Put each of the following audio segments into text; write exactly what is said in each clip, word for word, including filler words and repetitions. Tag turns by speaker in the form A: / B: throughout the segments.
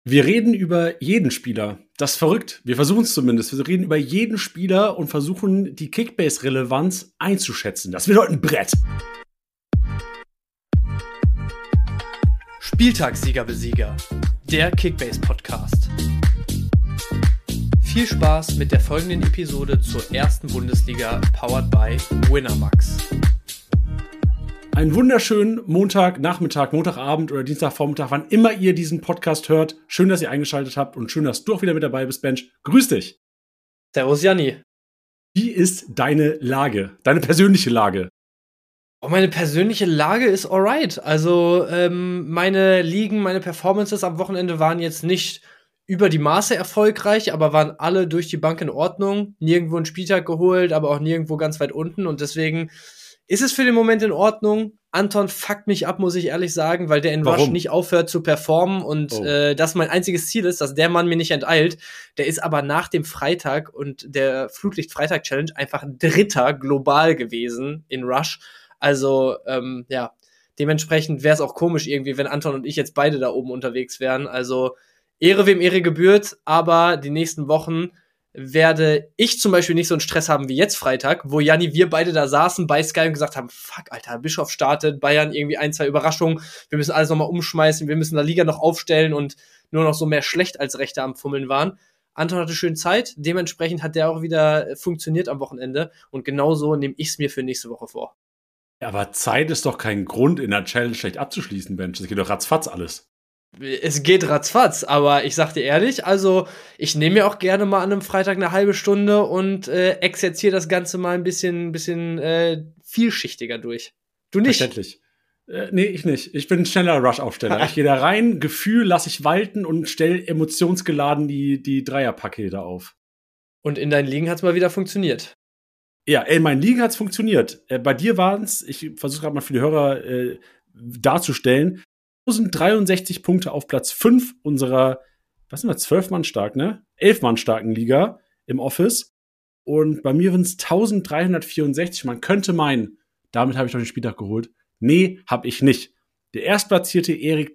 A: Wir reden über jeden Spieler. Das ist verrückt. Wir versuchen es zumindest. Wir reden über jeden Spieler und versuchen, die Kickbase-Relevanz einzuschätzen. Das wird heute ein Brett.
B: Spieltagssieger-Besieger, der Kickbase-Podcast. Viel Spaß mit der folgenden Episode zur ersten Bundesliga, powered by Winamax.
A: Einen wunderschönen Montagnachmittag, Montagabend oder Dienstagvormittag, wann immer ihr diesen Podcast hört. Schön, dass ihr eingeschaltet habt und schön, dass du auch wieder mit dabei bist, Bench. Grüß dich.
B: Servus, Janni.
A: Wie ist deine Lage, deine persönliche Lage?
B: Oh, meine persönliche Lage ist alright. Also ähm, meine Ligen, meine Performances am Wochenende waren jetzt nicht über die Maße erfolgreich, aber waren alle durch die Bank in Ordnung. Nirgendwo einen Spieltag geholt, aber auch nirgendwo ganz weit unten. Und deswegen ist es für den Moment in Ordnung. Anton fuckt mich ab, muss ich ehrlich sagen, weil der in Rush nicht aufhört zu performen und oh. äh, das mein einziges Ziel ist, dass der Mann mir nicht enteilt. Der ist aber nach dem Freitag und der Flutlicht-Freitag-Challenge einfach Dritter global gewesen in Rush. Also, ähm, ja, dementsprechend wäre es auch komisch irgendwie, wenn Anton und ich jetzt beide da oben unterwegs wären. Also, Ehre wem Ehre gebührt, aber die nächsten Wochen werde ich zum Beispiel nicht so einen Stress haben wie jetzt Freitag, wo Janni, wir beide da saßen bei Sky und gesagt haben, fuck, Alter, Bischof startet, Bayern irgendwie ein, zwei Überraschungen, wir müssen alles nochmal umschmeißen, wir müssen La Liga noch aufstellen und nur noch so mehr schlecht als Rechte am Fummeln waren. Anton hatte schön Zeit, dementsprechend hat der auch wieder funktioniert am Wochenende und genauso nehme ich es mir für nächste Woche vor.
A: Ja, aber Zeit ist doch kein Grund, in der Challenge schlecht abzuschließen, Bench. Das geht doch ratzfatz alles.
B: Es geht ratzfatz, aber ich sag dir ehrlich, also ich nehme mir auch gerne mal an einem Freitag eine halbe Stunde und äh, exerziere das Ganze mal ein bisschen, bisschen äh, vielschichtiger durch. Du nicht?
A: Verständlich. Äh, nee, ich nicht. Ich bin ein schneller Rush-Aufsteller. Ich gehe da rein, Gefühl lasse ich walten und stelle emotionsgeladen die, die Dreierpakete auf.
B: Und in deinen Ligen hat's mal wieder funktioniert.
A: Ja, in meinen Ligen hat's funktioniert. Äh, bei dir waren's, ich versuche gerade mal für die Hörer äh, darzustellen, dreiundsechzig Punkte auf Platz fünf unserer, was sind wir, zwölf Mann stark, ne? elf Mann starken Liga im Office. Und bei mir sind es dreizehnhundertvierundsechzig. Man könnte meinen, damit habe ich doch den Spieltag geholt. Nee, habe ich nicht. Der erstplatzierte Erik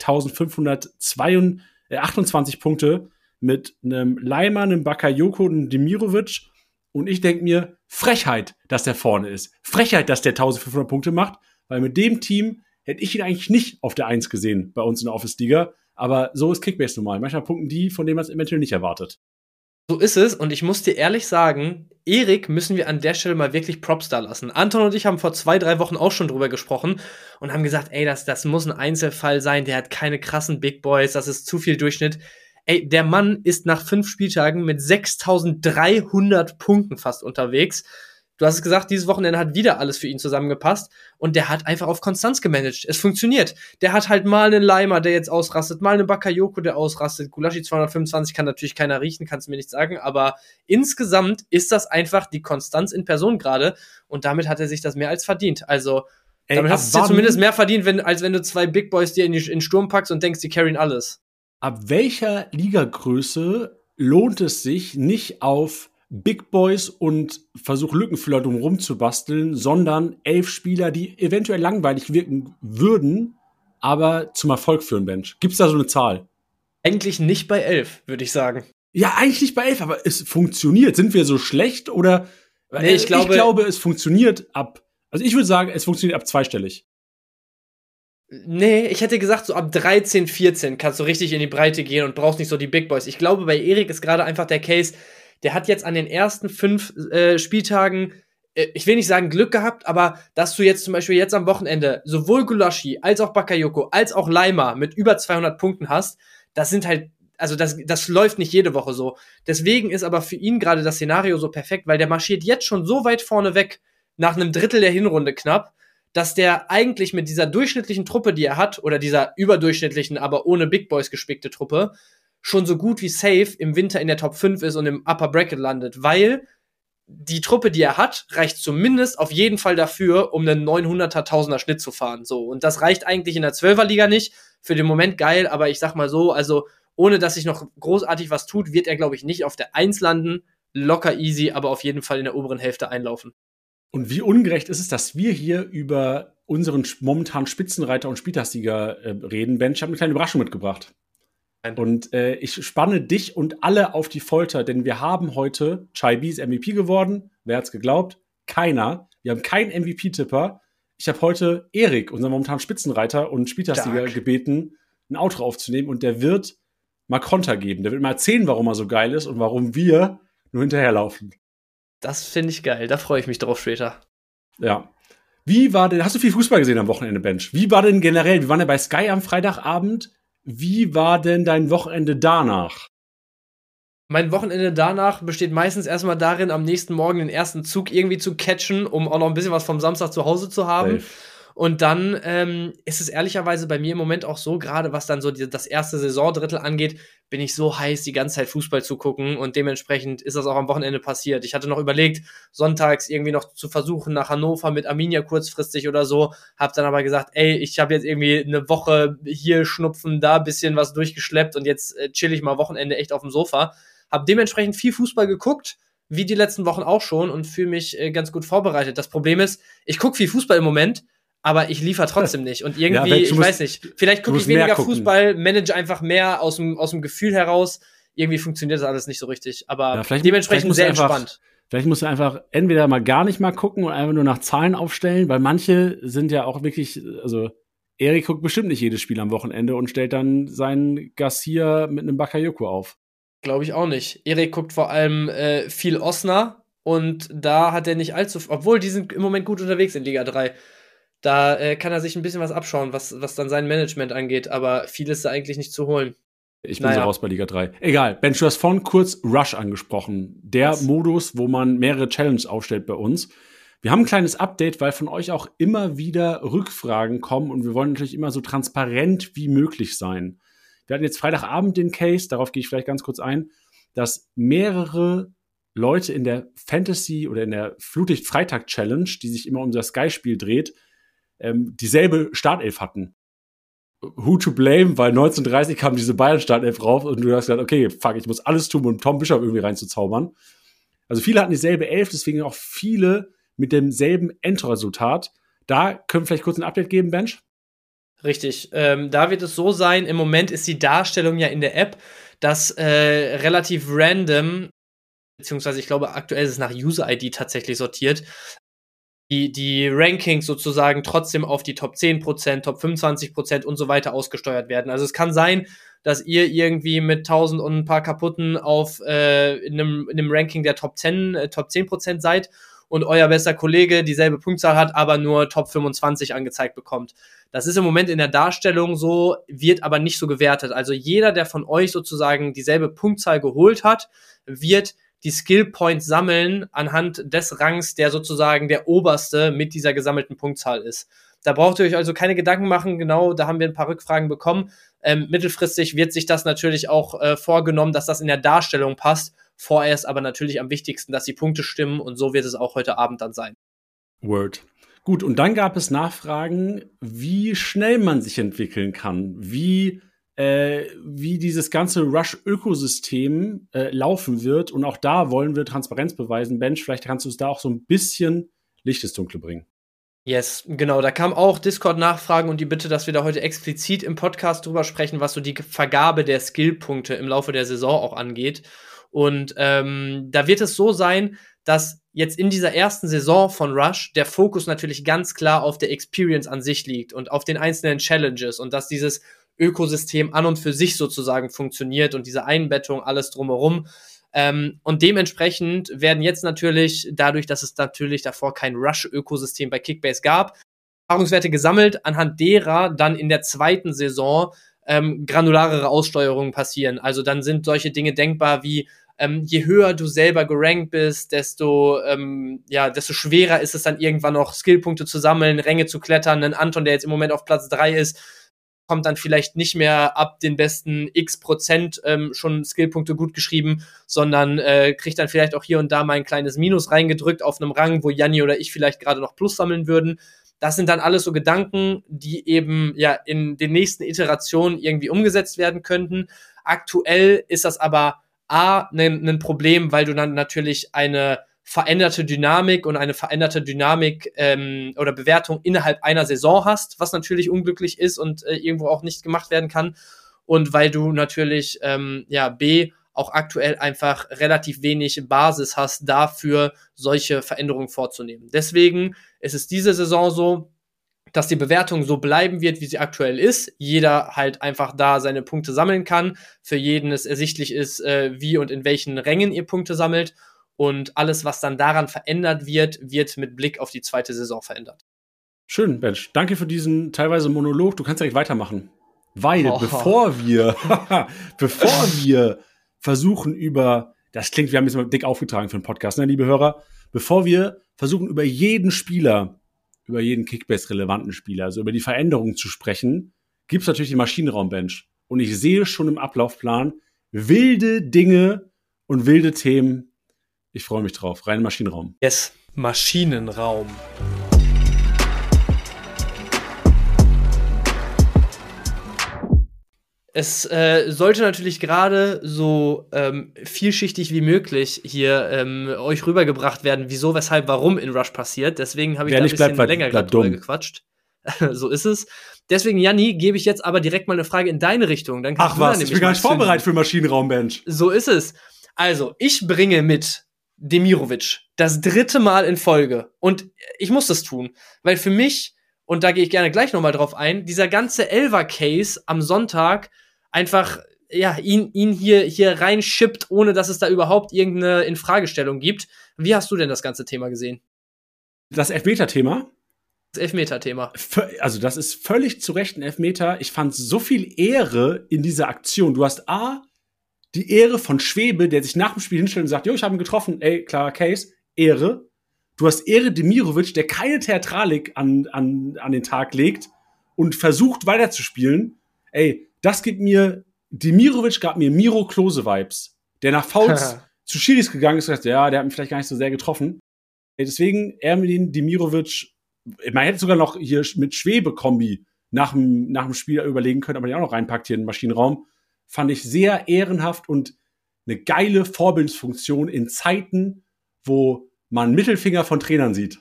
A: eintausendfünfhundertachtundzwanzig Punkte mit einem Leimer, einem Bakayoko und einem Demirovic. Und ich denke mir, Frechheit, dass der vorne ist. Frechheit, dass der eintausendfünfhundert Punkte macht, weil mit dem Team hätte ich ihn eigentlich nicht auf der Eins gesehen bei uns in der Office-Liga. Aber so ist Kickbase normal. Manchmal punkten die, von denen man es eventuell nicht erwartet.
B: So ist es. Und ich muss dir ehrlich sagen, Erik müssen wir an der Stelle mal wirklich Props da lassen. Anton und ich haben vor zwei, drei Wochen auch schon drüber gesprochen und haben gesagt, ey, das, das muss ein Einzelfall sein. Der hat keine krassen Big Boys. Das ist zu viel Durchschnitt. Ey, der Mann ist nach fünf Spieltagen mit sechstausenddreihundert Punkten fast unterwegs. Du hast es gesagt, dieses Wochenende hat wieder alles für ihn zusammengepasst und der hat einfach auf Konstanz gemanagt. Es funktioniert. Der hat halt mal einen Leimer, der jetzt ausrastet, mal einen Bakayoko, der ausrastet. Gulaschi zweihundertfünfundzwanzig kann natürlich keiner riechen, kannst du mir nicht sagen, aber insgesamt ist das einfach die Konstanz in Person gerade und damit hat er sich das mehr als verdient. Also, Ey, damit hast du dir zumindest mehr verdient, wenn, als wenn du zwei Big Boys dir in den in Sturm packst und denkst, die carryen alles.
A: Ab welcher Ligagröße lohnt es sich, nicht auf Big Boys und Versuch Lückenfüller drumherum zu basteln, sondern elf Spieler, die eventuell langweilig wirken würden, aber zum Erfolg führen, Bench? Gibt's da so eine Zahl?
B: Eigentlich nicht bei elf, würde ich sagen.
A: Ja, eigentlich nicht bei elf, aber es funktioniert. Sind wir so schlecht oder?
B: Nee, ich glaube,
A: ich glaube, es funktioniert ab, also ich würde sagen, es funktioniert ab zweistellig.
B: Nee, ich hätte gesagt, so ab dreizehn, vierzehn kannst du richtig in die Breite gehen und brauchst nicht so die Big Boys. Ich glaube, bei Erik ist gerade einfach der Case, der hat jetzt an den ersten fünf äh, Spieltagen, äh, ich will nicht sagen Glück gehabt, aber dass du jetzt zum Beispiel jetzt am Wochenende sowohl Gulaschi als auch Bakayoko als auch Leimer mit über zweihundert Punkten hast, das sind halt, also das, das läuft nicht jede Woche so. Deswegen ist aber für ihn gerade das Szenario so perfekt, weil der marschiert jetzt schon so weit vorne weg, nach einem Drittel der Hinrunde knapp, dass der eigentlich mit dieser durchschnittlichen Truppe, die er hat, oder dieser überdurchschnittlichen, aber ohne Big Boys gespickte Truppe, schon so gut wie safe im Winter in der Top fünf ist und im Upper Bracket landet, weil die Truppe, die er hat, reicht zumindest auf jeden Fall dafür, um einen neunhunderter, tausender Schnitt zu fahren. So, und das reicht eigentlich in der zwölfer-Liga nicht. Für den Moment geil, aber ich sag mal so, also ohne dass sich noch großartig was tut, wird er, glaube ich, nicht auf der Eins landen. Locker easy, aber auf jeden Fall in der oberen Hälfte einlaufen.
A: Und wie ungerecht ist es, dass wir hier über unseren momentanen Spitzenreiter und Spieltagssieger äh, reden. Ben, ich habe eine kleine Überraschung mitgebracht. Und äh, ich spanne dich und alle auf die Folter, denn wir haben heute Chai-B ist M V P geworden. Wer hat's geglaubt? Keiner. Wir haben keinen M V P-Tipper. Ich habe heute Erik, unseren momentanen Spitzenreiter und Spieltagssieger, gebeten, ein Outro aufzunehmen. Und der wird mal Konter geben. Der wird mal erzählen, warum er so geil ist und warum wir nur hinterherlaufen.
B: Das finde ich geil. Da freue ich mich drauf später.
A: Ja. Wie war denn, hast du viel Fußball gesehen am Wochenende, Bench? Wie war denn generell, wir waren ja bei Sky am Freitagabend. Wie war denn dein Wochenende danach?
B: Mein Wochenende danach besteht meistens erstmal darin, am nächsten Morgen den ersten Zug irgendwie zu catchen, um auch noch ein bisschen was vom Samstag zu Hause zu haben. Safe. Und dann ähm, ist es ehrlicherweise bei mir im Moment auch so, gerade was dann so die, das erste Saisondrittel angeht, bin ich so heiß, die ganze Zeit Fußball zu gucken. Und dementsprechend ist das auch am Wochenende passiert. Ich hatte noch überlegt, sonntags irgendwie noch zu versuchen nach Hannover mit Arminia kurzfristig oder so. Hab dann aber gesagt, ey, ich habe jetzt irgendwie eine Woche hier Schnupfen, da ein bisschen was durchgeschleppt und jetzt äh, chill ich mal Wochenende echt auf dem Sofa. Hab dementsprechend viel Fußball geguckt, wie die letzten Wochen auch schon und fühle mich äh, ganz gut vorbereitet. Das Problem ist, ich gucke viel Fußball im Moment, aber ich liefere trotzdem nicht. Und irgendwie, ja, ich musst, weiß nicht, vielleicht gucke ich weniger Fußball, manage einfach mehr aus dem, aus dem Gefühl heraus. Irgendwie funktioniert das alles nicht so richtig. Aber ja, vielleicht, dementsprechend vielleicht sehr einfach, entspannt.
A: Vielleicht musst du einfach entweder mal gar nicht mal gucken und einfach nur nach Zahlen aufstellen, weil manche sind ja auch wirklich, also Erik guckt bestimmt nicht jedes Spiel am Wochenende und stellt dann seinen Garcia mit einem Bakayoko auf.
B: Glaube ich auch nicht. Erik guckt vor allem äh, viel Osnabrück und da hat er nicht allzu, obwohl die sind im Moment gut unterwegs in Liga drei. Da äh, kann er sich ein bisschen was abschauen, was, was dann sein Management angeht, aber viel ist da eigentlich nicht zu holen.
A: Ich bin naja. so raus bei Liga drei. Egal, Ben, du hast vorhin kurz Rush angesprochen. Der was? Modus, wo man mehrere Challenges aufstellt bei uns. Wir haben ein kleines Update, weil von euch auch immer wieder Rückfragen kommen und wir wollen natürlich immer so transparent wie möglich sein. Wir hatten jetzt Freitagabend den Case, darauf gehe ich vielleicht ganz kurz ein, dass mehrere Leute in der Fantasy oder in der Flutlicht-Freitag-Challenge, die sich immer um das Sky-Spiel dreht, ähm, dieselbe Startelf hatten. Who to blame, weil neunzehn Uhr dreißig kam diese Bayern-Startelf rauf und du hast gesagt, okay, fuck, ich muss alles tun, um Tom Bischof irgendwie reinzuzaubern. Also viele hatten dieselbe Elf, deswegen auch viele mit demselben Endresultat. Da können wir vielleicht kurz ein Update geben, Bench?
B: Richtig. Ähm, da wird es so sein, im Moment ist die Darstellung ja in der App, dass äh, relativ random, beziehungsweise ich glaube aktuell ist es nach User I D tatsächlich sortiert, die, die Rankings sozusagen trotzdem auf die Top zehn Prozent, Top fünfundzwanzig Prozent und so weiter ausgesteuert werden. Also es kann sein, dass ihr irgendwie mit tausend und ein paar kaputten auf äh, in, einem, in einem Ranking der Top zehn, äh, Top zehn Prozent seid und euer bester Kollege dieselbe Punktzahl hat, aber nur Top fünfundzwanzig angezeigt bekommt. Das ist im Moment in der Darstellung so, wird aber nicht so gewertet. Also jeder, der von euch sozusagen dieselbe Punktzahl geholt hat, wird die Skill Points sammeln anhand des Rangs, der sozusagen der oberste mit dieser gesammelten Punktzahl ist. Da braucht ihr euch also keine Gedanken machen, genau, da haben wir ein paar Rückfragen bekommen. Ähm, mittelfristig wird sich das natürlich auch äh, vorgenommen, dass das in der Darstellung passt. Vorerst aber natürlich am wichtigsten, dass die Punkte stimmen und so wird es auch heute Abend dann sein.
A: Word. Gut, und dann gab es Nachfragen, wie schnell man sich entwickeln kann, wie Äh, wie dieses ganze Rush-Ökosystem äh, laufen wird. Und auch da wollen wir Transparenz beweisen. Bench, vielleicht kannst du es da auch so ein bisschen Licht ins Dunkle bringen.
B: Yes, genau. Da kam auch Discord-Nachfragen und die Bitte, dass wir da heute explizit im Podcast drüber sprechen, was so die Vergabe der Skillpunkte im Laufe der Saison auch angeht. Und ähm, da wird es so sein, dass jetzt in dieser ersten Saison von Rush der Fokus natürlich ganz klar auf der Experience an sich liegt und auf den einzelnen Challenges und dass dieses Ökosystem an und für sich sozusagen funktioniert und diese Einbettung, alles drumherum. Ähm, und dementsprechend werden jetzt natürlich, dadurch, dass es natürlich davor kein Rush-Ökosystem bei Kickbase gab, Erfahrungswerte gesammelt, anhand derer dann in der zweiten Saison ähm, granularere Aussteuerungen passieren. Also dann sind solche Dinge denkbar wie Ähm, je höher du selber gerankt bist, desto, ähm, ja, desto schwerer ist es dann irgendwann noch Skillpunkte zu sammeln, Ränge zu klettern. Ein Anton, der jetzt im Moment auf Platz drei ist, kommt dann vielleicht nicht mehr ab den besten x Prozent ähm, schon Skillpunkte gut geschrieben, sondern äh, kriegt dann vielleicht auch hier und da mal ein kleines Minus reingedrückt auf einem Rang, wo Janni oder ich vielleicht gerade noch Plus sammeln würden. Das sind dann alles so Gedanken, die eben ja in den nächsten Iterationen irgendwie umgesetzt werden könnten. Aktuell ist das aber A, ein, ein Problem, weil du dann natürlich eine veränderte Dynamik und eine veränderte Dynamik ähm, oder Bewertung innerhalb einer Saison hast, was natürlich unglücklich ist und äh, irgendwo auch nicht gemacht werden kann. und weil du natürlich, ähm, ja, B, auch aktuell einfach relativ wenig Basis hast, dafür solche Veränderungen vorzunehmen. Deswegen ist es diese Saison so, dass die Bewertung so bleiben wird, wie sie aktuell ist. Jeder halt einfach da seine Punkte sammeln kann. Für jeden es ersichtlich ist, äh, wie und in welchen Rängen ihr Punkte sammelt. Und alles, was dann daran verändert wird, wird mit Blick auf die zweite Saison verändert.
A: Schön, Bench. Danke für diesen teilweise Monolog. Du kannst direkt weitermachen. Weil,
B: Oh.
A: bevor wir, bevor wir versuchen über, das klingt, wir haben jetzt mal dick aufgetragen für den Podcast, ne, liebe Hörer, bevor wir versuchen über jeden Spieler, über jeden Kickbase-relevanten Spieler, also über die Veränderungen zu sprechen, gibt es natürlich die Maschinenraum-Bench. Und ich sehe schon im Ablaufplan wilde Dinge und wilde Themen. Ich freue mich drauf. Rein Maschinenraum.
B: Yes, Maschinenraum. Es äh, sollte natürlich gerade so ähm, vielschichtig wie möglich hier ähm, euch rübergebracht werden, wieso, weshalb, warum in Rush passiert. Deswegen habe ich
A: Wer
B: da ein
A: nicht
B: bisschen
A: bleibt,
B: länger
A: bleibt
B: gerade drüber
A: dumm.
B: gequatscht. So ist es. Deswegen, Janni, gebe ich jetzt aber direkt mal eine Frage in deine Richtung. Dann kannst
A: Ach
B: du da
A: was, ich
B: nämlich
A: bin gar
B: mal
A: nicht vorbereitet
B: zünden.
A: für Maschinenraum-Bench.
B: So ist es. Also, ich bringe mit Demirovic das dritte Mal in Folge. Und ich muss das tun, weil für mich, und da gehe ich gerne gleich nochmal drauf ein, dieser ganze Elfer-Case am Sonntag einfach, ja, ihn, ihn hier, hier reinschippt, ohne dass es da überhaupt irgendeine Infragestellung gibt. Wie hast du denn das ganze Thema gesehen?
A: Das Elfmeter-Thema,
B: Das Elfmeter-Thema.
A: vö- also das ist völlig zu Recht ein Elfmeter. Ich fand so viel Ehre in dieser Aktion. Du hast A, die Ehre von Schwebe, der sich nach dem Spiel hinstellt und sagt, jo, ich habe ihn getroffen, ey, klarer Case, Ehre. Du hast Ehre Demirovic, der keine Theatralik an, an, an den Tag legt und versucht weiterzuspielen. Ey, das gibt mir, Demirovic gab mir Miro Klose-Vibes, der nach Fouls zu Schiris gegangen ist und gesagt, ja, der hat mich vielleicht gar nicht so sehr getroffen. Ey, deswegen, er mit den Demirovic, man hätte sogar noch hier mit Schwebe-Kombi nach dem, nach dem Spiel überlegen können, aber den auch noch reinpackt hier in den Maschinenraum. Fand ich sehr ehrenhaft und eine geile Vorbildungsfunktion in Zeiten, wo man Mittelfinger von Trainern sieht.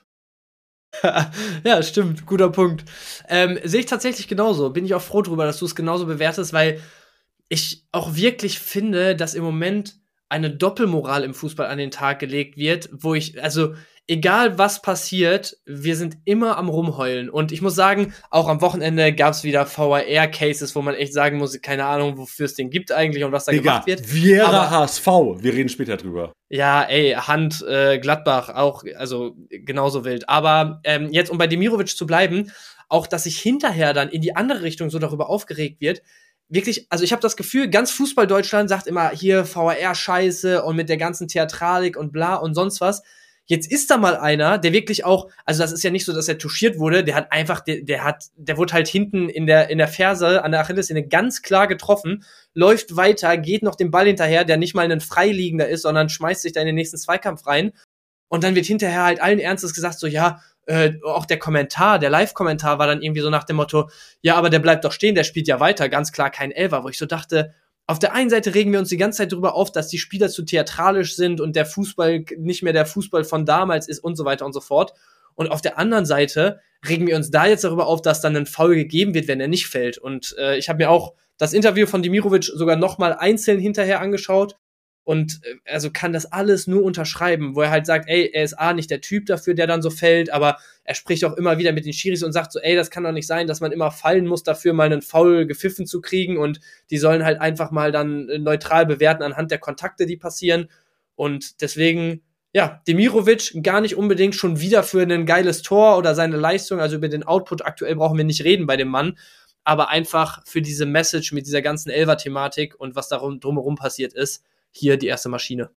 B: Ja, stimmt, guter Punkt. Ähm, sehe ich tatsächlich genauso. Bin ich auch froh drüber, dass du es genauso bewertest, weil ich auch wirklich finde, dass im Moment eine Doppelmoral im Fußball an den Tag gelegt wird, wo ich, also egal was passiert, wir sind immer am Rumheulen. Und ich muss sagen, auch am Wochenende gab es wieder V A R-Cases, wo man echt sagen muss, keine Ahnung, wofür es den gibt eigentlich und was da
A: Digga,
B: gemacht wird.
A: Viera
B: Aber-
A: H S V, wir reden später drüber.
B: Ja, ey, Hand, äh, Gladbach auch, also genauso wild. Aber ähm, jetzt, um bei Demirovic zu bleiben, auch, dass sich hinterher dann in die andere Richtung so darüber aufgeregt wird, wirklich, also ich habe das Gefühl, ganz Fußball-Deutschland sagt immer, hier V A R-Scheiße und mit der ganzen Theatralik und bla und sonst was. Jetzt ist da mal einer, der wirklich auch, also das ist ja nicht so, dass er touchiert wurde, der hat einfach, der, der hat, der wurde halt hinten in der, in der Ferse an der Achillessehne ganz klar getroffen, läuft weiter, geht noch dem Ball hinterher, der nicht mal ein Freiliegender ist, sondern schmeißt sich da in den nächsten Zweikampf rein. Und dann wird hinterher halt allen Ernstes gesagt, so, ja, äh, auch der Kommentar, der Live-Kommentar war dann irgendwie so nach dem Motto, ja, aber der bleibt doch stehen, der spielt ja weiter, ganz klar kein Elfer, wo ich so dachte, auf der einen Seite regen wir uns die ganze Zeit darüber auf, dass die Spieler zu theatralisch sind und der Fußball nicht mehr der Fußball von damals ist und so weiter und so fort. Und auf der anderen Seite regen wir uns da jetzt darüber auf, dass dann ein Foul gegeben wird, wenn er nicht fällt. Und äh, ich habe mir auch das Interview von Demirovic sogar nochmal einzeln hinterher angeschaut und äh, also kann das alles nur unterschreiben, wo er halt sagt, ey, er ist A, nicht der Typ dafür, der dann so fällt, aber er spricht auch immer wieder mit den Schiris und sagt so, ey, das kann doch nicht sein, dass man immer fallen muss dafür, mal einen Foul gepfiffen zu kriegen und die sollen halt einfach mal dann neutral bewerten anhand der Kontakte, die passieren. Und deswegen, ja, Demirovic gar nicht unbedingt schon wieder für ein geiles Tor oder seine Leistung, also über den Output aktuell brauchen wir nicht reden bei dem Mann, aber einfach für diese Message mit dieser ganzen Elfer-Thematik und was darum drumherum passiert ist, hier die erste Maschine.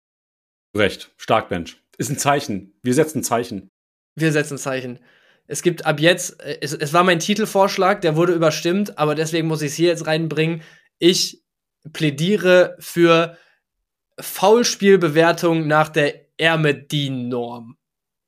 A: Recht, stark, Bench. Ist ein Zeichen. Wir setzen ein Zeichen.
B: Wir setzen Zeichen. Es gibt ab jetzt, es, es war mein Titelvorschlag, der wurde überstimmt, aber deswegen muss ich es hier jetzt reinbringen. Ich plädiere für Foulspielbewertung nach der Ermedin-Norm.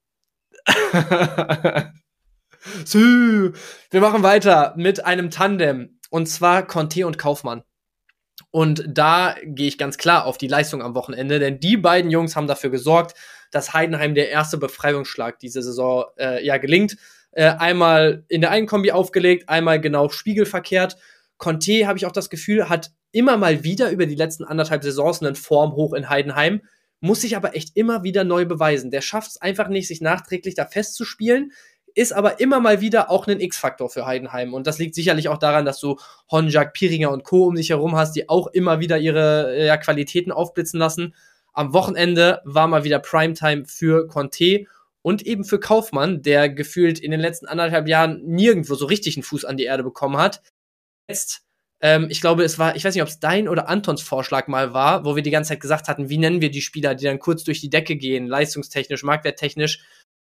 B: Wir machen weiter mit einem Tandem, und zwar Conte und Kaufmann. Und da gehe ich ganz klar auf die Leistung am Wochenende, denn die beiden Jungs haben dafür gesorgt, dass Heidenheim der erste Befreiungsschlag diese Saison äh, ja gelingt. Äh, einmal in der einen Kombi aufgelegt, einmal genau spiegelverkehrt. Conte, habe ich auch das Gefühl, hat immer mal wieder über die letzten anderthalb Saisons einen Formhoch in Heidenheim, muss sich aber echt immer wieder neu beweisen. Der schafft es einfach nicht, sich nachträglich da festzuspielen, ist aber immer mal wieder auch ein X-Faktor für Heidenheim. Und das liegt sicherlich auch daran, dass du Honjak, Piringer und Co. um dich herum hast, die auch immer wieder ihre ja, Qualitäten aufblitzen lassen. Am Wochenende war mal wieder Primetime für Conte und eben für Kaufmann, der gefühlt in den letzten anderthalb Jahren nirgendwo so richtig einen Fuß an die Erde bekommen hat. Jetzt, ähm, ich glaube, es war, ich weiß nicht, ob es dein oder Antons Vorschlag mal war, wo wir die ganze Zeit gesagt hatten, wie nennen wir die Spieler, die dann kurz durch die Decke gehen, leistungstechnisch, marktwerttechnisch.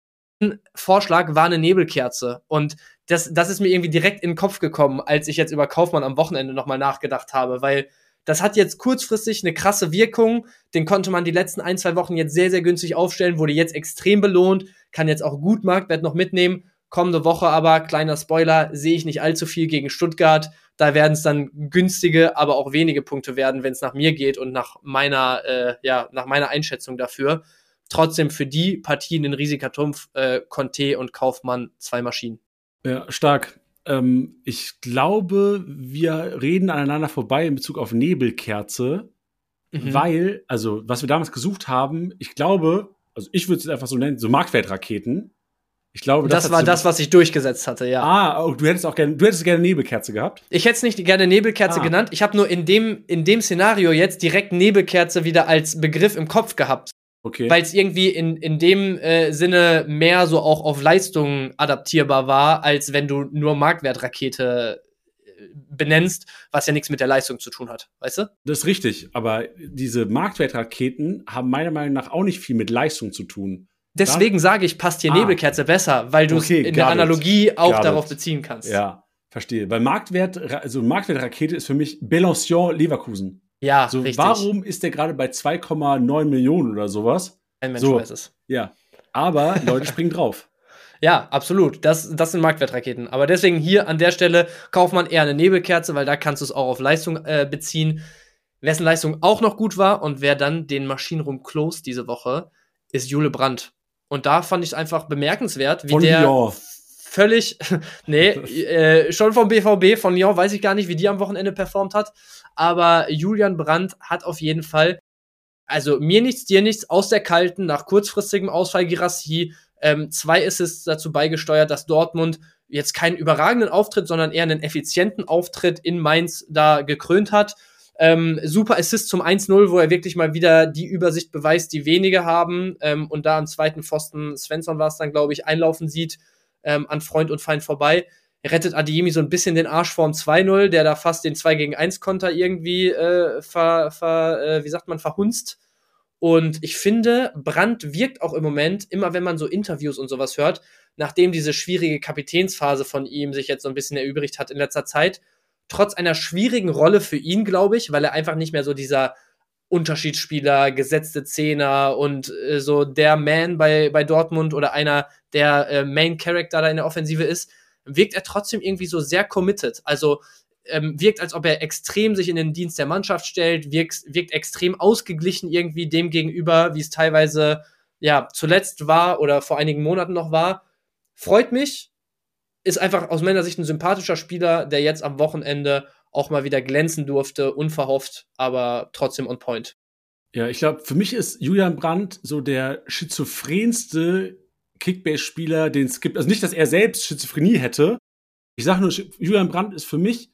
B: Vorschlag war eine Nebelkerze. Und das, das ist mir irgendwie direkt in den Kopf gekommen, als ich jetzt über Kaufmann am Wochenende nochmal nachgedacht habe, weil das hat jetzt kurzfristig eine krasse Wirkung. Den konnte man die letzten ein, zwei Wochen jetzt sehr, sehr günstig aufstellen, wurde jetzt extrem belohnt, kann jetzt auch gut Marktwert noch mitnehmen. Kommende Woche aber, kleiner Spoiler, sehe ich nicht allzu viel gegen Stuttgart. Da werden es dann günstige, aber auch wenige Punkte werden, wenn es nach mir geht und nach meiner, äh, ja, nach meiner Einschätzung dafür. Trotzdem für die Partien in Risikaturm, äh, Conte und Kaufmann zwei Maschinen.
A: Ja, stark. Ähm, ich glaube, wir reden aneinander vorbei in Bezug auf Nebelkerze, mhm. weil, also, was wir damals gesucht haben, ich glaube, also ich würde es einfach so nennen, so Marktwertraketen. Ich glaube,
B: das, das war so das, was ich durchgesetzt hatte, ja.
A: Ah, oh, du hättest auch gerne, du hättest gerne Nebelkerze gehabt?
B: Ich hätte es nicht gerne Nebelkerze ah. genannt. Ich habe nur in dem, in dem Szenario jetzt direkt Nebelkerze wieder als Begriff im Kopf gehabt.
A: Okay.
B: Weil es irgendwie in, in dem äh, Sinne mehr so auch auf Leistung adaptierbar war, als wenn du nur Marktwertrakete benennst, was ja nichts mit der Leistung zu tun hat, weißt du?
A: Das ist richtig, aber diese Marktwertraketen haben meiner Meinung nach auch nicht viel mit Leistung zu tun.
B: Deswegen sage ich, passt hier ah. Nebelkerze besser, weil du es okay, in der Analogie it. auch got darauf it. beziehen kannst.
A: Ja, verstehe. Weil Marktwert, also Marktwertrakete ist für mich Bellancion Leverkusen.
B: Ja,
A: so,
B: richtig.
A: Warum ist der gerade bei zwei Komma neun Millionen oder sowas?
B: Ein Mensch
A: so,
B: weiß es.
A: Ja, aber Leute springen drauf.
B: Ja, absolut. Das, das sind Marktwertraketen. Aber deswegen hier an der Stelle kauft man eher eine Nebelkerze, weil da kannst du es auch auf Leistung äh, beziehen. Wessen Leistung auch noch gut war und wer dann den Maschinenraum closed diese Woche, ist Jule Brandt. Und da fand ich es einfach bemerkenswert, wie
A: von
B: der
A: Lyon.
B: völlig, nee, äh, schon vom B V B, von Lyon weiß ich gar nicht, wie die am Wochenende performt hat. Aber Julian Brandt hat auf jeden Fall, also mir nichts, dir nichts, aus der Kalten, nach kurzfristigem Ausfall Girassi, ähm, zwei Assists dazu beigesteuert, dass Dortmund jetzt keinen überragenden Auftritt, sondern eher einen effizienten Auftritt in Mainz da gekrönt hat. Ähm, super Assist zum eins null, wo er wirklich mal wieder die Übersicht beweist, die wenige haben, ähm, und da am zweiten Pfosten, Svensson war es dann, glaube ich, einlaufen sieht, ähm, an Freund und Feind vorbei. Er rettet Adeyemi so ein bisschen den Arsch vorm zwei null, der da fast den zwei gegen eins Konter irgendwie äh, ver, ver, äh, wie sagt man, verhunzt. Und ich finde, Brandt wirkt auch im Moment, immer wenn man so Interviews und sowas hört, nachdem diese schwierige Kapitänsphase von ihm sich jetzt so ein bisschen erübrigt hat in letzter Zeit, trotz einer schwierigen Rolle für ihn, glaube ich, weil er einfach nicht mehr so dieser Unterschiedsspieler, gesetzte Zehner und äh, so der Man bei, bei Dortmund oder einer der äh, Main Character da in der Offensive ist, wirkt er trotzdem irgendwie so sehr committed. Also ähm, wirkt, als ob er extrem sich in den Dienst der Mannschaft stellt, wirkt, wirkt extrem ausgeglichen irgendwie dem gegenüber, wie es teilweise ja zuletzt war oder vor einigen Monaten noch war. Freut mich. Ist einfach aus meiner Sicht ein sympathischer Spieler, der jetzt am Wochenende auch mal wieder glänzen durfte, unverhofft, aber trotzdem on point.
A: Ja, ich glaube, für mich ist Julian Brandt so der schizophrenste Kickbase-Spieler, den es gibt. Also nicht, dass er selbst Schizophrenie hätte. Ich sage nur, Julian Brandt ist für mich,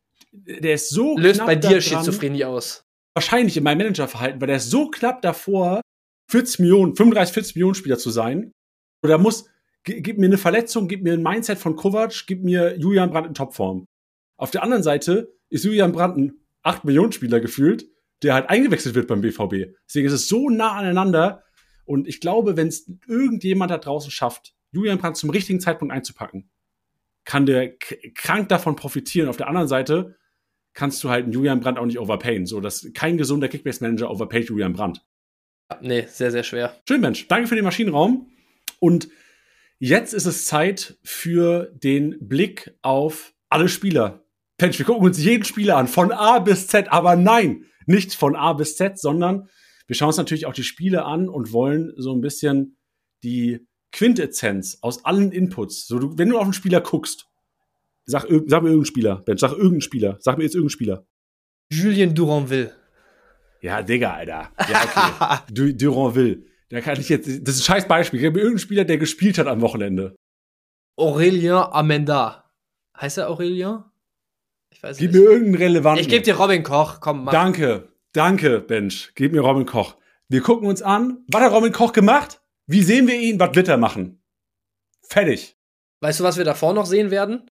A: der ist so
B: Löst
A: knapp
B: bei dir
A: daran,
B: Schizophrenie aus.
A: Wahrscheinlich in meinem Managerverhalten, weil der ist so knapp davor, vierzig Millionen, fünfunddreißig, vierzig Millionen Spieler zu sein. Oder muss, gib mir eine Verletzung, gib mir ein Mindset von Kovac, gib mir Julian Brandt in Topform. Auf der anderen Seite ist Julian Brandt ein acht Millionen Spieler gefühlt, der halt eingewechselt wird beim B V B. Deswegen ist es so nah aneinander. Und ich glaube, wenn es irgendjemand da draußen schafft, Julian Brandt zum richtigen Zeitpunkt einzupacken, kann der k- krank davon profitieren. Auf der anderen Seite kannst du halt einen Julian Brandt auch nicht overpayen. So, dass kein gesunder Kickbase-Manager overpayt Julian Brandt.
B: Ja, nee, sehr, sehr schwer.
A: Schön, Mensch. Danke für den Maschinenraum. Und jetzt ist es Zeit für den Blick auf alle Spieler. Mensch, wir gucken uns jeden Spieler an, von A bis Z. Aber nein, nicht von A bis Z, sondern wir schauen uns natürlich auch die Spiele an und wollen so ein bisschen die Quintessenz aus allen Inputs. So, du, wenn du auf einen Spieler guckst, Sag, sag mir irgendeinen Spieler, Ben. Sag irgendeinen Spieler. Sag mir jetzt irgendeinen Spieler.
B: Julien Duranville.
A: Ja, Digga, Alter. Ja, okay. du, Duranville. Da kann ich jetzt, das ist ein scheiß Beispiel. Ich habe irgendeinen Spieler, der gespielt hat am Wochenende.
B: Aurélien Amenda. Heißt er Aurélien? Ich weiß
A: Gib
B: nicht.
A: mir irgendeinen relevanten.
B: Ich gebe dir Robin Koch. Komm, mach.
A: Danke. Danke, Bench. Gib mir Robin Koch. Wir gucken uns an. Was hat Robin Koch gemacht? Wie sehen wir ihn? Was wird er machen? Fertig.
B: Weißt du, was wir davor noch sehen werden?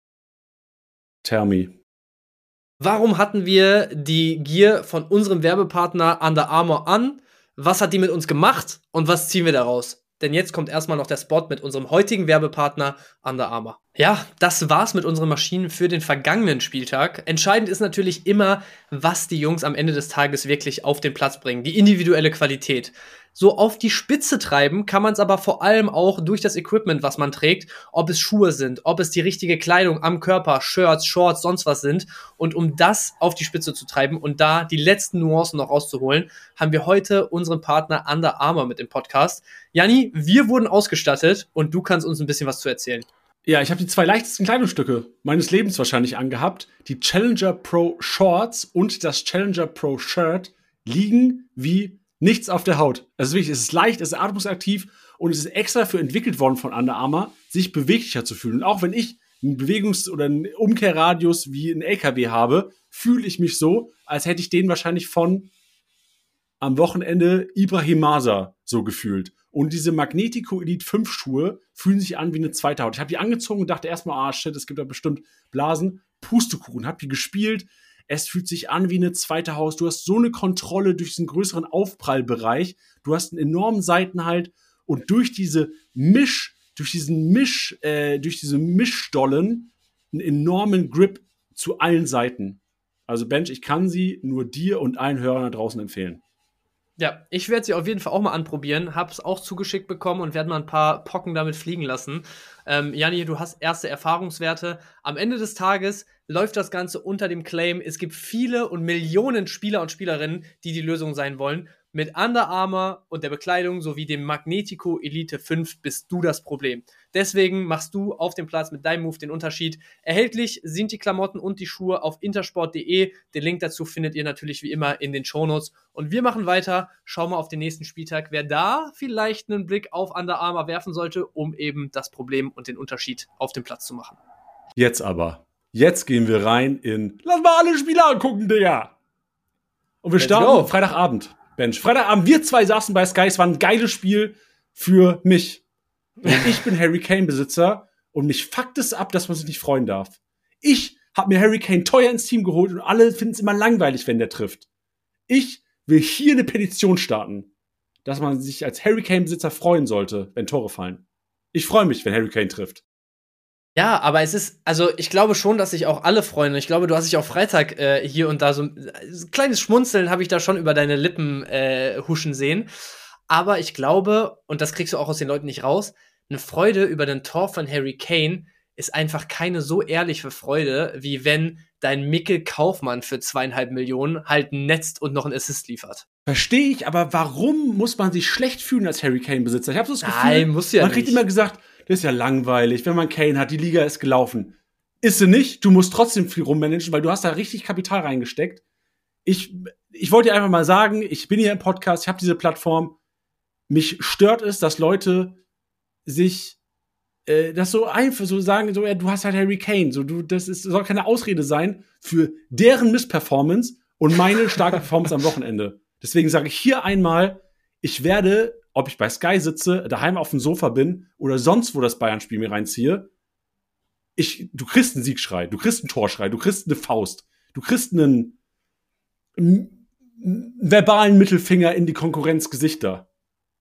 A: Tell me.
B: Warum hatten wir die Gear von unserem Werbepartner Under Armour an? Was hat die mit uns gemacht? Und was ziehen wir daraus? Denn jetzt kommt erstmal noch der Spot mit unserem heutigen Werbepartner Under Armour. Ja, das war's mit unseren Maschinen für den vergangenen Spieltag. Entscheidend ist natürlich immer, was die Jungs am Ende des Tages wirklich auf den Platz bringen. Die individuelle Qualität. So auf die Spitze treiben kann man es aber vor allem auch durch das Equipment, was man trägt, ob es Schuhe sind, ob es die richtige Kleidung am Körper, Shirts, Shorts, sonst was sind. Und um das auf die Spitze zu treiben und da die letzten Nuancen noch rauszuholen, haben wir heute unseren Partner Under Armour mit im Podcast. Janni, wir wurden ausgestattet und du kannst uns ein bisschen was zu erzählen.
A: Ja, ich habe die zwei leichtesten Kleidungsstücke meines Lebens wahrscheinlich angehabt. Die Challenger Pro Shorts und das Challenger Pro Shirt liegen wie nichts auf der Haut. Also wirklich, es ist leicht, es ist atmungsaktiv und es ist extra für entwickelt worden von Under Armour, sich beweglicher zu fühlen. Und auch wenn ich einen Bewegungs- oder einen Umkehrradius wie ein L K W habe, fühle ich mich so, als hätte ich den wahrscheinlich von am Wochenende Ibrahim Masa so gefühlt. Und diese Magnetico Elite fünf Schuhe fühlen sich an wie eine zweite Haut. Ich habe die angezogen und dachte erstmal, ah shit, es gibt da bestimmt Blasen. Pustekuchen, hab die gespielt. Es fühlt sich an wie eine zweite Haut. Du hast so eine Kontrolle durch diesen größeren Aufprallbereich. Du hast einen enormen Seitenhalt. Und durch diese Misch, durch diesen Misch, äh, durch diese Mischstollen einen enormen Grip zu allen Seiten. Also Bench, ich kann sie nur dir und allen Hörern da draußen empfehlen.
B: Ja, ich werde sie auf jeden Fall auch mal anprobieren. Hab's auch zugeschickt bekommen und werde mal ein paar Pocken damit fliegen lassen. Ähm, Janni, du hast erste Erfahrungswerte. Am Ende des Tages läuft das Ganze unter dem Claim, es gibt viele und Millionen Spieler und Spielerinnen, die die Lösung sein wollen. Mit Under Armour und der Bekleidung sowie dem Magnetico Elite fünf bist du das Problem. Deswegen machst du auf dem Platz mit deinem Move den Unterschied. Erhältlich sind die Klamotten und die Schuhe auf intersport punkt de. Den Link dazu findet ihr natürlich wie immer in den Shownotes. Und wir machen weiter. Schauen wir auf den nächsten Spieltag, wer da vielleicht einen Blick auf Under Armour werfen sollte, um eben das Problem und den Unterschied auf dem Platz zu machen.
A: Jetzt aber. Jetzt gehen wir rein in Lass mal alle Spiele angucken, Digga! Und wir
B: Let's
A: starten
B: go.
A: Freitagabend. Bench. Freitagabend, wir zwei saßen bei Sky, es war ein geiles Spiel für mich. Und ich bin Harry Kane-Besitzer und mich fuckt es ab, dass man sich nicht freuen darf. Ich habe mir Harry Kane teuer ins Team geholt und alle finden es immer langweilig, wenn der trifft. Ich will hier eine Petition starten, dass man sich als Harry Kane-Besitzer freuen sollte, wenn Tore fallen. Ich freue mich, wenn Harry Kane trifft.
B: Ja, aber es ist, also ich glaube schon, dass sich auch alle freuen. Ich glaube, du hast dich auch Freitag äh, hier und da so ein, ein kleines Schmunzeln habe ich da schon über deine Lippen äh, huschen sehen. Aber ich glaube, und das kriegst du auch aus den Leuten nicht raus, eine Freude über den Tor von Harry Kane ist einfach keine so ehrliche Freude, wie wenn dein Mikkel Kaufmann für zweieinhalb Millionen halt netzt und noch einen Assist liefert.
A: Verstehe ich, aber warum muss man sich schlecht fühlen als Harry Kane-Besitzer? Ich habe so das Gefühl,
B: Nein, muss ja
A: man kriegt
B: nicht.
A: immer gesagt, das ist ja langweilig, wenn man Kane hat, die Liga ist gelaufen. Ist sie nicht, du musst trotzdem viel rummanagen, weil du hast da richtig Kapital reingesteckt. Ich, ich wollte dir einfach mal sagen, ich bin hier im Podcast, ich habe diese Plattform. Mich stört es, dass Leute sich äh, das so einfach so sagen, so, ja, du hast halt Harry Kane. So, du, das ist, soll keine Ausrede sein für deren Missperformance und meine starke Performance am Wochenende. Deswegen sage ich hier einmal, ich werde, ob ich bei Sky sitze, daheim auf dem Sofa bin oder sonst wo das Bayern-Spiel mir reinziehe, ich, du kriegst einen Siegschrei, du kriegst einen Torschrei, du kriegst eine Faust, du kriegst einen, einen verbalen Mittelfinger in die Konkurrenzgesichter.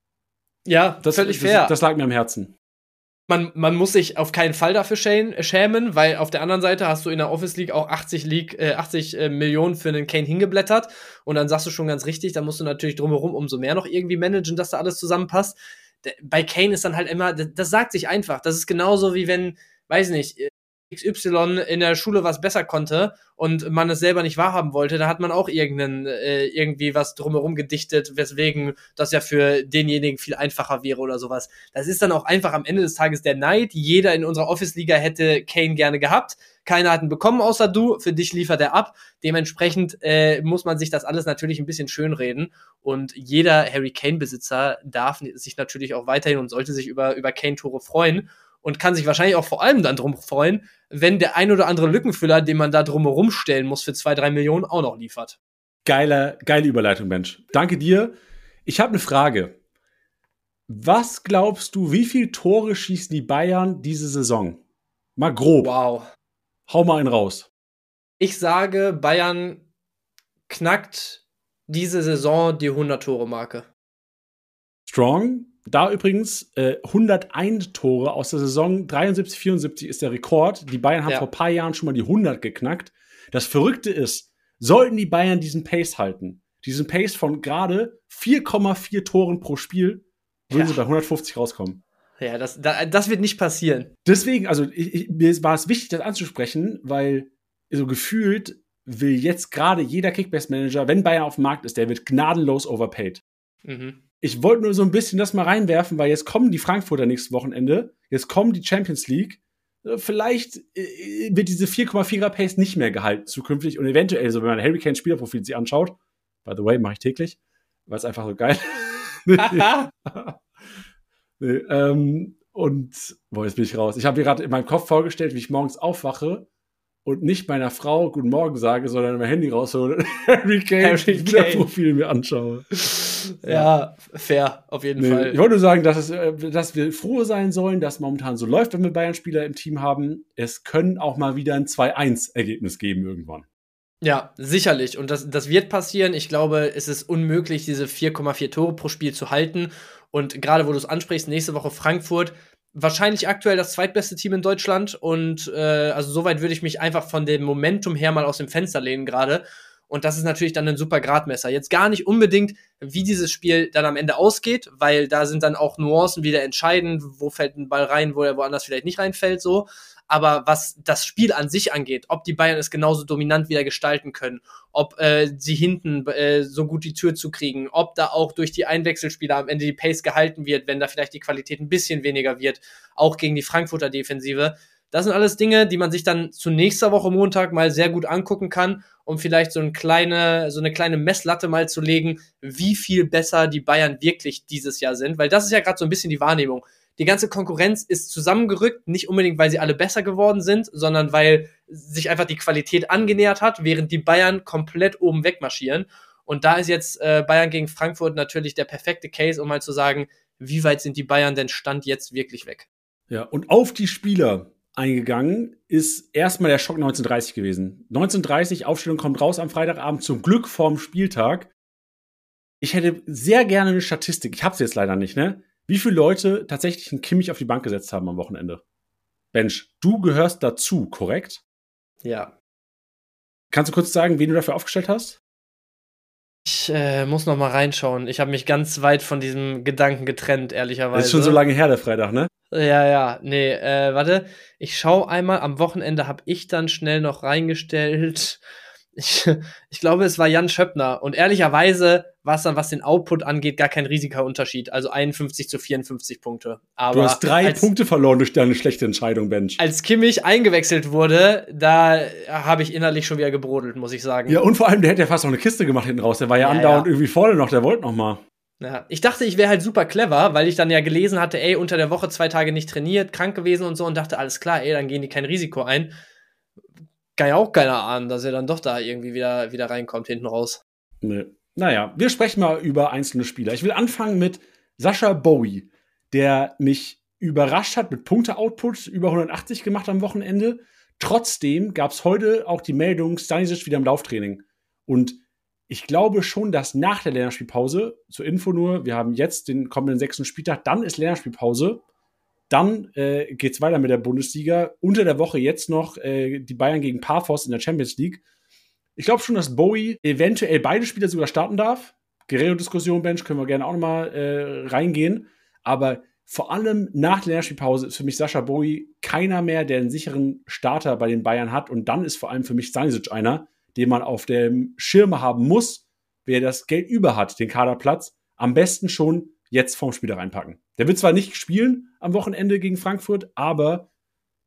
B: Ja,
A: Das,
B: völlig
A: das,
B: fair.
A: Das lag mir am Herzen.
B: Man, man muss sich auf keinen Fall dafür schämen, schämen, weil auf der anderen Seite hast du in der Office League auch achtzig, League, äh, achtzig äh, Millionen für einen Kane hingeblättert und dann sagst du schon ganz richtig, da musst du natürlich drumherum umso mehr noch irgendwie managen, dass da alles zusammenpasst. D- Bei Kane ist dann halt immer, das, das sagt sich einfach, das ist genauso wie wenn, weiß nicht, X Y in der Schule was besser konnte und man es selber nicht wahrhaben wollte, da hat man auch irgendeinen, äh, irgendwie was drumherum gedichtet, weswegen das ja für denjenigen viel einfacher wäre oder sowas. Das ist dann auch einfach am Ende des Tages der Neid. Jeder in unserer Office-Liga hätte Kane gerne gehabt. Keiner hat ihn bekommen außer du. Für dich liefert er ab. Dementsprechend äh, muss man sich das alles natürlich ein bisschen schönreden. Und jeder Harry Kane-Besitzer darf sich natürlich auch weiterhin und sollte sich über, über Kane-Tore freuen. Und kann sich wahrscheinlich auch vor allem dann drum freuen, wenn der ein oder andere Lückenfüller, den man da drumherum stellen muss für zwei, drei Millionen, auch noch liefert.
A: Geile, geile Überleitung, Mensch. Danke dir. Ich habe eine Frage. Was glaubst du, wie viele Tore schießen die Bayern diese Saison? Mal grob.
B: Wow.
A: Hau mal einen raus.
B: Ich sage, Bayern knackt diese Saison die hundert-Tore-Marke.
A: Strong. Da übrigens äh, hunderteins Tore aus der Saison dreiundsiebzig vierundsiebzig ist der Rekord. Die Bayern haben ja. vor ein paar Jahren schon mal die hundert geknackt. Das Verrückte ist, sollten die Bayern diesen Pace halten, diesen Pace von gerade vier Komma vier Toren pro Spiel, würden ja. sie bei hundertfünfzig rauskommen.
B: Ja, das, das wird nicht passieren.
A: Deswegen, also ich, ich, mir war es wichtig, das anzusprechen, weil so gefühlt will jetzt gerade jeder Kickbase-Manager, wenn Bayern auf dem Markt ist, der wird gnadenlos overpaid. Mhm. Ich wollte nur so ein bisschen das mal reinwerfen, weil jetzt kommen die Frankfurter nächstes Wochenende, jetzt kommen die Champions League. Vielleicht wird diese vier Komma vierer Pace nicht mehr gehalten zukünftig und eventuell, so wenn man Harry Kane Spielerprofil sich anschaut, by the way, mache ich täglich, weil es einfach so geil nee, ähm, und, boah, jetzt bin ich raus. Ich habe mir gerade in meinem Kopf vorgestellt, wie ich morgens aufwache und nicht meiner Frau Guten Morgen sage, sondern mein Handy raushole und Harry Kane Spielerprofil mir anschaue.
B: Ja, fair, auf jeden nee, Fall.
A: Ich wollte nur sagen, dass, es, dass wir froh sein sollen, dass momentan so läuft, wenn wir Bayern-Spieler im Team haben. Es können auch mal wieder ein zwei eins Ergebnis geben irgendwann.
B: Ja, sicherlich. Und das, das wird passieren. Ich glaube, es ist unmöglich, diese vier Komma vier Tore pro Spiel zu halten. Und gerade, wo du es ansprichst, nächste Woche Frankfurt, wahrscheinlich aktuell das zweitbeste Team in Deutschland. Und äh, also soweit würde ich mich einfach von dem Momentum her mal aus dem Fenster lehnen gerade. Und das ist natürlich dann ein super Gradmesser. Jetzt gar nicht unbedingt, wie dieses Spiel dann am Ende ausgeht, weil da sind dann auch Nuancen wieder entscheidend, wo fällt ein Ball rein, wo er woanders vielleicht nicht reinfällt, so. Aber was das Spiel an sich angeht, ob die Bayern es genauso dominant wieder gestalten können, ob äh, sie hinten äh, so gut die Tür zukriegen, ob da auch durch die Einwechselspieler am Ende die Pace gehalten wird, wenn da vielleicht die Qualität ein bisschen weniger wird, auch gegen die Frankfurter Defensive. Das sind alles Dinge, die man sich dann zu nächster Woche Montag mal sehr gut angucken kann, um vielleicht so eine kleine, so eine kleine Messlatte mal zu legen, wie viel besser die Bayern wirklich dieses Jahr sind. Weil das ist ja gerade so ein bisschen die Wahrnehmung. Die ganze Konkurrenz ist zusammengerückt, nicht unbedingt, weil sie alle besser geworden sind, sondern weil sich einfach die Qualität angenähert hat, während die Bayern komplett oben wegmarschieren. Und da ist jetzt äh, Bayern gegen Frankfurt natürlich der perfekte Case, um mal zu sagen, wie weit sind die Bayern denn Stand jetzt wirklich weg?
A: Ja, und auf die Spieler eingegangen ist erstmal der Schock neunzehnhundertdreißig gewesen. neunzehnhundertdreißig, Aufstellung kommt raus am Freitagabend, zum Glück vorm Spieltag. Ich hätte sehr gerne eine Statistik, ich hab's jetzt leider nicht, ne? Wie viele Leute tatsächlich einen Kimmich auf die Bank gesetzt haben am Wochenende? Bench, du gehörst dazu, korrekt?
B: Ja.
A: Kannst du kurz sagen, wen du dafür aufgestellt hast?
B: Ich äh, muss noch mal reinschauen. Ich habe mich ganz weit von diesem Gedanken getrennt, ehrlicherweise.
A: Das ist schon so lange her, der Freitag, ne?
B: Ja, ja, nee, äh, warte. Ich schau einmal, am Wochenende habe ich dann schnell noch reingestellt. Ich, ich glaube, es war Jan Schöppner. Und ehrlicherweise war es dann, was den Output angeht, gar kein Risikerunterschied. Also einundfünfzig zu vierundfünfzig Punkte. Aber
A: du hast drei
B: als,
A: Punkte verloren durch deine schlechte Entscheidung, Bench.
B: Als Kimmich eingewechselt wurde, da habe ich innerlich schon wieder gebrodelt, muss ich sagen.
A: Ja, und vor allem, der hätte ja fast noch eine Kiste gemacht hinten raus. Der war ja, ja andauernd ja. irgendwie voll noch, der wollte noch mal.
B: Ja, ich dachte, ich wäre halt super clever, weil ich dann ja gelesen hatte, ey, unter der Woche zwei Tage nicht trainiert, krank gewesen und so und dachte, alles klar, ey, dann gehen die kein Risiko ein. Kann ja auch keiner ahnen, dass er dann doch da irgendwie wieder, wieder reinkommt hinten raus.
A: Nee. Naja, wir sprechen mal über einzelne Spieler. Ich will anfangen mit Sascha Bowie, der mich überrascht hat mit Punkte-Output, über hundertachtzig gemacht am Wochenende. Trotzdem gab es heute auch die Meldung, Stanisic wieder im Lauftraining. Und ich glaube schon, dass nach der Länderspielpause, zur Info nur, wir haben jetzt den kommenden sechsten Spieltag, dann ist Länderspielpause. Dann äh, geht's weiter mit der Bundesliga. Unter der Woche jetzt noch äh, die Bayern gegen Paphos in der Champions League. Ich glaube schon, dass Bowie eventuell beide Spiele sogar starten darf. Guerrero-Diskussion, Bench, können wir gerne auch noch mal äh, reingehen. Aber vor allem nach der Länderspielpause ist für mich Sascha Bowie keiner mehr, der einen sicheren Starter bei den Bayern hat. Und dann ist vor allem für mich Stanisic einer, den man auf dem Schirm haben muss, wer das Geld über hat, den Kaderplatz. Am besten schon jetzt vorm Spiel reinpacken. Der wird zwar nicht spielen am Wochenende gegen Frankfurt, aber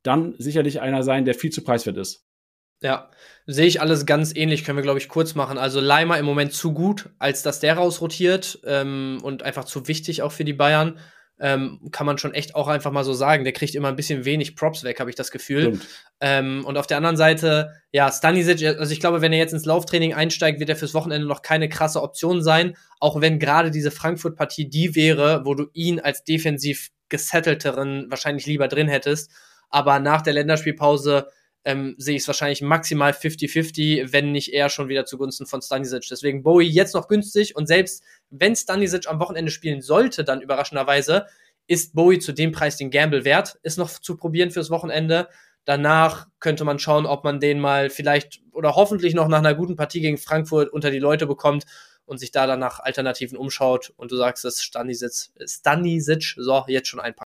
A: dann sicherlich einer sein, der viel zu preiswert ist.
B: Ja, sehe ich alles ganz ähnlich, können wir, glaube ich, kurz machen. Also Leimer im Moment zu gut, als dass der rausrotiert ähm, und einfach zu wichtig auch für die Bayern. Ähm, kann man schon echt auch einfach mal so sagen. Der kriegt immer ein bisschen wenig Props weg, habe ich das Gefühl. Ähm, und auf der anderen Seite, ja, Stanisic, also ich glaube, wenn er jetzt ins Lauftraining einsteigt, wird er fürs Wochenende noch keine krasse Option sein, auch wenn gerade diese Frankfurt-Partie die wäre, wo du ihn als defensiv gesettelteren wahrscheinlich lieber drin hättest. Aber nach der Länderspielpause ähm, sehe ich es wahrscheinlich maximal fünfzig fünfzig, wenn nicht eher schon wieder zugunsten von Stanisic. Deswegen Bowie jetzt noch günstig und selbst wenn Stanisic am Wochenende spielen sollte, dann überraschenderweise, ist Bowie zu dem Preis den Gamble wert, ist noch zu probieren fürs Wochenende. Danach könnte man schauen, ob man den mal vielleicht oder hoffentlich noch nach einer guten Partie gegen Frankfurt unter die Leute bekommt und sich da dann nach Alternativen umschaut. Und du sagst, dass Stanisic, Stanisic so jetzt schon einpacken.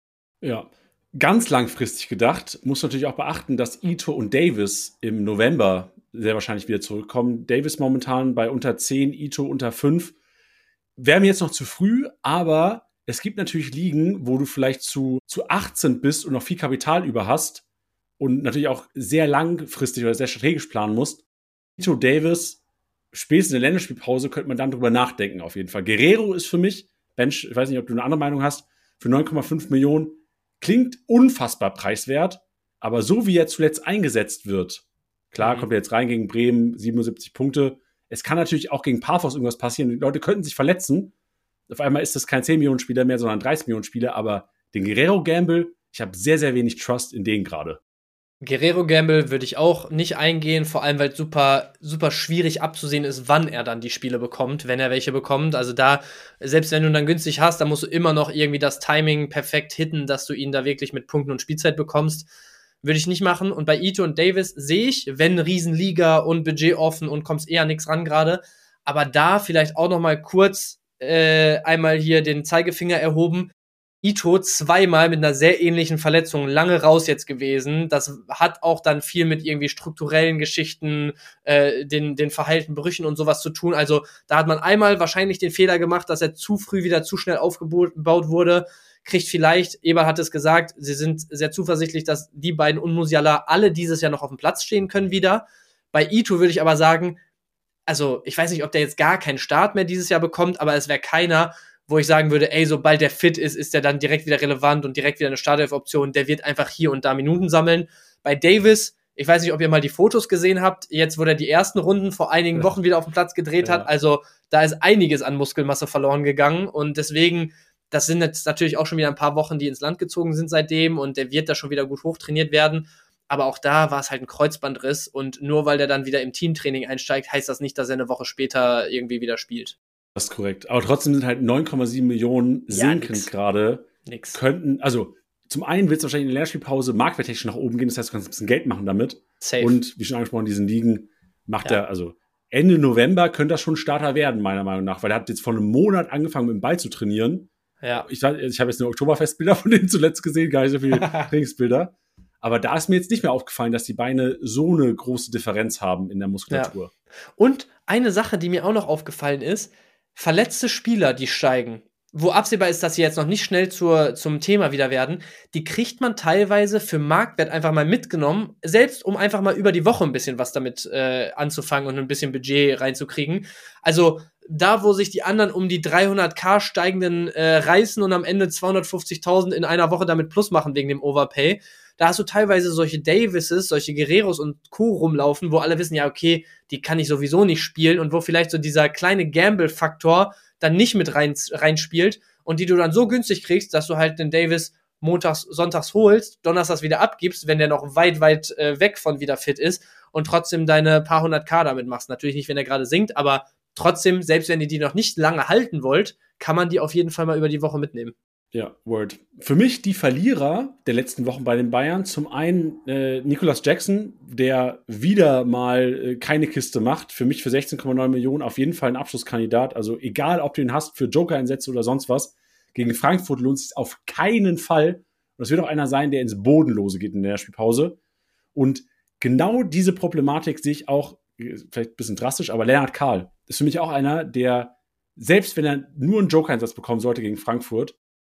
A: Ja, ganz langfristig gedacht, muss man natürlich auch beachten, dass Ito und Davis im November sehr wahrscheinlich wieder zurückkommen. Davis momentan bei unter zehn, Ito unter fünf. Wäre mir jetzt noch zu früh, aber es gibt natürlich Ligen, wo du vielleicht zu, zu achtzehn bist und noch viel Kapital über hast und natürlich auch sehr langfristig oder sehr strategisch planen musst. Ito, Davis, spätestens in der Länderspielpause könnte man dann drüber nachdenken auf jeden Fall. Guerrero ist für mich, Bench, ich weiß nicht, ob du eine andere Meinung hast, für neun Komma fünf Millionen klingt unfassbar preiswert, aber so wie er zuletzt eingesetzt wird, klar, mhm. kommt er jetzt rein gegen Bremen, siebenundsiebzig Punkte. Es kann natürlich auch gegen Paphos irgendwas passieren. Die Leute könnten sich verletzen. Auf einmal ist das kein zehn-Millionen-Spieler mehr, sondern dreißig Millionen-Spieler. Aber den Guerrero-Gamble, ich habe sehr, sehr wenig Trust in den gerade.
B: Guerrero-Gamble würde ich auch nicht eingehen, vor allem, weil es super, super schwierig abzusehen ist, wann er dann die Spiele bekommt, wenn er welche bekommt. Also da, selbst wenn du ihn dann günstig hast, dann musst du immer noch irgendwie das Timing perfekt hitten, dass du ihn da wirklich mit Punkten und Spielzeit bekommst. Würde ich nicht machen. Und bei Ito und Davis sehe ich, wenn Riesenliga und Budget offen und kommst eher nix ran gerade. Aber da vielleicht auch noch mal kurz äh, einmal hier den Zeigefinger erhoben. Ito zweimal mit einer sehr ähnlichen Verletzung lange raus jetzt gewesen. Das hat auch dann viel mit irgendwie strukturellen Geschichten, äh, den, den verheilten Brüchen und sowas zu tun. Also da hat man einmal wahrscheinlich den Fehler gemacht, dass er zu früh wieder zu schnell aufgebaut wurde. Kriegt vielleicht, Eber hat es gesagt, sie sind sehr zuversichtlich, dass die beiden und Musiala alle dieses Jahr noch auf dem Platz stehen können wieder. Bei Ito würde ich aber sagen, also ich weiß nicht, ob der jetzt gar keinen Start mehr dieses Jahr bekommt, aber es wäre keiner, wo ich sagen würde, ey, sobald der fit ist, ist der dann direkt wieder relevant und direkt wieder eine Startelf-Option. Der wird einfach hier und da Minuten sammeln. Bei Davis, ich weiß nicht, ob ihr mal die Fotos gesehen habt, jetzt, wo der die ersten Runden vor einigen Wochen wieder auf dem Platz gedreht ja. hat, also da ist einiges an Muskelmasse verloren gegangen und deswegen, das sind jetzt natürlich auch schon wieder ein paar Wochen, die ins Land gezogen sind seitdem und der wird da schon wieder gut hochtrainiert werden. Aber auch da war es halt ein Kreuzbandriss und nur weil der dann wieder im Teamtraining einsteigt, heißt das nicht, dass er eine Woche später irgendwie wieder spielt.
A: Das ist korrekt. Aber trotzdem sind halt neun Komma sieben Millionen sinkend ja, gerade.
B: Nix.
A: Könnten, also zum einen wird es wahrscheinlich in der Lehrspielpause marktwerttechnisch nach oben gehen, das heißt, du kannst ein bisschen Geld machen damit.
B: Safe.
A: Und wie schon angesprochen, diesen Ligen macht ja. er, also Ende November könnte das schon ein Starter werden, meiner Meinung nach, weil er hat jetzt vor einem Monat angefangen, mit dem Ball zu trainieren.
B: Ja.
A: Ich, ich habe jetzt eine Oktoberfestbilder von denen zuletzt gesehen, gar nicht so viele Trainingsbilder. Aber da ist mir jetzt nicht mehr aufgefallen, dass die Beine so eine große Differenz haben in der Muskulatur.
B: Ja. Und eine Sache, die mir auch noch aufgefallen ist, verletzte Spieler, die steigen, wo absehbar ist, dass sie jetzt noch nicht schnell zur, zum Thema wieder werden, die kriegt man teilweise für Marktwert einfach mal mitgenommen, selbst um einfach mal über die Woche ein bisschen was damit äh, anzufangen und ein bisschen Budget reinzukriegen. Also da, wo sich die anderen um die dreihunderttausend steigenden äh, reißen und am Ende zweihundertfünfzigtausend in einer Woche damit plus machen wegen dem Overpay, da hast du teilweise solche Davises, solche Guerreros und Co. rumlaufen, wo alle wissen, ja, okay, die kann ich sowieso nicht spielen und wo vielleicht so dieser kleine Gamble-Faktor dann nicht mit rein, reinspielt und die du dann so günstig kriegst, dass du halt den Davis montags, sonntags holst, donnerstags wieder abgibst, wenn der noch weit, weit äh, weg von wieder fit ist und trotzdem deine paar hundert K damit machst. Natürlich nicht, wenn er gerade sinkt, aber trotzdem, selbst wenn ihr die noch nicht lange halten wollt, kann man die auf jeden Fall mal über die Woche mitnehmen.
A: Ja, Word. Für mich die Verlierer der letzten Wochen bei den Bayern. Zum einen äh, Nicolas Jackson, der wieder mal äh, keine Kiste macht. Für mich für sechzehn Komma neun Millionen auf jeden Fall ein Abschlusskandidat. Also egal, ob du ihn hast für Joker-Einsätze oder sonst was. Gegen Frankfurt lohnt es sich auf keinen Fall. Und das wird auch einer sein, der ins Bodenlose geht in der Spielpause. Und genau diese Problematik sehe ich auch, vielleicht ein bisschen drastisch, aber Lennart Kahl ist für mich auch einer, der, selbst wenn er nur einen Joker-Einsatz bekommen sollte gegen Frankfurt,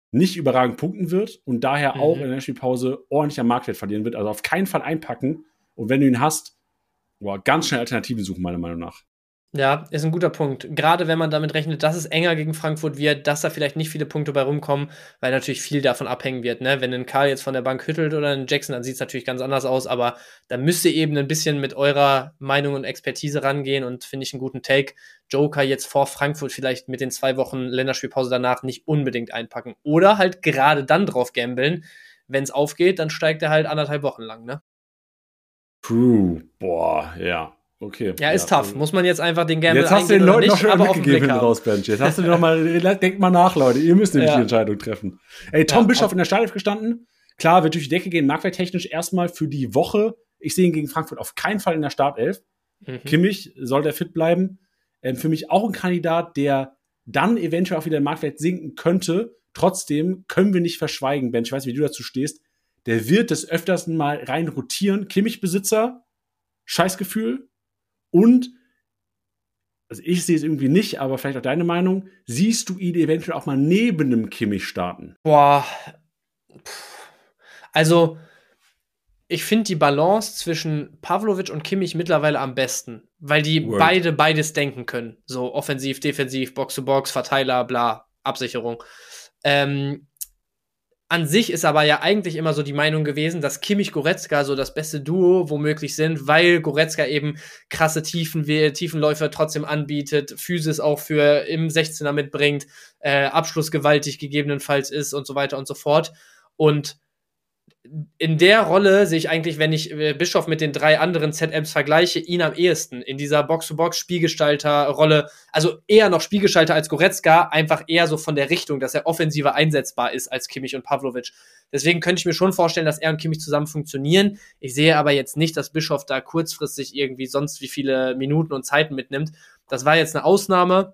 A: nicht überragend punkten wird und daher
B: Mhm.
A: auch in der Länderspielpause ordentlich am Marktwert verlieren wird. Also auf keinen Fall einpacken. Und wenn du ihn hast, boah, ganz schnell Alternativen suchen, meiner Meinung nach.
B: Ja, ist ein guter Punkt. Gerade wenn man damit rechnet, dass es enger gegen Frankfurt wird, dass da vielleicht nicht viele Punkte bei rumkommen, weil natürlich viel davon abhängen wird. Ne? Wenn ein Karl jetzt von der Bank hüttelt oder ein Jackson, dann sieht es natürlich ganz anders aus, aber da müsst ihr eben ein bisschen mit eurer Meinung und Expertise rangehen und finde ich einen guten Take. Joker jetzt vor Frankfurt vielleicht mit den zwei Wochen Länderspielpause danach nicht unbedingt einpacken. Oder halt gerade dann drauf gambeln. Wenn es aufgeht, dann steigt er halt anderthalb Wochen lang, ne?
A: True. Boah, ja. Okay.
B: Ja, ist tough. Muss man jetzt einfach den Gamble
A: Jetzt hast du
B: eingehen
A: den
B: oder
A: Leuten noch
B: nicht,
A: schon
B: aber auf den
A: mitgegeben
B: Blick
A: hinten
B: haben.
A: raus, Bench. Jetzt hast du dir noch mal, denkt mal nach, Leute. Ihr müsst nämlich
B: Ja.
A: die Entscheidung treffen. Ey, Tom
B: Ja,
A: Bischof
B: auf-
A: in der Startelf gestanden. Klar, wird durch die Decke gehen, marktwerttechnisch erstmal für die Woche. Ich sehe ihn gegen Frankfurt auf keinen Fall in der Startelf.
B: Mhm.
A: Kimmich soll der fit bleiben. Ähm, für mich auch ein Kandidat, der dann eventuell auch wieder im Marktwert sinken könnte. Trotzdem können wir nicht verschweigen, Ben, ich weiß nicht, wie du dazu stehst. Der wird des Öftersten mal rein rotieren. Kimmich-Besitzer, Scheißgefühl. Und, also ich sehe es irgendwie nicht, aber vielleicht auch deine Meinung, siehst du ihn eventuell auch mal neben einem Kimmich starten?
B: Boah. Pff. Also, ich finde die Balance zwischen Pavlovic und Kimmich mittlerweile am besten, weil die
A: Word.
B: beide beides denken können. So offensiv, defensiv, Box-to-Box, Verteiler, bla, Absicherung. Ähm, an sich ist aber ja eigentlich immer so die Meinung gewesen, dass Kimmich-Goretzka so das beste Duo womöglich sind, weil Goretzka eben krasse Tiefen, Tiefenläufe trotzdem anbietet, Physis auch für im sechzehner mitbringt, äh, Abschluss gewaltig gegebenenfalls ist und so weiter und so fort. Und in der Rolle sehe ich eigentlich, wenn ich äh, Bischof mit den drei anderen Z Ms vergleiche, ihn am ehesten in dieser Box-to-Box-Spielgestalter-Rolle. Also eher noch Spielgestalter als Goretzka, einfach eher so von der Richtung, dass er offensiver einsetzbar ist als Kimmich und Pavlovic. Deswegen könnte ich mir schon vorstellen, dass er und Kimmich zusammen funktionieren. Ich sehe aber jetzt nicht, dass Bischof da kurzfristig irgendwie sonst wie viele Minuten und Zeiten mitnimmt. Das war jetzt eine Ausnahme.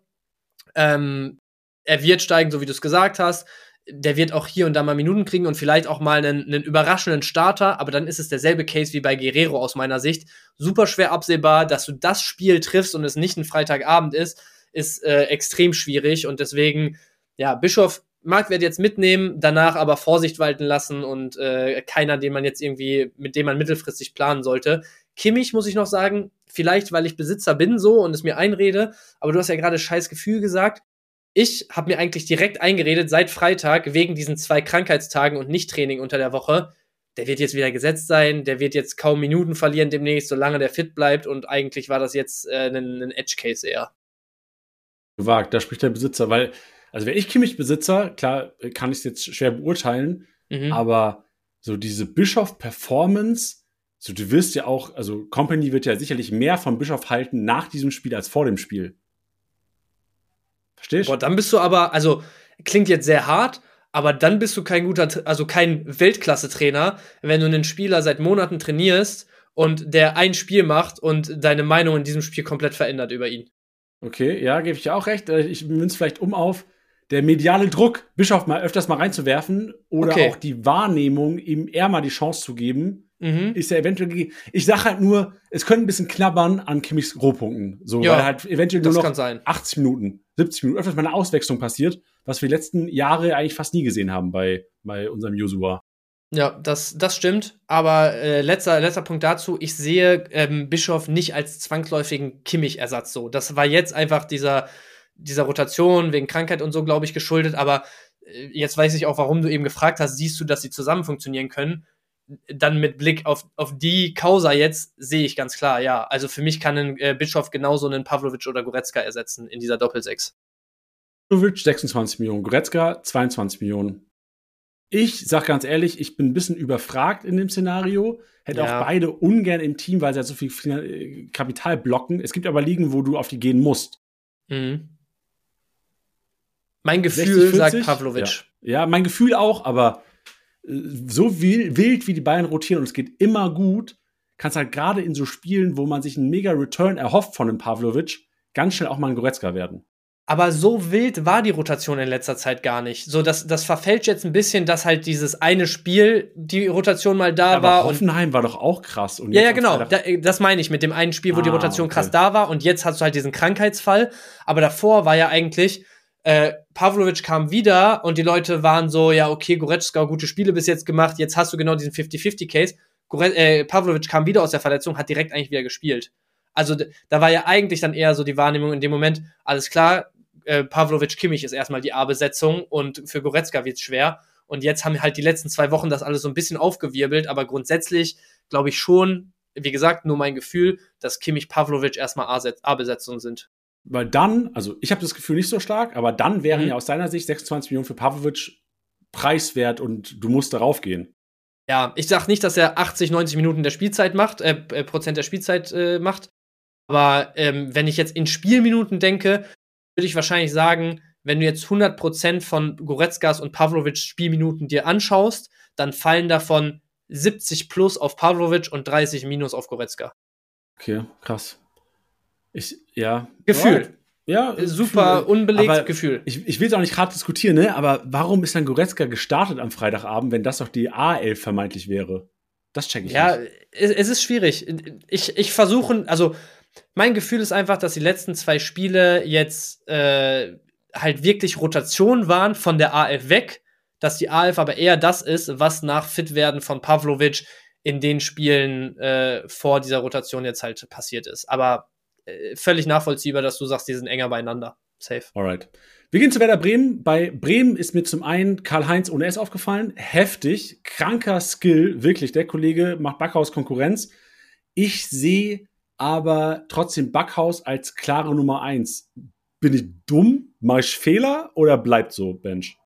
B: Ähm, er wird steigen, so wie du es gesagt hast. Der wird auch hier und da mal Minuten kriegen und vielleicht auch mal einen, einen überraschenden Starter, aber dann ist es derselbe Case wie bei Guerrero aus meiner Sicht. Super schwer absehbar, dass du das Spiel triffst und es nicht ein Freitagabend ist, ist äh, extrem schwierig und deswegen, ja, Bischof Marktwert jetzt mitnehmen, danach aber Vorsicht walten lassen und äh, keiner, den man jetzt irgendwie, mit dem man mittelfristig planen sollte. Kimmich, muss ich noch sagen, vielleicht, weil ich Besitzer bin so und es mir einrede, aber du hast ja gerade scheiß Gefühl gesagt. Ich habe mir eigentlich direkt eingeredet, seit Freitag, wegen diesen zwei Krankheitstagen und Nicht-Training unter der Woche, der wird jetzt wieder gesetzt sein, der wird jetzt kaum Minuten verlieren demnächst, solange der fit bleibt und eigentlich war das jetzt äh, ein, ein Edge-Case eher.
A: Gewagt, da spricht der Besitzer, weil, also wäre ich Kimmich-Besitzer, klar, kann ich es jetzt schwer beurteilen,
B: Mhm.
A: aber so diese Bischof-Performance, so du wirst ja auch, also Company wird ja sicherlich mehr von Bischof halten nach diesem Spiel als vor dem Spiel. Verstehst du?
B: Boah, dann bist du aber, also klingt jetzt sehr hart, aber dann bist du kein guter, also kein Weltklasse-Trainer, wenn du einen Spieler seit Monaten trainierst und der ein Spiel macht und deine Meinung in diesem Spiel komplett verändert über ihn.
A: Okay, ja, gebe ich dir auch recht. Ich münze vielleicht um auf der mediale Druck, Bischof mal öfters mal reinzuwerfen oder
B: Okay.
A: auch die Wahrnehmung, ihm eher mal die Chance zu geben,
B: Mhm.
A: ist ja eventuell gegeben. Ich sag halt nur, es könnte ein bisschen knabbern an Kimmichs Rohpunkten. So,
B: Ja,
A: weil halt eventuell nur
B: das
A: noch
B: kann sein.
A: achtzig Minuten, siebzig Minuten, öfters mal eine Auswechslung passiert, was wir die letzten Jahre eigentlich fast nie gesehen haben bei, bei unserem Joshua.
B: Ja, das, das stimmt. Aber äh, letzter, letzter Punkt dazu. Ich sehe ähm, Bischof nicht als zwangsläufigen Kimmich-Ersatz so. Das war jetzt einfach dieser, dieser Rotation wegen Krankheit und so, glaube ich, geschuldet. Aber äh, jetzt weiß ich auch, warum du eben gefragt hast, siehst du, dass sie zusammen funktionieren können? Dann mit Blick auf, auf die Causa jetzt sehe ich ganz klar, ja. Also für mich kann ein äh, Bischof genauso einen Pavlovic oder Goretzka ersetzen in dieser Doppelsechs.
A: Pavlovic sechsundzwanzig Millionen, Goretzka zweiundzwanzig Millionen. Ich sag ganz ehrlich, ich bin ein bisschen überfragt in dem Szenario. Hätte
B: Ja.
A: auch beide ungern im Team, weil sie halt so viel Finan- äh, Kapital blocken. Es gibt aber Ligen, wo du auf die gehen musst.
B: Mhm. Mein
A: sechzig,
B: Gefühl sagt
A: vierzig?
B: Pavlovic.
A: Ja. ja, mein Gefühl auch, aber äh, so wild, wild wie die beiden rotieren und es geht immer gut, kannst halt gerade in so Spielen, wo man sich einen mega Return erhofft von einem Pavlovic, ganz schnell auch mal ein Goretzka werden.
B: Aber so wild war die Rotation in letzter Zeit gar nicht. So, das, das verfälscht jetzt ein bisschen, dass halt dieses eine Spiel die Rotation mal da
A: Aber
B: war. Und
A: Hoffenheim war doch auch krass. Und
B: ja,
A: jetzt
B: ja,
A: am
B: genau.
A: Freitag-
B: Da, das meine ich mit dem einen Spiel, wo die
A: Ah,
B: Rotation
A: okay.
B: krass da war. Und jetzt hast du halt diesen Krankheitsfall. Aber davor war ja eigentlich Äh, Pavlovic kam wieder und die Leute waren so, ja, okay, Goretzka, gute Spiele bis jetzt gemacht, jetzt hast du genau diesen fifty fifty Case. Gore- äh, Pavlovic kam wieder aus der Verletzung, hat direkt eigentlich wieder gespielt. Also d- da war ja eigentlich dann eher so die Wahrnehmung in dem Moment, alles klar, äh, Pavlovic Kimmich ist erstmal die A-Besetzung und für Goretzka wird's schwer. Und jetzt haben halt die letzten zwei Wochen das alles so ein bisschen aufgewirbelt, aber grundsätzlich glaube ich schon, wie gesagt, nur mein Gefühl, dass Kimmich, Pavlovic erstmal A-Besetzung sind.
A: Weil dann, also ich habe das Gefühl nicht so stark, aber dann wären
B: Mhm.
A: ja aus deiner Sicht sechsundzwanzig Millionen für Pavlovic preiswert und du musst darauf gehen.
B: Ja, ich sag nicht, dass er achtzig, neunzig Minuten der Spielzeit macht, äh, äh, Prozent der Spielzeit äh, macht. Aber ähm, wenn ich jetzt in Spielminuten denke, würde ich wahrscheinlich sagen, wenn du jetzt hundert Prozent von Goretzkas und Pavlovic Spielminuten dir anschaust, dann fallen davon siebzig plus auf Pavlovic und dreißig minus auf Goretzka.
A: Okay, krass. Ich, ja.
B: Gefühl.
A: Alright. Ja,
B: Super
A: Gefühl.
B: unbelegt
A: Aber
B: Gefühl.
A: Ich, ich will es auch nicht hart diskutieren, ne? Aber warum ist dann Goretzka gestartet am Freitagabend, wenn das doch die A elf vermeintlich wäre? Das check ich
B: Ja,
A: nicht.
B: es, es ist schwierig. Ich, ich versuche, also mein Gefühl ist einfach, dass die letzten zwei Spiele jetzt äh, halt wirklich Rotation waren von der A elf weg, dass die A elf aber eher das ist, was nach Fitwerden von Pavlovic in den Spielen äh, vor dieser Rotation jetzt halt passiert ist. Aber äh, völlig nachvollziehbar, dass du sagst, die sind enger beieinander. Safe.
A: Alright. Wir gehen zu Werder Bremen. Bei Bremen ist mir zum einen Karl-Heinz ohne S aufgefallen. Heftig, kranker Skill, wirklich. Der Kollege macht Backhaus Konkurrenz. Ich sehe aber trotzdem Backhaus als klare Nummer eins. Bin ich dumm? Mach ich Fehler oder bleibt so, Bench?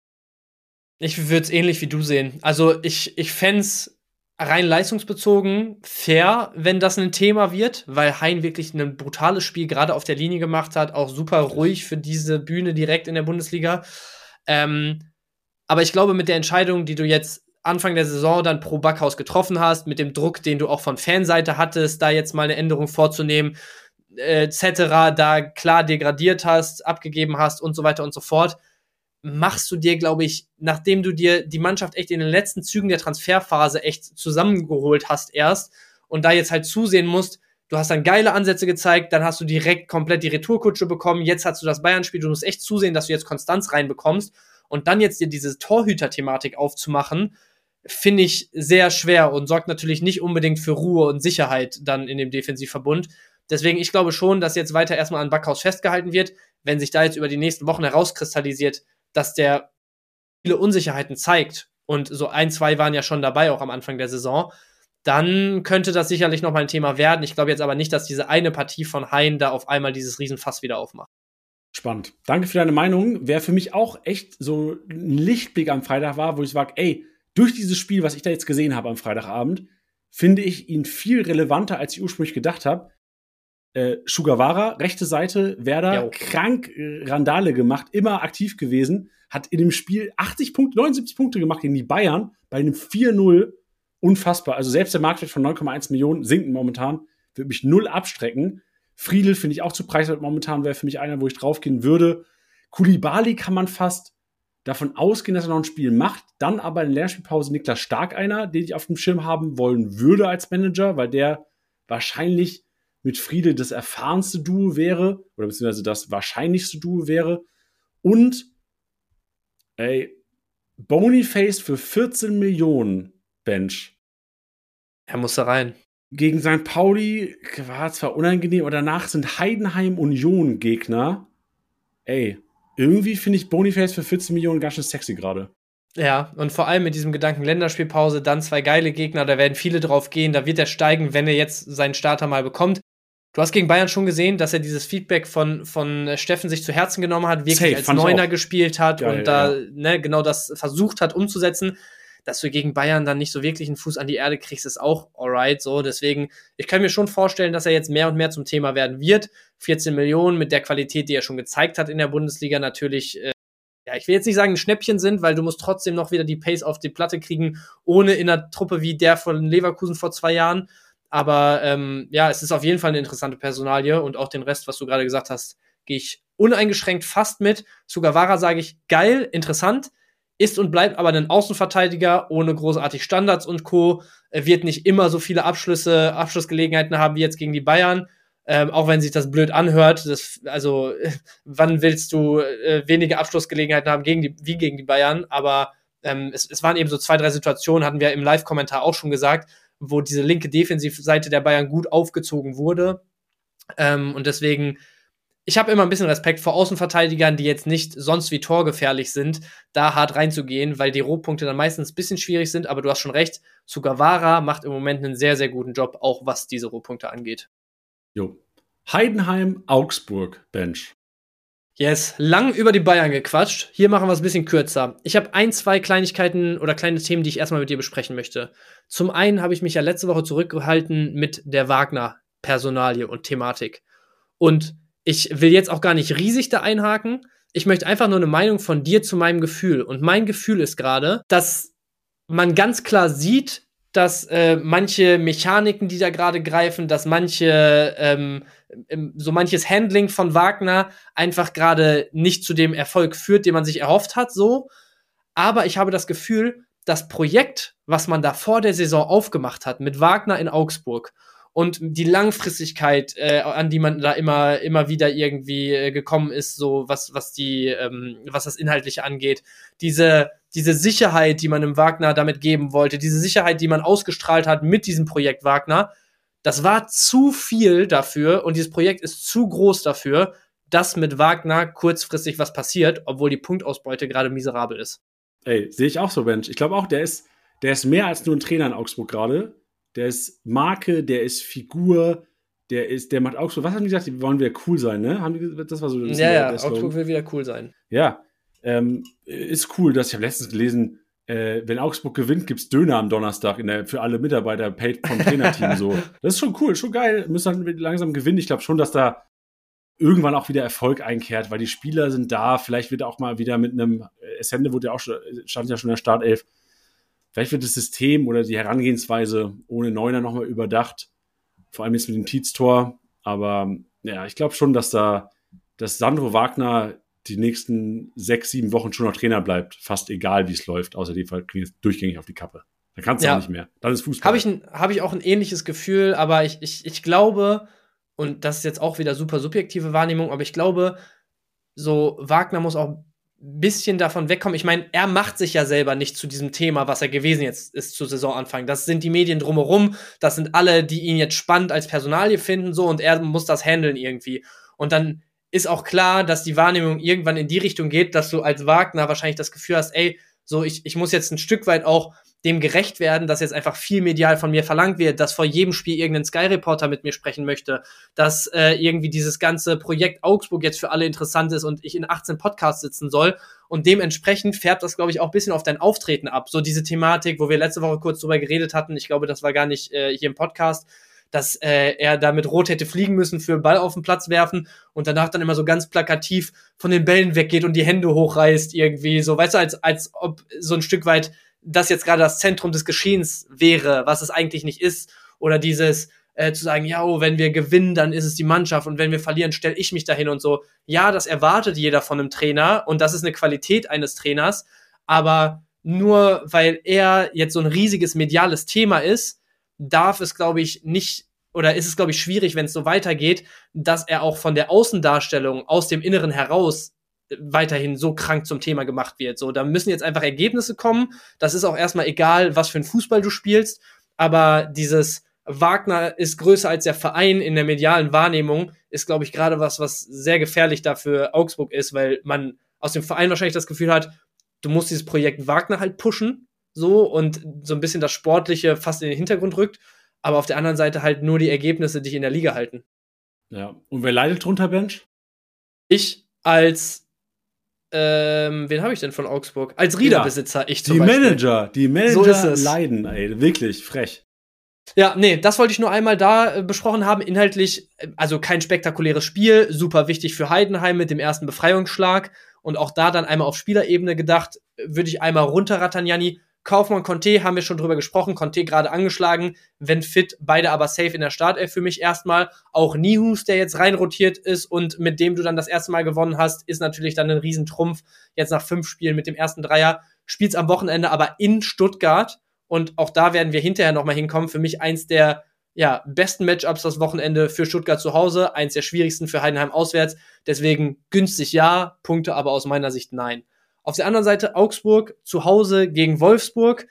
B: Ich würde es ähnlich wie du sehen. Also ich, ich fände es rein leistungsbezogen fair, wenn das ein Thema wird, weil Hein wirklich ein brutales Spiel gerade auf der Linie gemacht hat, auch super ruhig für diese Bühne direkt in der Bundesliga. Ähm, aber ich glaube, mit der Entscheidung, die du jetzt Anfang der Saison dann pro Backhaus getroffen hast, mit dem Druck, den du auch von Fanseite hattest, da jetzt mal eine Änderung vorzunehmen, äh, et cetera, da klar degradiert hast, abgegeben hast und so weiter und so fort, machst du dir, glaube ich, nachdem du dir die Mannschaft echt in den letzten Zügen der Transferphase echt zusammengeholt hast erst und da jetzt halt zusehen musst, du hast dann geile Ansätze gezeigt, dann hast du direkt komplett die Retourkutsche bekommen, jetzt hast du das Bayern-Spiel, du musst echt zusehen, dass du jetzt Konstanz reinbekommst und dann jetzt dir diese Torhüter-Thematik aufzumachen, finde ich sehr schwer und sorgt natürlich nicht unbedingt für Ruhe und Sicherheit dann in dem Defensivverbund. Deswegen, ich glaube schon, dass jetzt weiter erstmal an Backhaus festgehalten wird, wenn sich da jetzt über die nächsten Wochen herauskristallisiert, dass der viele Unsicherheiten zeigt und so ein, zwei waren ja schon dabei, auch am Anfang der Saison, dann könnte das sicherlich nochmal ein Thema werden. Ich glaube jetzt aber nicht, dass diese eine Partie von Hein da auf einmal dieses Riesenfass wieder aufmacht.
A: Spannend. Danke für deine Meinung. Wer für mich auch echt so ein Lichtblick am Freitag war, wo ich sage, ey, durch dieses Spiel, was ich da jetzt gesehen habe am Freitagabend, finde ich ihn viel relevanter, als ich ursprünglich gedacht habe. Äh, Sugawara, rechte Seite, Werder,
B: Jo.
A: krank äh, Randale gemacht, immer aktiv gewesen, hat in dem Spiel achtzig Punkte, neunundsiebzig Punkte gemacht gegen die Bayern bei einem vier null. Unfassbar. Also selbst der Marktwert von neun Komma eins Millionen sinkt momentan, würde mich null abstrecken. Friedel finde ich auch zu preiswert momentan, wäre für mich einer, wo ich draufgehen würde. Koulibaly kann man fast davon ausgehen, dass er noch ein Spiel macht. Dann aber in der Länderspielpause Niklas Stark einer, den ich auf dem Schirm haben wollen würde als Manager, weil der wahrscheinlich mit Friedel das erfahrenste Duo wäre, oder beziehungsweise das wahrscheinlichste Duo wäre. Und, ey, Boniface für vierzehn Millionen Bench.
B: Er muss da rein.
A: Gegen Sankt Pauli war zwar unangenehm, aber danach sind Heidenheim Union Gegner. Ey, irgendwie finde ich Boniface für vierzehn Millionen ganz schön sexy gerade.
B: Ja, und vor allem mit diesem Gedanken Länderspielpause, dann zwei geile Gegner, da werden viele drauf gehen, da wird er steigen, wenn er jetzt seinen Starter mal bekommt. Du hast gegen Bayern schon gesehen, dass er dieses Feedback von, von Steffen sich zu Herzen genommen hat, wirklich
A: Safe,
B: als
A: fand ich
B: Neuner
A: auch.
B: gespielt hat
A: Geil,
B: und da
A: ja.
B: ne, genau das versucht hat umzusetzen. Dass du gegen Bayern dann nicht so wirklich einen Fuß an die Erde kriegst, ist auch alright so. Deswegen, ich kann mir schon vorstellen, dass er jetzt mehr und mehr zum Thema werden wird. vierzehn Millionen mit der Qualität, die er schon gezeigt hat in der Bundesliga, natürlich, äh, ja, ich will jetzt nicht sagen, ein Schnäppchen sind, weil du musst trotzdem noch wieder die Pace auf die Platte kriegen, ohne in einer Truppe wie der von Leverkusen vor zwei Jahren. Aber ähm, ja, es ist auf jeden Fall eine interessante Personalie und auch den Rest, was du gerade gesagt hast, gehe ich uneingeschränkt fast mit. Sugawara sage ich, geil, interessant, ist und bleibt aber ein Außenverteidiger ohne großartig Standards und Co. Er wird nicht immer so viele Abschlüsse, Abschlussgelegenheiten haben wie jetzt gegen die Bayern. Ähm, auch wenn sich das blöd anhört, das, also wann willst du äh, wenige Abschlussgelegenheiten haben gegen die, wie gegen die Bayern, aber ähm, es, es waren eben so zwei, drei Situationen, hatten wir im Live-Kommentar auch schon gesagt, wo diese linke Defensivseite der Bayern gut aufgezogen wurde. Ähm, und deswegen, ich habe immer ein bisschen Respekt vor Außenverteidigern, die jetzt nicht sonst wie torgefährlich sind, da hart reinzugehen, weil die Rohpunkte dann meistens ein bisschen schwierig sind, aber du hast schon recht, Sugawara macht im Moment einen sehr, sehr guten Job, auch was diese Rohpunkte angeht.
A: Jo. Heidenheim, Augsburg, Bench.
B: Yes, lang über die Bayern gequatscht. Hier machen wir es ein bisschen kürzer. Ich habe ein, zwei Kleinigkeiten oder kleine Themen, die ich erstmal mit dir besprechen möchte. Zum einen habe ich mich ja letzte Woche zurückgehalten mit der Wagner-Personalie und Thematik. Und ich will jetzt auch gar nicht riesig da einhaken. Ich möchte einfach nur eine Meinung von dir zu meinem Gefühl. Und mein Gefühl ist gerade, dass man ganz klar sieht, dass äh, manche Mechaniken, die da gerade greifen, dass manche ähm, so manches Handling von Wagner einfach gerade nicht zu dem Erfolg führt, den man sich erhofft hat, so. Aber ich habe das Gefühl, das Projekt, was man da vor der Saison aufgemacht hat, mit Wagner in Augsburg und die Langfristigkeit, äh, an die man da immer, immer wieder irgendwie äh, gekommen ist, so was, was die, ähm, was das Inhaltliche angeht, diese, diese Sicherheit, die man im Wagner damit geben wollte, diese Sicherheit, die man ausgestrahlt hat mit diesem Projekt Wagner, das war zu viel dafür und dieses Projekt ist zu groß dafür, dass mit Wagner kurzfristig was passiert, obwohl die Punktausbeute gerade miserabel ist.
A: Ey, sehe ich auch so, Bench. Ich glaube auch, der ist, der ist mehr als nur ein Trainer in Augsburg gerade. Der ist Marke, der ist Figur, der ist, der macht Augsburg. Was haben die gesagt? Die wollen wieder cool sein, ne? Haben die, das war so das
B: Ja, ja, Augsburg will wieder cool sein.
A: Ja, ähm, ist cool, dass ich habe letztens gelesen, Äh, wenn Augsburg gewinnt, gibt's Döner am Donnerstag in der, für alle Mitarbeiter paid vom Trainerteam so. Das ist schon cool, schon geil. Müssen dann langsam gewinnen. Ich glaube schon, dass da irgendwann auch wieder Erfolg einkehrt, weil die Spieler sind da. Vielleicht wird auch mal wieder mit einem Essende wurde ja auch schon, stand ja schon in der Startelf. Vielleicht wird das System oder die Herangehensweise ohne Neuner nochmal überdacht. Vor allem jetzt mit dem Tietz-Tor. Aber ja, ich glaube schon, dass da, dass Sandro Wagner die nächsten sechs, sieben Wochen schon noch Trainer bleibt. Fast egal, wie es läuft, außer die kriegen jetzt durchgängig auf die Kappe. Da kannst du ja auch nicht mehr. Dann ist Fußball.
B: Habe ich, hab ich auch ein ähnliches Gefühl, aber ich, ich, ich glaube, und das ist jetzt auch wieder super subjektive Wahrnehmung, aber ich glaube, so Wagner muss auch ein bisschen davon wegkommen. Ich meine, er macht sich ja selber nicht zu diesem Thema, was er gewesen jetzt ist zu Saisonanfang. Das sind die Medien drumherum, das sind alle, die ihn jetzt spannend als Personalie finden, so, und er muss das handeln irgendwie. Und dann ist auch klar, dass die Wahrnehmung irgendwann in die Richtung geht, dass du als Wagner wahrscheinlich das Gefühl hast, ey, so ich, ich muss jetzt ein Stück weit auch dem gerecht werden, dass jetzt einfach viel medial von mir verlangt wird, dass vor jedem Spiel irgendein Sky-Reporter mit mir sprechen möchte, dass äh, irgendwie dieses ganze Projekt Augsburg jetzt für alle interessant ist und ich in achtzehn Podcasts sitzen soll. Und dementsprechend färbt das, glaube ich, auch ein bisschen auf dein Auftreten ab. So diese Thematik, wo wir letzte Woche kurz drüber geredet hatten, ich glaube, das war gar nicht äh, hier im Podcast, dass äh, er da mit Rot hätte fliegen müssen für Ball auf den Platz werfen und danach dann immer so ganz plakativ von den Bällen weggeht und die Hände hochreißt irgendwie, so, weißt du, als, als ob so ein Stück weit das jetzt gerade das Zentrum des Geschehens wäre, was es eigentlich nicht ist, oder dieses äh, zu sagen, ja, oh, wenn wir gewinnen, dann ist es die Mannschaft und wenn wir verlieren, stelle ich mich dahin und so. Ja, das erwartet jeder von einem Trainer und das ist eine Qualität eines Trainers, aber nur weil er jetzt so ein riesiges mediales Thema ist, darf es, glaube ich, nicht, oder ist es, glaube ich, schwierig, wenn es so weitergeht, dass er auch von der Außendarstellung aus dem Inneren heraus weiterhin so krank zum Thema gemacht wird. So, da müssen jetzt einfach Ergebnisse kommen. Das ist auch erstmal egal, was für ein Fußball du spielst, aber dieses Wagner ist größer als der Verein in der medialen Wahrnehmung, ist, glaube ich, gerade was, was sehr gefährlich da für Augsburg ist, weil man aus dem Verein wahrscheinlich das Gefühl hat, du musst dieses Projekt Wagner halt pushen, so, und so ein bisschen das Sportliche fast in den Hintergrund rückt, aber auf der anderen Seite halt nur die Ergebnisse dich in der Liga halten.
A: Ja, und wer leidet drunter, Bench?
B: Ich als, ähm, wen habe ich denn von Augsburg? Als Riederbesitzer, ja, ich zum
A: die
B: Beispiel.
A: Manager, die Manager
B: so ist es.
A: leiden, ey, wirklich frech.
B: Ja, nee, das wollte ich nur einmal da äh, besprochen haben. Inhaltlich, also kein spektakuläres Spiel, super wichtig für Heidenheim mit dem ersten Befreiungsschlag und auch da dann einmal auf Spielerebene gedacht, würde ich einmal runterrattern, Janni. Kaufmann, Conte, haben wir schon drüber gesprochen, Conte gerade angeschlagen, wenn fit, beide aber safe in der Startelf für mich erstmal. Auch Nihus, der jetzt reinrotiert ist und mit dem du dann das erste Mal gewonnen hast, ist natürlich dann ein Riesentrumpf, jetzt nach fünf Spielen mit dem ersten Dreier. Spielt's am Wochenende aber in Stuttgart und auch da werden wir hinterher nochmal hinkommen. Für mich eins der ja, besten Matchups das Wochenende für Stuttgart zu Hause, eins der schwierigsten für Heidenheim auswärts. Deswegen günstig ja, Punkte aber aus meiner Sicht nein. Auf der anderen Seite Augsburg zu Hause gegen Wolfsburg.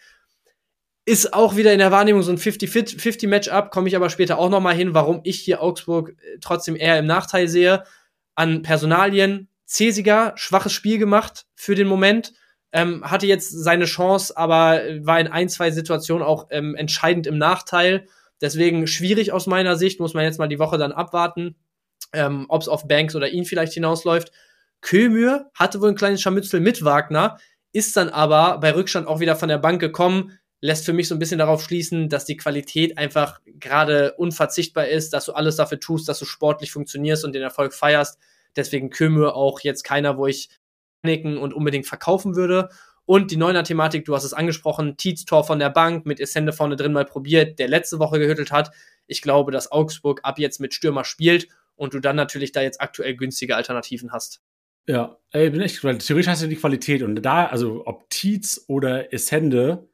B: Ist auch wieder in der Wahrnehmung so ein fünfzig fünfzig Matchup, komme ich aber später auch nochmal hin, warum ich hier Augsburg trotzdem eher im Nachteil sehe. An Personalien, Cesiger, schwaches Spiel gemacht für den Moment, ähm, hatte jetzt seine Chance, aber war in ein, zwei Situationen auch ähm, entscheidend im Nachteil. Deswegen schwierig aus meiner Sicht, muss man jetzt mal die Woche dann abwarten, ähm, ob es auf Banks oder ihn vielleicht hinausläuft. Kömür hatte wohl ein kleines Scharmützel mit Wagner, ist dann aber bei Rückstand auch wieder von der Bank gekommen, lässt für mich so ein bisschen darauf schließen, dass die Qualität einfach gerade unverzichtbar ist, dass du alles dafür tust, dass du sportlich funktionierst und den Erfolg feierst. Deswegen Kömür auch jetzt keiner, wo ich nicken und unbedingt verkaufen würde. Und die Neuner-Thematik, du hast es angesprochen, Tietz Tor von der Bank, mit Essende vorne drin mal probiert, der letzte Woche gehüttelt hat. Ich glaube, dass Augsburg ab jetzt mit Stürmer spielt und du dann natürlich da jetzt aktuell günstige Alternativen hast.
A: Ja, ey, bin echt gespannt. Theoretisch hast du die Qualität und da, also ob Tietz oder Essende,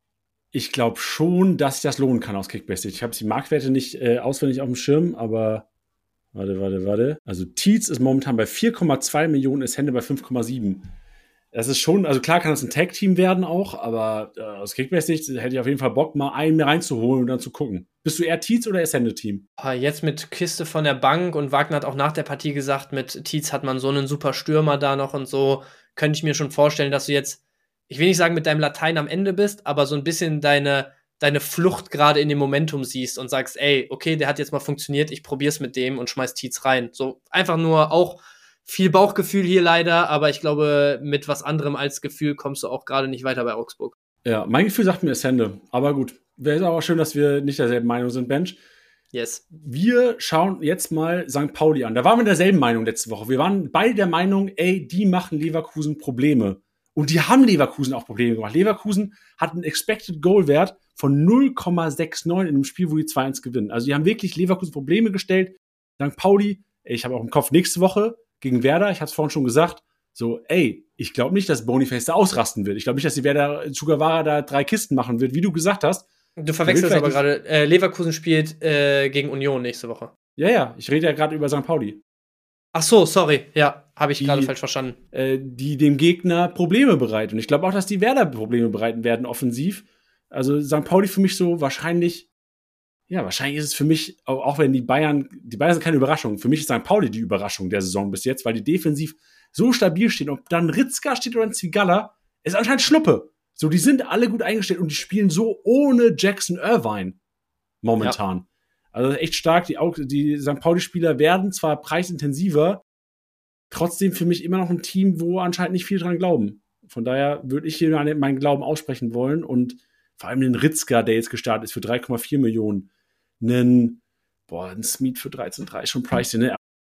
A: ich glaube schon, dass sich das lohnen kann aus Kickbase. Ich habe die Marktwerte nicht äh, auswendig auf dem Schirm, aber warte, warte, warte. Also Tietz ist momentan bei vier Komma zwei Millionen, Essende bei fünf Komma sieben. Das ist schon, also klar kann das ein Tag-Team werden auch, aber äh, aus Kickbase-Sicht hätte ich auf jeden Fall Bock, mal einen mehr reinzuholen und dann zu gucken. Bist du eher Tietz oder Essende-Team?
B: Jetzt mit Kiste von der Bank und Wagner hat auch nach der Partie gesagt, mit Tietz hat man so einen super Stürmer da noch und so, könnte ich mir schon vorstellen, dass du jetzt, ich will nicht sagen, mit deinem Latein am Ende bist, aber so ein bisschen deine, deine Flucht gerade in dem Momentum siehst und sagst, ey, okay, der hat jetzt mal funktioniert, ich probier's mit dem und schmeiß Tietz rein. So einfach nur auch viel Bauchgefühl hier leider, aber ich glaube, mit was anderem als Gefühl kommst du auch gerade nicht weiter bei Augsburg.
A: Ja, mein Gefühl sagt mir Essende, aber gut. Wäre aber schön, dass wir nicht derselben Meinung sind, Bench.
B: Yes.
A: Wir schauen jetzt mal Sankt Pauli an. Da waren wir derselben Meinung letzte Woche. Wir waren beide der Meinung, ey, die machen Leverkusen Probleme. Und die haben Leverkusen auch Probleme gemacht. Leverkusen hat einen Expected Goal Wert von null Komma neunundsechzig in einem Spiel, wo die zwei eins gewinnen. Also die haben wirklich Leverkusen Probleme gestellt. Sankt Pauli, ey, ich habe auch im Kopf nächste Woche gegen Werder, ich hatte es vorhin schon gesagt, so, ey, ich glaube nicht, dass Boniface da ausrasten wird. Ich glaube nicht, dass die Werder Sugawara da drei Kisten machen wird, wie du gesagt hast.
B: Du verwechselst aber gerade, äh, Leverkusen spielt äh, gegen Union nächste Woche.
A: Ja, ja, ich rede ja gerade über Sankt Pauli.
B: Ach so, sorry, ja, habe ich gerade falsch verstanden.
A: Äh, die dem Gegner Probleme bereiten. Und ich glaube auch, dass die Werder Probleme bereiten werden, offensiv. Also Sankt Pauli für mich so wahrscheinlich, ja, wahrscheinlich ist es für mich, auch, auch wenn die Bayern, die Bayern sind keine Überraschung, für mich ist Sankt Pauli die Überraschung der Saison bis jetzt, weil die defensiv so stabil stehen. Ob dann Ritzka steht oder ein Zwiegalla, ist anscheinend Schnuppe. So, die sind alle gut eingestellt und die spielen so ohne Jackson Irvine momentan. Ja. Also echt stark. Die, die Sankt Pauli-Spieler werden zwar preisintensiver, trotzdem für mich immer noch ein Team, wo anscheinend nicht viel dran glauben. Von daher würde ich hier meinen Glauben aussprechen wollen und vor allem den Ritzka, der jetzt gestartet ist für drei Komma vier Millionen. Einen, boah, ein Smith für dreizehn Komma drei, schon pricey, ne?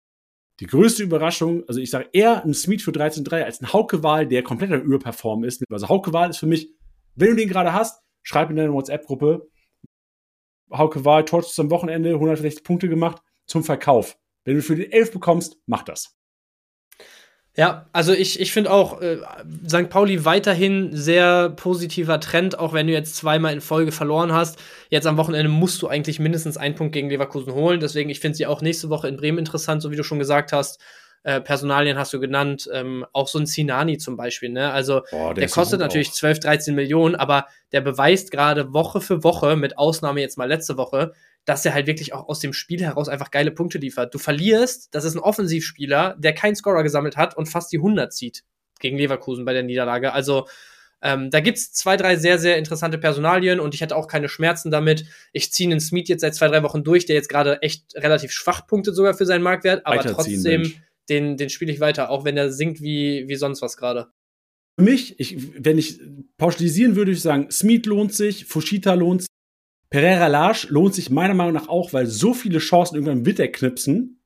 A: Die größte Überraschung, also ich sage eher ein Smith für dreizehn Komma drei als ein Hauke-Wahl, der komplett am Überperform ist. Also Hauke-Wahl ist für mich, wenn du den gerade hast, schreib in deine WhatsApp-Gruppe, Hauke-Wahl, Torschütze am Wochenende, hundertsechzig Punkte gemacht, zum Verkauf. Wenn du für den elf bekommst, mach das.
B: Ja, also ich, ich finde auch äh, Sankt Pauli weiterhin sehr positiver Trend, auch wenn du jetzt zweimal in Folge verloren hast. Jetzt am Wochenende musst du eigentlich mindestens einen Punkt gegen Leverkusen holen. Deswegen, ich finde sie auch nächste Woche in Bremen interessant, so wie du schon gesagt hast. Äh, Personalien hast du genannt, ähm, auch so ein Sinani zum Beispiel. Ne? Also Boah, der, der kostet natürlich auch zwölf, dreizehn Millionen, aber der beweist gerade Woche für Woche, mit Ausnahme jetzt mal letzte Woche, dass er halt wirklich auch aus dem Spiel heraus einfach geile Punkte liefert. Du verlierst, das ist ein Offensivspieler, der keinen Scorer gesammelt hat und fast die hundert zieht gegen Leverkusen bei der Niederlage. Also ähm, da gibt's zwei, drei sehr, sehr interessante Personalien und ich hätte auch keine Schmerzen damit. Ich ziehe einen Smith jetzt seit zwei, drei Wochen durch, der jetzt gerade echt relativ schwach punktet sogar für seinen Marktwert, aber trotzdem, den, den spiele ich weiter, auch wenn der sinkt wie, wie sonst was gerade.
A: Für mich, ich, wenn ich pauschalisieren würde, würde ich sagen, Smith lohnt sich, Fushita lohnt sich, Pereira Lage lohnt sich meiner Meinung nach auch, weil so viele Chancen irgendwann wird er knipsen.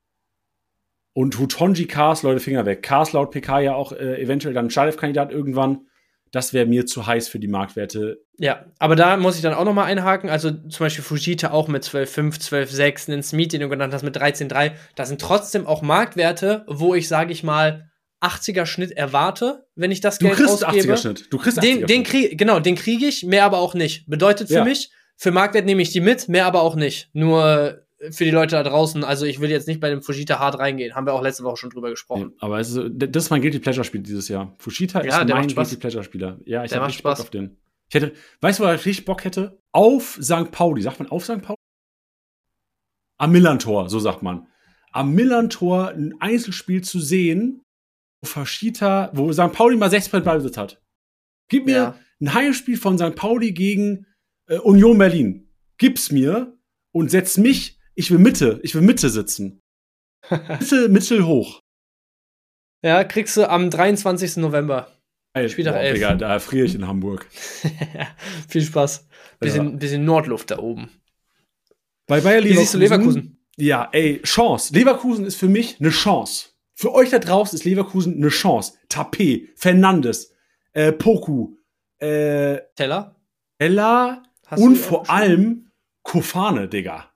A: Und Hutonji, Kars, Leute, Finger weg. Kars laut P K ja auch äh, eventuell dann ein Startelf-Kandidat irgendwann. Das wäre mir zu heiß für die Marktwerte.
B: Ja, aber da muss ich dann auch nochmal einhaken. Also zum Beispiel Fujita auch mit zwölf Komma fünf, zwölf Komma sechs, einen Smith, den du genannt hast, mit dreizehn Komma drei. Das sind trotzdem auch Marktwerte, wo ich, sage ich mal, achtziger Schnitt erwarte, wenn ich das Geld ausgebe.
A: Du kriegst achtziger Schnitt. Du kriegst achtziger
B: den, den krieg, genau, den kriege ich, mehr aber auch nicht. Bedeutet für
A: ja.
B: mich, Für Marktwert nehme ich die mit, mehr aber auch nicht. Nur für die Leute da draußen, also ich will jetzt nicht bei dem Fujita hart reingehen. Haben wir auch letzte Woche schon drüber gesprochen.
A: Nee, aber es ist, das ist mein Guilty Pleasure-Spiel dieses Jahr. Fujita
B: Ja,
A: ist
B: der
A: mein
B: macht Spaß.
A: Guilty Pleasure-Spieler. Ja, ich
B: Der
A: habe
B: macht
A: richtig Bock
B: Spaß.
A: auf den. Ich hätte, weißt du, wo ich richtig Bock hätte? Auf Sankt Pauli. Sagt man auf Sankt Pauli? Am Millantor, so sagt man. Am Millantor ein Einzelspiel zu sehen, wo Fujita, wo Sankt Pauli mal sechzig Prozent Ballbesitz hat. Gib mir
B: Ja.
A: ein Heimspiel von Sankt Pauli gegen äh, Union Berlin. Gib's mir und setz mich, ich will Mitte, ich will Mitte sitzen. Mitte, mittelhoch.
B: Ja, kriegst du am dreiundzwanzigsten November.
A: Geil.
B: Spieltag
A: Boah,
B: elf.
A: Digga, da friere ich in Hamburg.
B: Viel Spaß. Bisschen,
A: Ja.
B: bisschen Nordluft da oben.
A: Bei Bayer
B: Wie siehst du Leverkusen?
A: Ja, ey, Chance. Leverkusen ist für mich eine Chance. Für euch da draußen ist Leverkusen eine Chance. Tapé, Fernandes, äh, Poku, äh,
B: Teller?
A: Ella
B: Hast du
A: und
B: ihn
A: vor
B: aufgeschrieben?
A: allem Kofane, Digga.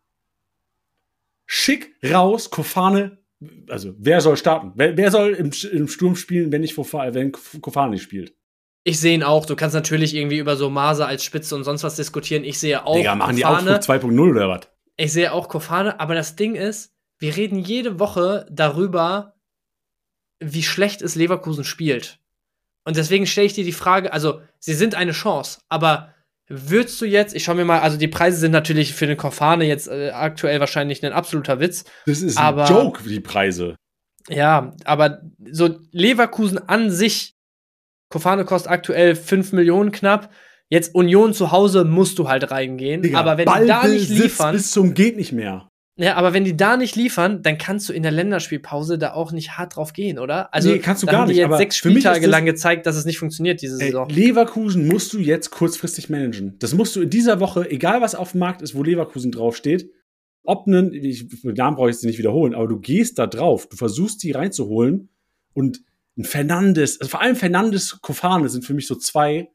A: Schick raus, Kofane. Also, wer soll starten? Wer, wer soll im, im Sturm spielen, wenn nicht Fofa- wenn Kofane nicht spielt?
B: Ich sehe ihn auch. Du kannst natürlich irgendwie über so Mase als Spitze und sonst was diskutieren. Ich sehe auch
A: Digga, machen die
B: Kofane.
A: Augsburg zwei Punkt null oder was?
B: Ich sehe auch Kofane. Aber das Ding ist, wir reden jede Woche darüber, wie schlecht es Leverkusen spielt. Und deswegen stelle ich dir die Frage, also, sie sind eine Chance, aber würdest du jetzt, ich schau mir mal, also die Preise sind natürlich für den Kofane jetzt äh, aktuell wahrscheinlich ein absoluter Witz.
A: Das ist
B: Aber-
A: ein Joke, die Preise.
B: Ja, aber so Leverkusen an sich, Kofane kostet aktuell fünf Millionen knapp. Jetzt Union zu Hause musst du halt reingehen.
A: Digga,
B: aber wenn die da nicht
A: Ballbesitz
B: liefern,
A: bis zum geht nicht mehr.
B: ja, aber wenn die da nicht liefern, dann kannst du in der Länderspielpause da auch nicht hart drauf gehen, oder? Also,
A: Nee, kannst du
B: da
A: gar
B: haben die
A: nicht,
B: jetzt
A: aber
B: sechs
A: für mich ist
B: Spieltage
A: das-
B: lang gezeigt, dass es nicht funktioniert diese
A: Ey,
B: Saison.
A: Leverkusen musst du jetzt kurzfristig managen. Das musst du in dieser Woche, egal was auf dem Markt ist, wo Leverkusen draufsteht, ob nen, ich, den Namen brauche ich jetzt nicht wiederholen, aber du gehst da drauf, du versuchst die reinzuholen und ein Fernandes, also vor allem Fernandes, Kofane sind für mich so zwei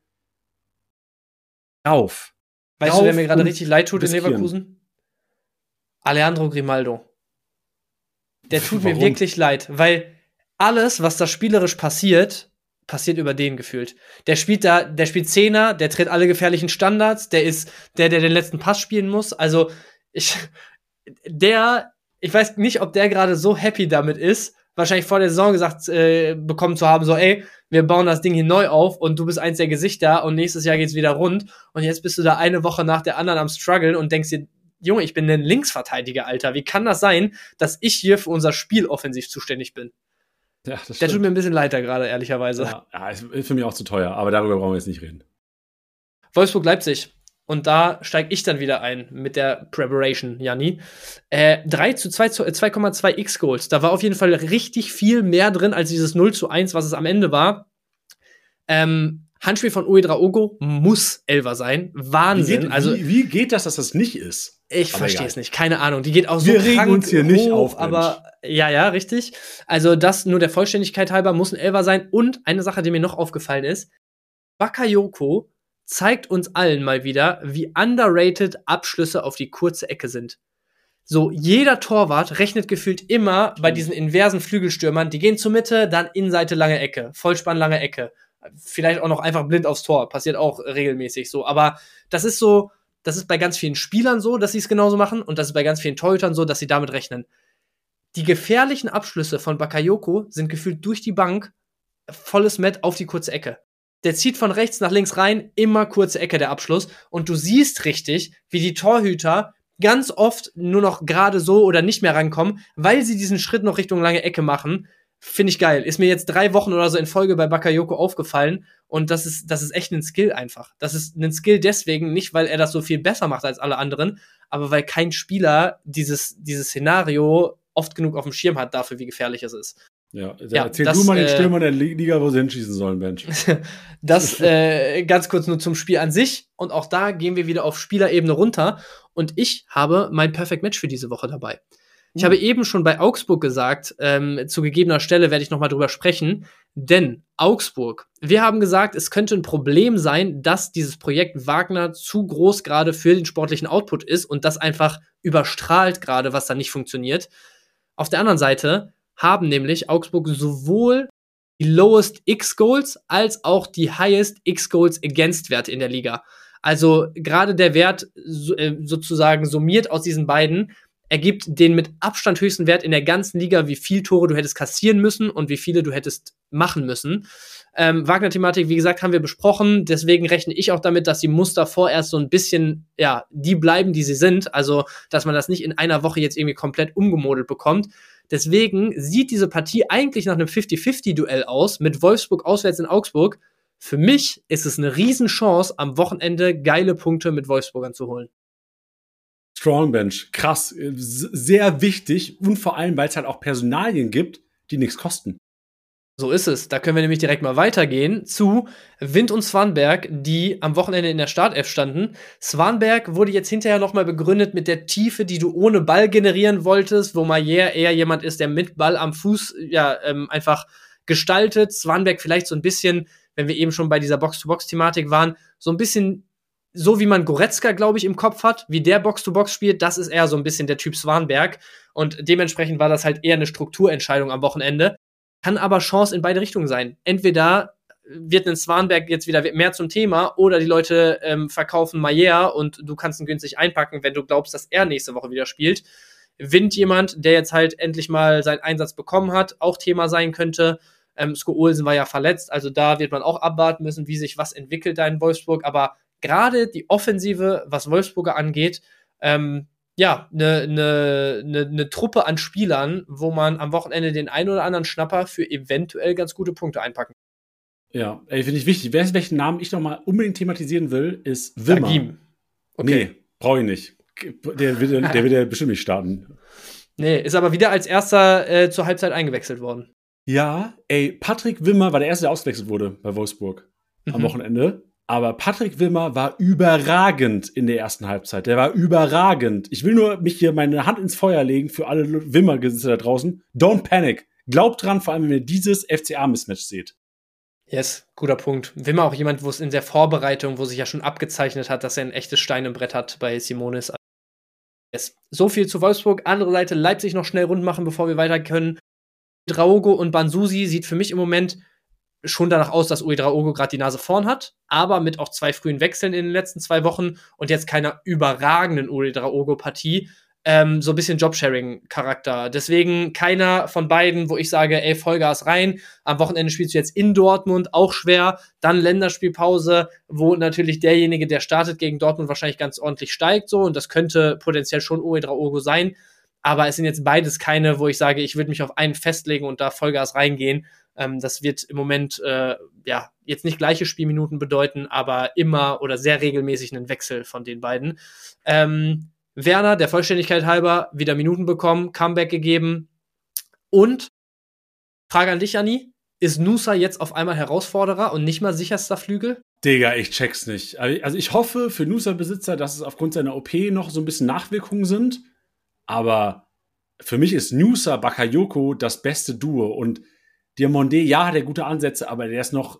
A: drauf.
B: Weißt du, wer
A: drauf
B: mir gerade
A: und
B: richtig leid tut in
A: riskieren.
B: Leverkusen? Alejandro Grimaldo. Der tut mir
A: Warum?
B: wirklich leid, weil alles, was da spielerisch passiert, passiert über den gefühlt. Der spielt da, der spielt Zehner, der tritt alle gefährlichen Standards, der ist der, der den letzten Pass spielen muss. Also ich, der, ich weiß nicht, ob der gerade so happy damit ist, wahrscheinlich vor der Saison gesagt äh, bekommen zu haben, so ey, wir bauen das Ding hier neu auf und du bist eins der Gesichter und nächstes Jahr geht's wieder rund und jetzt bist du da eine Woche nach der anderen am struggeln und denkst dir, Junge, ich bin ein Linksverteidiger, Alter. Wie kann das sein, dass ich hier für unser Spiel offensiv zuständig bin?
A: Ja, das
B: Der tut
A: stimmt.
B: mir ein bisschen leid da gerade, ehrlicherweise.
A: Ja, ja, ist ist für mich auch zu teuer, aber darüber brauchen wir jetzt nicht reden.
B: Wolfsburg-Leipzig. Und da steige ich dann wieder ein mit der Preparation, Janni. Äh, drei zu zwei, zu- äh, zwei Komma zwei X-Goals. Da war auf jeden Fall richtig viel mehr drin als dieses null zu eins, was es am Ende war. Ähm, Handspiel von Uedraogo muss Elfer sein.
A: Wie
B: Wahnsinn.
A: geht,
B: also,
A: wie, wie geht das, dass das nicht ist?
B: ich
A: aber
B: verstehe
A: egal.
B: es nicht. Keine Ahnung. Die geht auch so
A: Wir regen
B: krank
A: uns hier nicht
B: hoch,
A: auf, Mensch.
B: aber ja, ja, richtig. Also das nur der Vollständigkeit halber muss ein Elfer sein. Und eine Sache, die mir noch aufgefallen ist, Bakayoko zeigt uns allen mal wieder, wie underrated Abschlüsse auf die kurze Ecke sind. So, jeder Torwart rechnet gefühlt immer bei diesen inversen Flügelstürmern, die gehen zur Mitte, dann Innenseite lange Ecke, Vollspann lange Ecke. Vielleicht auch noch einfach blind aufs Tor, passiert auch regelmäßig so. Aber das ist so, das ist bei ganz vielen Spielern so, dass sie es genauso machen und das ist bei ganz vielen Torhütern so, dass sie damit rechnen. Die gefährlichen Abschlüsse von Bakayoko sind gefühlt durch die Bank volles Met auf die kurze Ecke. Der zieht von rechts nach links rein, immer kurze Ecke der Abschluss. Und du siehst richtig, wie die Torhüter ganz oft nur noch gerade so oder nicht mehr rankommen, weil sie diesen Schritt noch Richtung lange Ecke machen. Finde ich geil. Ist mir jetzt drei Wochen oder so in Folge bei Bakayoko aufgefallen. Und das ist, das ist echt ein Skill einfach. Das ist ein Skill deswegen, nicht weil er das so viel besser macht als alle anderen, aber weil kein Spieler dieses, dieses Szenario oft genug auf dem Schirm hat dafür, wie gefährlich es ist.
A: Ja,
B: Ja,
A: erzähl
B: das,
A: du mal den
B: äh,
A: Stürmer der Liga, wo sie hinschießen sollen, Bench.
B: Das äh, ganz kurz nur zum Spiel an sich. Und auch da gehen wir wieder auf Spielerebene runter. Und ich habe mein Perfect Match für diese Woche dabei. Ich
A: Uh.
B: habe eben schon bei Augsburg gesagt, ähm, zu gegebener Stelle werde ich noch mal drüber sprechen. Denn Augsburg, wir haben gesagt, es könnte ein Problem sein, dass dieses Projekt Wagner zu groß gerade für den sportlichen Output ist und das einfach überstrahlt gerade, was da nicht funktioniert. Auf der anderen Seite haben nämlich Augsburg sowohl die lowest X-Goals als auch die highest X-Goals against Werte in der Liga. Also gerade der Wert so, äh, sozusagen summiert aus diesen beiden ergibt den mit Abstand höchsten Wert in der ganzen Liga, wie viel Tore du hättest kassieren müssen und wie viele du hättest machen müssen. Ähm, Wagner-Thematik, wie gesagt, haben wir besprochen. Deswegen rechne ich auch damit, dass die Muster vorerst so ein bisschen, ja, die bleiben, die sie sind. Also, dass man das nicht in einer Woche jetzt irgendwie komplett umgemodelt bekommt. Deswegen sieht diese Partie eigentlich nach einem fünfzig fünfzig-Duell aus, mit Wolfsburg auswärts in Augsburg. Für mich ist es eine Riesenchance, am Wochenende geile Punkte mit Wolfsburgern zu holen.
A: Strong Bench, krass, sehr wichtig und vor allem, weil es halt auch Personalien gibt, die nichts kosten.
B: So ist es. Da können wir nämlich direkt mal weitergehen zu Wind und Swanberg, die am Wochenende in der Startelf standen. Swanberg wurde jetzt hinterher nochmal begründet mit der Tiefe, die du ohne Ball generieren wolltest, wo Maier eher jemand ist, der mit Ball am Fuß ja ähm, einfach gestaltet. Swanberg vielleicht so ein bisschen, wenn wir eben schon bei dieser Box-to-Box-Thematik waren, so ein bisschen so wie man Goretzka, glaube ich, im Kopf hat, wie der Box-to-Box spielt, das ist eher so ein bisschen der Typ Swanberg. Und dementsprechend war das halt eher eine Strukturentscheidung am Wochenende. Kann aber Chance in beide Richtungen sein. Entweder wird ein Swanberg jetzt wieder mehr zum Thema oder die Leute ähm, verkaufen Maier und du kannst ihn günstig einpacken, wenn du glaubst, dass er nächste Woche wieder spielt. Wind jemand, der jetzt halt endlich mal seinen Einsatz bekommen hat, auch Thema sein könnte. Ähm, Sko Olsen war ja verletzt, also da wird man auch abwarten müssen, wie sich was entwickelt da in Wolfsburg. Aber gerade die Offensive, was Wolfsburger angeht, ähm, ja, eine ne, ne, ne Truppe an Spielern, wo man am Wochenende den einen oder anderen Schnapper für eventuell ganz gute Punkte einpacken.
A: Ja, ey, finde ich wichtig. Wer, welchen Namen ich noch mal unbedingt thematisieren will, ist Wimmer.
B: Dagim.
A: Okay. Nee, brauche ich nicht. Der wird, der wird ja bestimmt nicht starten.
B: Nee, ist aber wieder als erster äh, zur Halbzeit eingewechselt worden.
A: Ja, ey, Patrick Wimmer war der Erste, der ausgewechselt wurde bei Wolfsburg am
B: Mhm.
A: Wochenende. Aber Patrick Wimmer war überragend in der ersten Halbzeit. Der war überragend. Ich will nur mich hier meine Hand ins Feuer legen für alle Wimmer-Besitzer da draußen. Don't panic. Glaubt dran, vor allem, wenn ihr dieses F C A-Mismatch seht.
B: Yes, guter Punkt. Wimmer auch jemand, wo es in der Vorbereitung, wo sich ja schon abgezeichnet hat, dass er ein echtes Stein im Brett hat bei Simonis. Yes. So viel zu Wolfsburg. Andere Seite, Leipzig noch schnell rund machen, bevor wir weiter können. Draogo und Banzusi sieht für mich im Moment schon danach aus, dass Uedraogo gerade die Nase vorn hat, aber mit auch zwei frühen Wechseln in den letzten zwei Wochen und jetzt keiner überragenden Uedraogo-Partie, ähm, so ein bisschen Jobsharing-Charakter. Deswegen keiner von beiden, wo ich sage, ey, Vollgas rein. Am Wochenende spielst du jetzt in Dortmund, auch schwer. Dann Länderspielpause, wo natürlich derjenige, der startet gegen Dortmund, wahrscheinlich ganz ordentlich steigt so und das könnte potenziell schon Uedraogo sein. Aber es sind jetzt beides keine, wo ich sage, ich würde mich auf einen festlegen und da Vollgas reingehen. Ähm, das wird im Moment äh, ja jetzt nicht gleiche Spielminuten bedeuten, aber immer oder sehr regelmäßig einen Wechsel von den beiden. Ähm, Werner, der Vollständigkeit halber, wieder Minuten bekommen, Comeback gegeben. Und, Frage an dich, Janni, ist Nusa jetzt auf einmal Herausforderer und nicht mal sicherster Flügel?
A: Digga, ich check's nicht. Also ich hoffe für Nusa-Besitzer, dass es aufgrund seiner O P noch so ein bisschen Nachwirkungen sind. Aber für mich ist Nusa Bakayoko das beste Duo. Und Diomande, ja, hat er gute Ansätze, aber der ist noch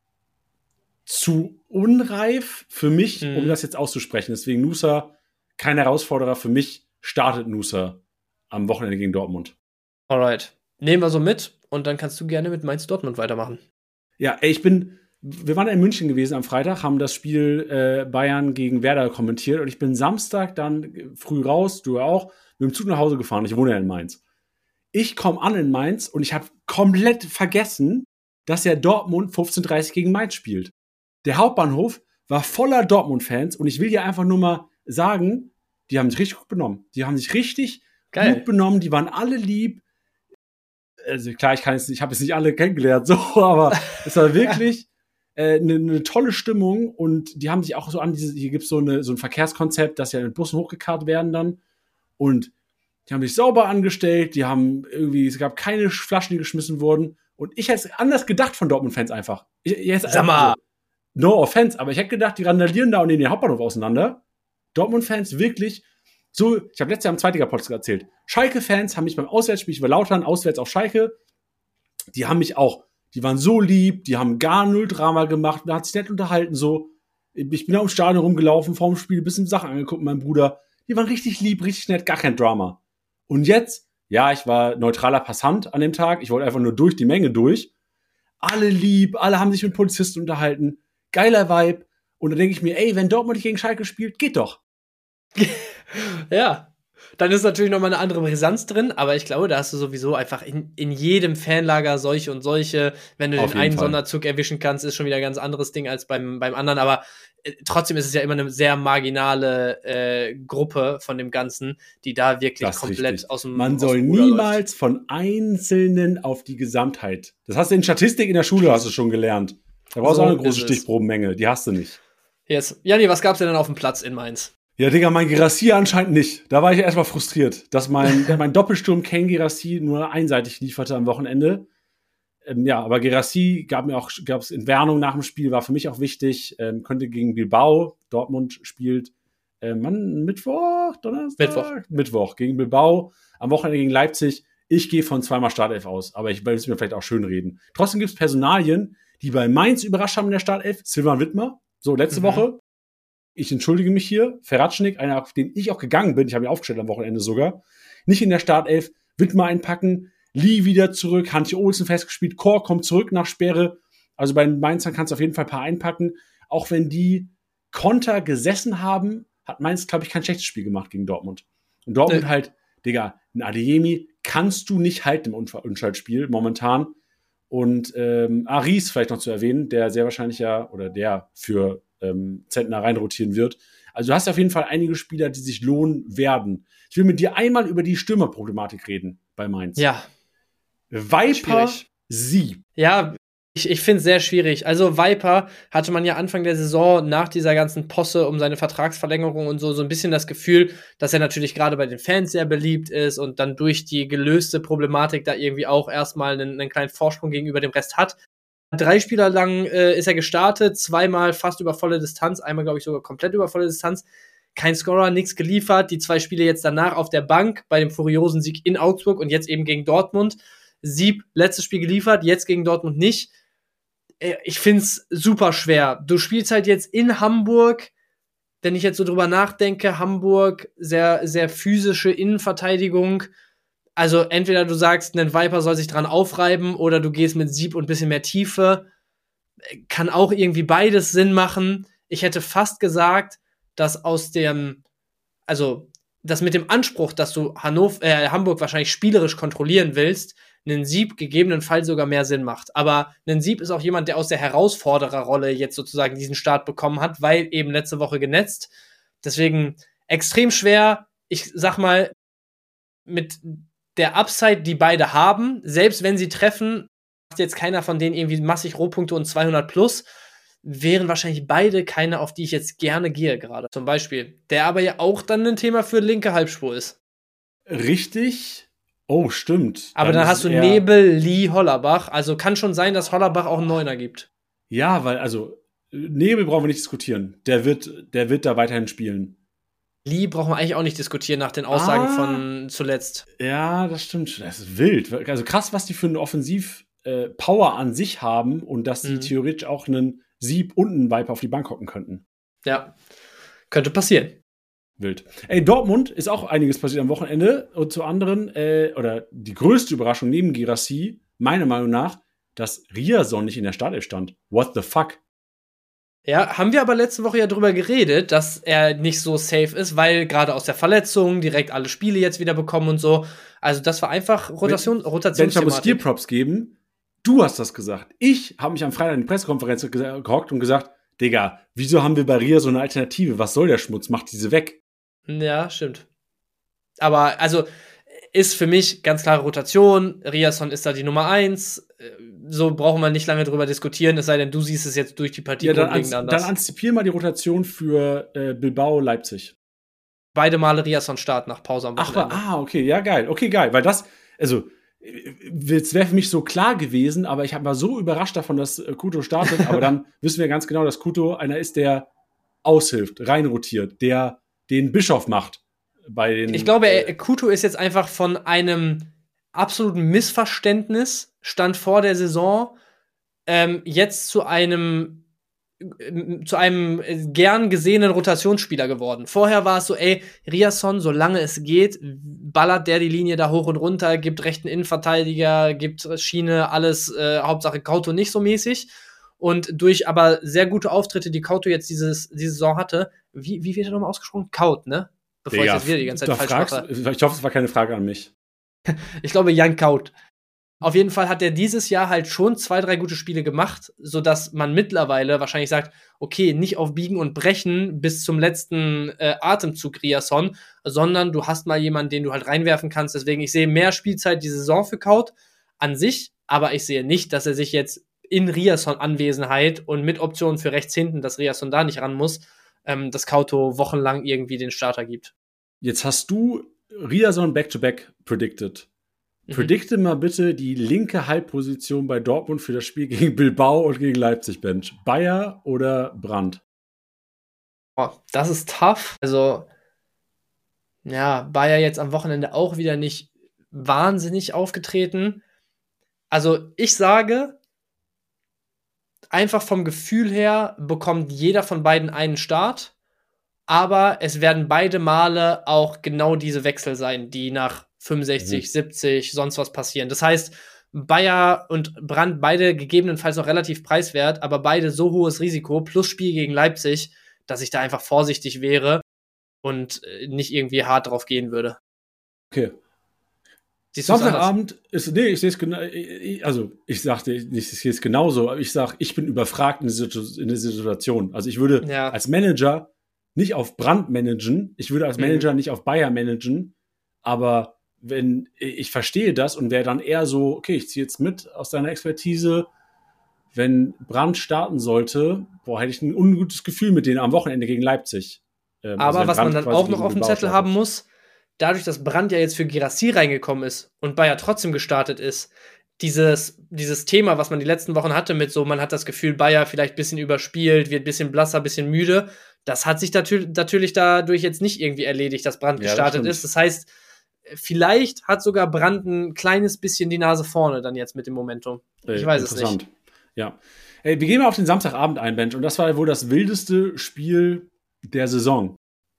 A: zu unreif für mich, mhm. um das jetzt auszusprechen. Deswegen Nusa, kein Herausforderer. Für mich startet Nusa am Wochenende gegen Dortmund.
B: Alright. Nehmen wir so mit und dann kannst du gerne mit Mainz Dortmund weitermachen.
A: Ja, ey, ich bin, wir waren in München gewesen am Freitag, haben das Spiel äh, Bayern gegen Werder kommentiert und ich bin Samstag dann früh raus, du auch, mit dem Zug nach Hause gefahren. Ich wohne ja in Mainz. Ich komme an in Mainz und ich habe komplett vergessen, dass ja Dortmund fünfzehn Uhr dreißig gegen Mainz spielt. Der Hauptbahnhof war voller Dortmund-Fans und ich will dir einfach nur mal sagen, die haben sich richtig gut benommen. Die haben sich richtig Geil. gut benommen, die waren alle lieb. Also klar, ich kann jetzt, ich habe jetzt nicht alle kennengelernt, so, aber es war wirklich eine äh, ne, ne tolle Stimmung und die haben sich auch so an diese, hier gibt's so eine so ein Verkehrskonzept, dass ja mit Bussen hochgekarrt werden dann und die haben sich sauber angestellt, die haben irgendwie, es gab keine Flaschen, die geschmissen wurden und ich hätte es anders gedacht von Dortmund-Fans einfach. Ich, ich hätte,
B: Sag mal.
A: Also, no offense, aber ich hätte gedacht, die randalieren da und nehmen den Hauptbahnhof auseinander. Dortmund-Fans wirklich so, ich habe letztes Jahr im Zweitliga-Podcast erzählt, Schalke-Fans haben mich beim Auswärtsspiel, ich war Lautern, auswärts auf Schalke, die haben mich auch, die waren so lieb, die haben gar null Drama gemacht, man hat sich nett unterhalten, so. Ich bin da im Stadion rumgelaufen, vorm Spiel, ein bisschen Sachen angeguckt mit meinem Bruder. Die waren richtig lieb, richtig nett, gar kein Drama. Und jetzt, ja, ich war neutraler Passant an dem Tag, ich wollte einfach nur durch die Menge durch. Alle lieb, alle haben sich mit Polizisten unterhalten, geiler Vibe. Und dann denke ich mir, ey, wenn Dortmund nicht gegen Schalke spielt, geht doch.
B: Ja. Dann ist natürlich nochmal eine andere Brisanz drin, aber ich glaube, da hast du sowieso einfach in, in jedem Fanlager solche und solche. Wenn du
A: Auf
B: den
A: jeden
B: einen
A: Fall.
B: Sonderzug erwischen kannst, ist schon wieder ein ganz anderes Ding als beim, beim anderen. Aber äh, trotzdem ist es ja immer eine sehr marginale äh, Gruppe von dem Ganzen, die da wirklich
A: Das ist
B: komplett
A: richtig.
B: aus dem
A: Man
B: aus
A: soll
B: dem Ruder
A: niemals
B: läuft.
A: von Einzelnen auf die Gesamtheit. Das hast du in Statistik in der Schule, hast du schon gelernt. Da brauchst du
B: So
A: auch eine große
B: ist es.
A: Stichprobenmenge. Die hast du nicht.
B: Yes. Janni, was gab's denn dann auf dem Platz in Mainz?
A: Ja, Digga, mein Girassi anscheinend nicht. Da war ich erstmal frustriert, dass mein, mein Doppelsturm Ken Girassi nur einseitig lieferte am Wochenende. Ähm, ja, aber Girassi gab mir auch, gab's Entwarnung nach dem Spiel, war für mich auch wichtig. Ähm, könnte gegen Bilbao, Dortmund spielt, äh, Mann, Mittwoch, Donnerstag?
B: Mittwoch.
A: Mittwoch gegen Bilbao, am Wochenende gegen Leipzig. Ich gehe von zweimal Startelf aus, aber ich will es mir vielleicht auch schön reden. Trotzdem gibt's Personalien, die bei Mainz überrascht haben in der Startelf. Silvan Wittmer, so letzte
B: Mhm.
A: Woche. Ich entschuldige mich hier. Feratschnik, einer, auf den ich auch gegangen bin, ich habe ihn aufgestellt am Wochenende sogar, nicht in der Startelf, Wittmer einpacken, Lee wieder zurück, Hantje Olsen festgespielt, Kor kommt zurück nach Sperre. Also bei den Mainzern kannst du auf jeden Fall ein paar einpacken. Auch wenn die Konter gesessen haben, hat Mainz, glaube ich, kein schlechtes Spiel gemacht gegen Dortmund. Und Dortmund
B: Nee.
A: halt, Digga, ein Adeyemi kannst du nicht halten im Unfall- Unschaltspiel momentan. Und ähm, Aris vielleicht noch zu erwähnen, der sehr wahrscheinlich ja, oder der für ähm, Zentner reinrotieren wird. Also du hast auf jeden Fall einige Spieler, die sich lohnen werden. Ich will mit dir einmal über die Stürmerproblematik reden bei Mainz.
B: Ja.
A: Viper,
B: Schwierig.
A: sie.
B: Ja, ich, ich finde es sehr schwierig. Also Viper hatte man ja Anfang der Saison nach dieser ganzen Posse um seine Vertragsverlängerung und so so ein bisschen das Gefühl, dass er natürlich gerade bei den Fans sehr beliebt ist und dann durch die gelöste Problematik da irgendwie auch erstmal einen, einen kleinen Vorsprung gegenüber dem Rest hat. Drei Spieler lang äh, ist er gestartet, zweimal fast über volle Distanz, einmal glaube ich sogar komplett über volle Distanz. Kein Scorer, nichts geliefert. Die zwei Spiele jetzt danach auf der Bank bei dem furiosen Sieg in Augsburg und jetzt eben gegen Dortmund. Sieb, letztes Spiel geliefert, jetzt gegen Dortmund nicht. Ich find's super schwer. Du spielst halt jetzt in Hamburg, wenn ich jetzt so drüber nachdenke, Hamburg, sehr, sehr physische Innenverteidigung. Also entweder du sagst, ein Viper soll sich dran aufreiben oder du gehst mit Sieb und ein bisschen mehr Tiefe. Kann auch irgendwie beides Sinn machen. Ich hätte fast gesagt, dass aus dem, also das mit dem Anspruch, dass du Hannover, äh, Hamburg wahrscheinlich spielerisch kontrollieren willst, einen Sieb gegebenenfalls sogar mehr Sinn macht. Aber ein Sieb ist auch jemand, der aus der Herausfordererrolle jetzt sozusagen diesen Start bekommen hat, weil eben letzte Woche genetzt. Deswegen extrem schwer. Ich sag mal, mit der Upside, die beide haben, selbst wenn sie treffen, macht jetzt keiner von denen irgendwie massig Rohpunkte und zweihundert plus, wären wahrscheinlich beide keine, auf die ich jetzt gerne gehe gerade. Zum Beispiel. Der aber ja auch dann ein Thema für linke Halbspur ist.
A: Richtig. Oh, stimmt.
B: Aber dann, dann
A: ist
B: hast du
A: eher-
B: Nebel, Lee, Hollerbach. Also kann schon sein, dass Hollerbach auch einen Neuner gibt.
A: Ja, weil, also, Nebel brauchen wir nicht diskutieren. Der wird, der wird da weiterhin spielen.
B: Lee brauchen wir eigentlich auch nicht diskutieren nach den Aussagen
A: Ah.
B: von zuletzt.
A: Ja, das stimmt. Das ist wild. Also krass, was die für eine Offensiv-Power an sich haben und dass die
B: Mhm.
A: theoretisch auch einen Sieb und einen Viper auf die Bank hocken könnten.
B: Ja, könnte passieren.
A: Wild. Ey, Dortmund ist auch einiges passiert am Wochenende. Und zu anderen, äh, oder die größte Überraschung neben Girassi, meiner Meinung nach, dass Riason nicht in der Startelf stand. What the fuck?
B: Ja, haben wir aber letzte Woche ja drüber geredet, dass er nicht so safe ist, weil gerade aus der Verletzung direkt alle Spiele jetzt wieder bekommen und so. Also das war einfach Rotation,
A: Wenn ich muss dir
B: Rotationsthematik.
A: Props geben, du hast das gesagt. Ich habe mich am Freitag in die Pressekonferenz ge- gehockt und gesagt, Digga, wieso haben wir bei Ria so eine Alternative? Was soll der Schmutz? Macht diese weg.
B: Ja, stimmt. Aber also ist für mich ganz klare Rotation. Riasson ist da die Nummer eins. So brauchen wir nicht lange drüber diskutieren, es sei denn, du siehst es jetzt durch die Partie
A: Ja, dann,
B: grundlegend
A: ans
B: anders.
A: dann antizipier mal die Rotation für äh, Bilbao, Leipzig.
B: Beide Male Riasson Start nach Pause am
A: Ach,
B: Wochenende.
A: ah, okay, ja, geil. Okay, geil. Weil das, also, es wäre für mich so klar gewesen, aber ich war so überrascht davon, dass äh, Kuto startet. Aber dann wissen wir ganz genau, dass Kuto einer ist, der aushilft, reinrotiert, der den Bischof macht. Bei den,
B: Ich glaube,
A: äh,
B: er- Kuto ist jetzt einfach von einem absoluten Missverständnis, stand vor der Saison, ähm, jetzt zu einem äh, zu einem äh, gern gesehenen Rotationsspieler geworden. Vorher war es so, ey, Riasson, solange es geht, ballert der die Linie da hoch und runter, gibt rechten Innenverteidiger, gibt Schiene, alles, äh, Hauptsache Kauto nicht so mäßig. Und durch aber sehr gute Auftritte, die Couto jetzt dieses, diese Saison hatte, wie, wie wird er nochmal ausgesprochen? Kaut, ne? Bevor
A: Digga,
B: ich jetzt wieder die ganze Zeit falsch
A: fragst,
B: mache.
A: Ich hoffe, es war keine Frage an mich.
B: Ich glaube, Jan Kaut. Auf jeden Fall hat er dieses Jahr halt schon zwei, drei gute Spiele gemacht, sodass man mittlerweile wahrscheinlich sagt, okay, nicht auf Biegen und Brechen bis zum letzten äh, Atemzug Riasson, sondern du hast mal jemanden, den du halt reinwerfen kannst. Deswegen, ich sehe mehr Spielzeit die Saison für Kaut an sich, aber ich sehe nicht, dass er sich jetzt in Riasson-Anwesenheit und mit Optionen für rechts hinten, dass Riasson da nicht ran muss, ähm, dass Couto wochenlang irgendwie den Starter gibt.
A: Jetzt hast du Riasson Back-to-Back predicted. Mhm. Predikte mal bitte die linke Halbposition bei Dortmund für das Spiel gegen Bilbao und gegen Leipzig, Bench. Bayer oder Brandt?
B: Oh, das ist tough. Also, ja, Bayer jetzt am Wochenende auch wieder nicht wahnsinnig aufgetreten. Also, ich sage, einfach vom Gefühl her bekommt jeder von beiden einen Start, aber es werden beide Male auch genau diese Wechsel sein, die nach fünfundsechzig, mhm. siebzig, sonst was passieren. Das heißt, Bayer und Brandt beide gegebenenfalls noch relativ preiswert, aber beide so hohes Risiko plus Spiel gegen Leipzig, dass ich da einfach vorsichtig wäre und nicht irgendwie hart drauf gehen würde.
A: Okay. Samstagabend ist, nee, ich sehe es genau, also ich sagte, ich sehe es genauso, aber ich sage, ich bin überfragt in der Situation. Also ich würde ja. als Manager nicht auf Brandt managen, ich würde als Manager mhm. nicht auf Bayer managen, aber wenn ich verstehe das und wäre dann eher so, okay, ich ziehe jetzt mit aus deiner Expertise, wenn Brandt starten sollte, boah, hätte ich ein ungutes Gefühl mit denen am Wochenende gegen Leipzig.
B: Ähm, aber also was Brandt man dann auch noch auf dem Zettel haben muss, dadurch, dass Brandt ja jetzt für Guirassy reingekommen ist und Bayer trotzdem gestartet ist, dieses, dieses Thema, was man die letzten Wochen hatte mit so, man hat das Gefühl, Bayer vielleicht ein bisschen überspielt, wird ein bisschen blasser, ein bisschen müde, das hat sich natür- natürlich dadurch jetzt nicht irgendwie erledigt, dass Brandt ja, gestartet das ist. Das heißt, vielleicht hat sogar Brandt ein kleines bisschen die Nase vorne dann jetzt mit dem Momentum. Ich
A: Ey,
B: weiß es nicht.
A: Ja. Hey, wir gehen mal auf den Samstagabend ein, Bench. Und das war wohl das wildeste Spiel der Saison.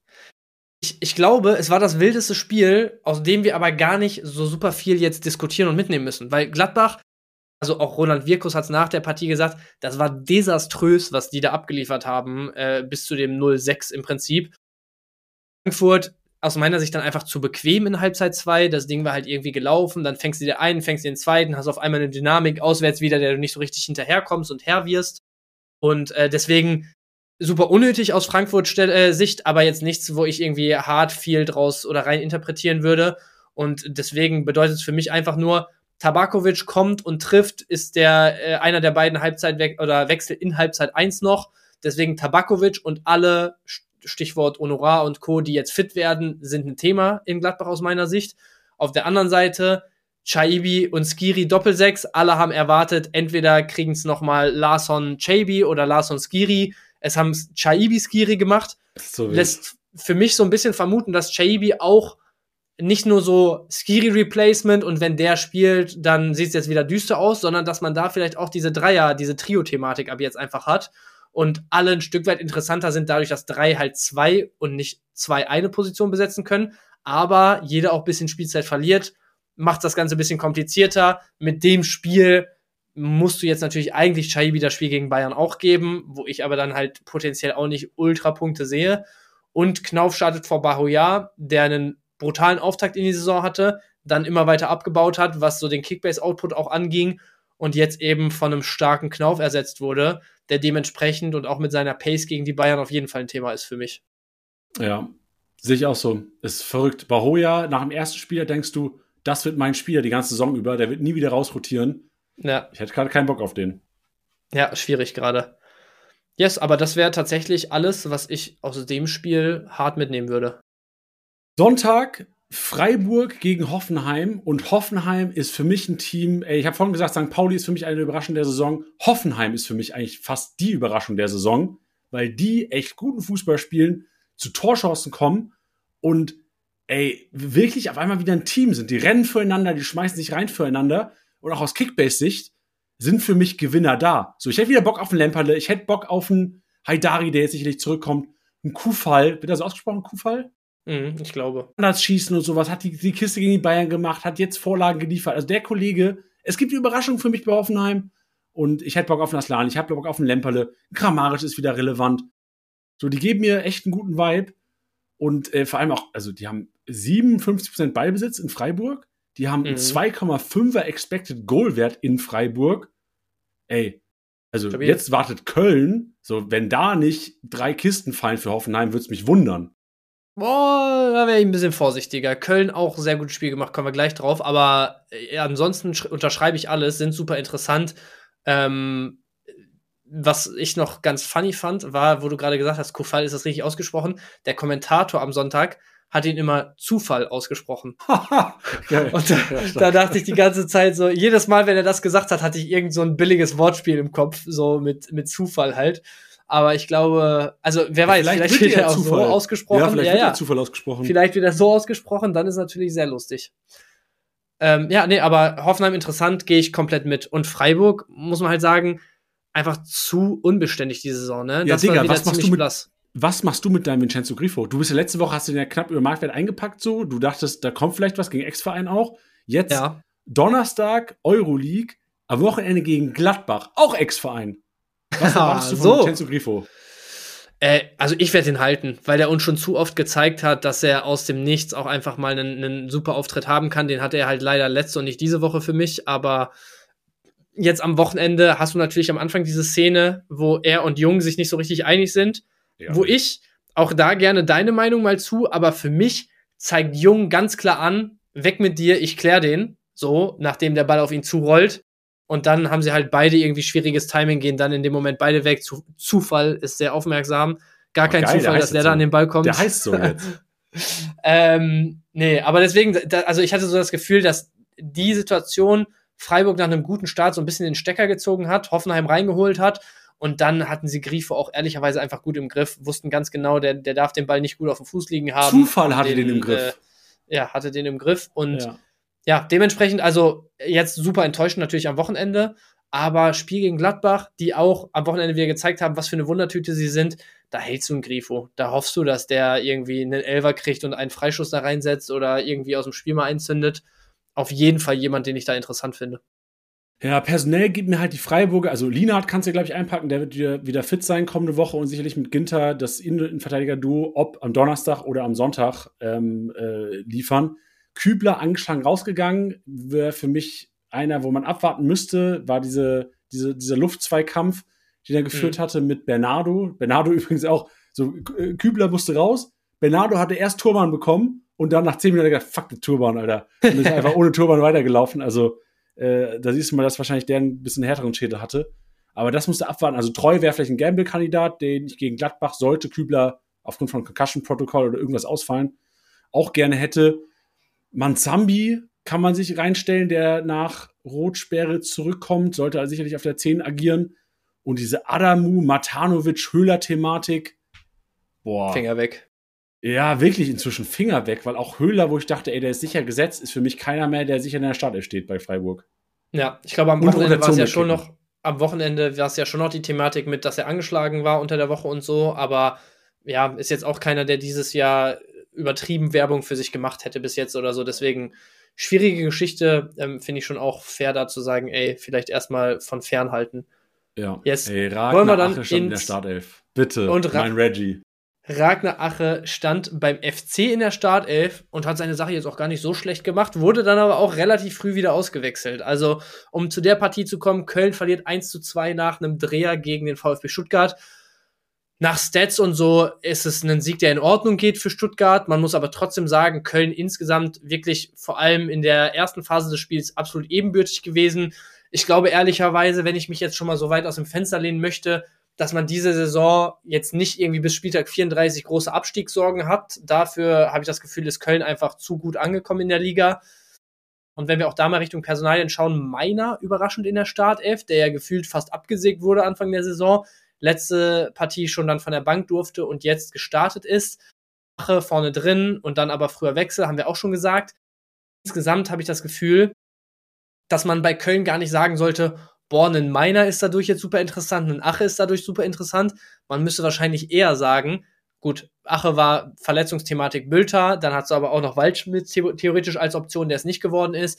B: Ich, ich glaube, es war das wildeste Spiel, aus dem wir aber gar nicht so super viel jetzt diskutieren und mitnehmen müssen. Weil Gladbach, also auch Roland Wirkus hat es nach der Partie gesagt, das war desaströs, was die da abgeliefert haben, äh, bis zu dem null sechs im Prinzip. Frankfurt aus meiner Sicht dann einfach zu bequem in Halbzeit zwei. Das Ding war halt irgendwie gelaufen. Dann fängst du dir einen, fängst du den zweiten, hast auf einmal eine Dynamik auswärts wieder, der du nicht so richtig hinterherkommst und her wirst. Und äh, deswegen super unnötig aus Frankfurt äh, Sicht, aber jetzt nichts, wo ich irgendwie hart viel draus oder rein interpretieren würde. Und deswegen bedeutet es für mich einfach nur, Tabakovic kommt und trifft, ist der äh, einer der beiden Halbzeit we- oder Wechsel in Halbzeit eins noch. Deswegen Tabakovic und alle Stichwort Honorar und Co., die jetzt fit werden, sind ein Thema in Gladbach aus meiner Sicht. Auf der anderen Seite Chaibi und Skiri Doppelsechs. Alle haben erwartet, entweder kriegen es nochmal Larsson Chaibi oder Larsson Skiri. Es haben Chaibi Skiri gemacht. So lässt für mich so ein bisschen vermuten, dass Chaibi auch nicht nur so Skiri-Replacement und wenn der spielt, dann sieht es jetzt wieder düster aus, sondern dass man da vielleicht auch diese Dreier, diese Trio-Thematik ab jetzt einfach hat. Und alle ein Stück weit interessanter sind dadurch, dass drei halt zwei und nicht zwei eine Position besetzen können. Aber jeder auch ein bisschen Spielzeit verliert, macht das Ganze ein bisschen komplizierter. Mit dem Spiel musst du jetzt natürlich eigentlich Chaibi das Spiel gegen Bayern auch geben, wo ich aber dann halt potenziell auch nicht Ultrapunkte sehe. Und Knauf startet vor Bahoya, der einen brutalen Auftakt in die Saison hatte, dann immer weiter abgebaut hat, was so den Kickbase-Output auch anging und jetzt eben von einem starken Knauf ersetzt wurde, der dementsprechend und auch mit seiner Pace gegen die Bayern auf jeden Fall ein Thema ist für mich.
A: Ja, sehe ich auch so. Ist verrückt. Bahoya, nach dem ersten Spieler denkst du, das wird mein Spieler die ganze Saison über, der wird nie wieder rausrotieren.
B: Ja.
A: Ich hätte gerade keinen Bock auf den.
B: Ja, schwierig gerade. Yes, aber das wäre tatsächlich alles, was ich aus dem Spiel hart mitnehmen würde.
A: Sonntag, Freiburg gegen Hoffenheim und Hoffenheim ist für mich ein Team, ey, ich habe vorhin gesagt, Sankt Pauli ist für mich eine Überraschung der Saison. Hoffenheim ist für mich eigentlich fast die Überraschung der Saison, weil die echt guten Fußball spielen, zu Torchancen kommen und ey, wirklich auf einmal wieder ein Team sind. Die rennen füreinander, die schmeißen sich rein füreinander und auch aus Kickbase-Sicht sind für mich Gewinner da. So, ich hätte wieder Bock auf einen Lemperle, ich hätte Bock auf einen Haidari, der jetzt sicherlich zurückkommt, einen Kufall, wird das so ausgesprochen, Kufall?
B: Mhm, ich glaube.
A: Anders schießen und sowas, hat die, die Kiste gegen die Bayern gemacht, hat jetzt Vorlagen geliefert. Also der Kollege, es gibt die Überraschung für mich bei Hoffenheim und ich hätte Bock auf Naslani, ich habe Bock auf einen Lemperle, Kramaric ist wieder relevant. So, die geben mir echt einen guten Vibe und äh, vor allem auch, also die haben siebenundfünfzig Prozent Ballbesitz in Freiburg, die haben mhm. einen zwei Komma fünfer Expected Goal Wert in Freiburg. Ey, also Stabil. Jetzt wartet Köln, so wenn da nicht drei Kisten fallen für Hoffenheim, würde es mich wundern.
B: Boah, da wäre ich ein bisschen vorsichtiger. Köln auch sehr gutes Spiel gemacht, kommen wir gleich drauf. Aber äh, ansonsten sch- unterschreibe ich alles, sind super interessant. Ähm, was ich noch ganz funny fand, war, wo du gerade gesagt hast, Kufal, ist das richtig ausgesprochen? Der Kommentator am Sonntag hat ihn immer Zufall ausgesprochen. Und da, da dachte ich die ganze Zeit so, jedes Mal, wenn er das gesagt hat, hatte ich irgend so ein billiges Wortspiel im Kopf, so mit, mit Zufall halt. Aber ich glaube, also wer weiß, vielleicht, vielleicht wird er auch Zufall. so ausgesprochen.
A: Ja, vielleicht
B: ja,
A: wird
B: ja.
A: er Zufall ausgesprochen.
B: Vielleicht wird er so ausgesprochen, dann ist natürlich sehr lustig. Ähm, ja, nee, aber Hoffenheim interessant, gehe ich komplett mit. Und Freiburg, muss man halt sagen, einfach zu unbeständig diese Saison, ne?
A: Ja,
B: das
A: Digga,
B: war wieder
A: was machst
B: ziemlich
A: du mit,
B: blass.
A: Was machst du mit deinem Vincenzo Grifo? Du bist ja letzte Woche, hast du den ja knapp über Marktwert eingepackt, so. Du dachtest, da kommt vielleicht was gegen Ex-Verein auch. Jetzt
B: ja.
A: Donnerstag, Euroleague, am Wochenende gegen Gladbach, auch Ex-Verein. Was erwartest du von
B: so.
A: Vincenzo Grifo?
B: Äh, also ich werde ihn halten, weil er uns schon zu oft gezeigt hat, dass er aus dem Nichts auch einfach mal einen, einen super Auftritt haben kann. Den hatte er halt leider letzte und nicht diese Woche für mich, aber jetzt am Wochenende hast du natürlich am Anfang diese Szene, wo er und Jung sich nicht so richtig einig sind, ja. wo ich auch da gerne deine Meinung mal zu, aber für mich zeigt Jung ganz klar an, weg mit dir, ich klär den, so, nachdem der Ball auf ihn zurollt. Und dann haben sie halt beide irgendwie schwieriges Timing, gehen dann in dem Moment beide weg. Zufall ist sehr aufmerksam. Gar oh, kein geil, Zufall, der dass der so. da an den Ball kommt.
A: Der heißt so jetzt.
B: ähm, nee, aber deswegen, da, also ich hatte so das Gefühl, dass die Situation Freiburg nach einem guten Start so ein bisschen den Stecker gezogen hat, Hoffenheim reingeholt hat und dann hatten sie Grifo auch ehrlicherweise einfach gut im Griff, wussten ganz genau, der, der darf den Ball nicht gut auf dem Fuß liegen haben.
A: Zufall hatte den, den im Griff.
B: Äh, ja, hatte den im Griff und
A: ja.
B: ja, dementsprechend, also jetzt super enttäuschend natürlich am Wochenende, aber Spiel gegen Gladbach, die auch am Wochenende wieder gezeigt haben, was für eine Wundertüte sie sind, da hältst du einen Grifo. Da hoffst du, dass der irgendwie einen Elfer kriegt und einen Freischuss da reinsetzt oder irgendwie aus dem Spiel mal einzündet. Auf jeden Fall jemand, den ich da interessant finde.
A: Ja, personell gibt mir halt die Freiburger, also Lienhardt kannst du, glaube ich, einpacken, der wird wieder, wieder fit sein kommende Woche und sicherlich mit Ginter das Innenverteidiger-Duo, ob am Donnerstag oder am Sonntag ähm, äh, liefern. Kübler angeschlagen rausgegangen, wäre für mich einer, wo man abwarten müsste, war diese, diese, dieser Luftzweikampf, den er geführt mhm. hatte mit Bernardo. Bernardo übrigens auch, so Kübler musste raus, Bernardo hatte erst Turban bekommen und dann nach zehn Minuten gesagt, fuck den Turban, Alter. Und ist einfach ohne Turban weitergelaufen. Also äh, da siehst du mal, dass wahrscheinlich der ein bisschen härteren Schädel hatte. Aber das musste abwarten. Also Treu wäre vielleicht ein Gamble-Kandidat, den ich gegen Gladbach, sollte Kübler aufgrund von Concussion-Protokoll oder irgendwas ausfallen, auch gerne hätte. Manzambi kann man sich reinstellen, der nach Rotsperre zurückkommt, sollte also sicherlich auf der zehn agieren. Und diese Adamu, Matanovic, Höhler-Thematik, boah.
B: Finger weg.
A: Ja, wirklich inzwischen Finger weg, weil auch Höhler, wo ich dachte, ey, der ist sicher gesetzt, ist für mich keiner mehr, der sicher in der Startelf steht bei Freiburg.
B: Ja, ich glaube, am Wochenende war es ja schon noch, am Wochenende war es ja schon noch die Thematik mit, dass er angeschlagen war unter der Woche und so, aber ja, ist jetzt auch keiner, der dieses Jahr übertrieben Werbung für sich gemacht hätte bis jetzt oder so, deswegen schwierige Geschichte, ähm, finde ich schon auch fair da zu sagen, ey, vielleicht erstmal von fernhalten.
A: Ja,
B: yes.
A: ey, Ragnar
B: Wollen wir dann
A: Ache stand in der Startelf. Bitte,
B: und Ra-
A: mein Reggie.
B: Ragnar Ache stand beim F C in der Startelf und hat seine Sache jetzt auch gar nicht so schlecht gemacht, wurde dann aber auch relativ früh wieder ausgewechselt. Also, um zu der Partie zu kommen, Köln verliert eins zu zwei nach einem Dreher gegen den VfB Stuttgart. Nach Stats und so ist es ein Sieg, der in Ordnung geht für Stuttgart. Man muss aber trotzdem sagen, Köln insgesamt wirklich vor allem in der ersten Phase des Spiels absolut ebenbürtig gewesen. Ich glaube ehrlicherweise, wenn ich mich jetzt schon mal so weit aus dem Fenster lehnen möchte, dass man diese Saison jetzt nicht irgendwie bis Spieltag vierunddreißig große Abstiegssorgen hat. Dafür habe ich das Gefühl, ist Köln einfach zu gut angekommen in der Liga. Und wenn wir auch da mal Richtung Personalien schauen, Meiner überraschend in der Startelf, der ja gefühlt fast abgesägt wurde Anfang der Saison, letzte Partie schon dann von der Bank durfte und jetzt gestartet ist. Ache vorne drin und dann aber früher Wechsel, haben wir auch schon gesagt. Insgesamt habe ich das Gefühl, dass man bei Köln gar nicht sagen sollte, boah, ein Meiner ist dadurch jetzt super interessant, ein Ache ist dadurch super interessant. Man müsste wahrscheinlich eher sagen, gut, Ache war Verletzungsthematik Bülter, dann hat es aber auch noch Waldschmidt theoretisch als Option, der es nicht geworden ist.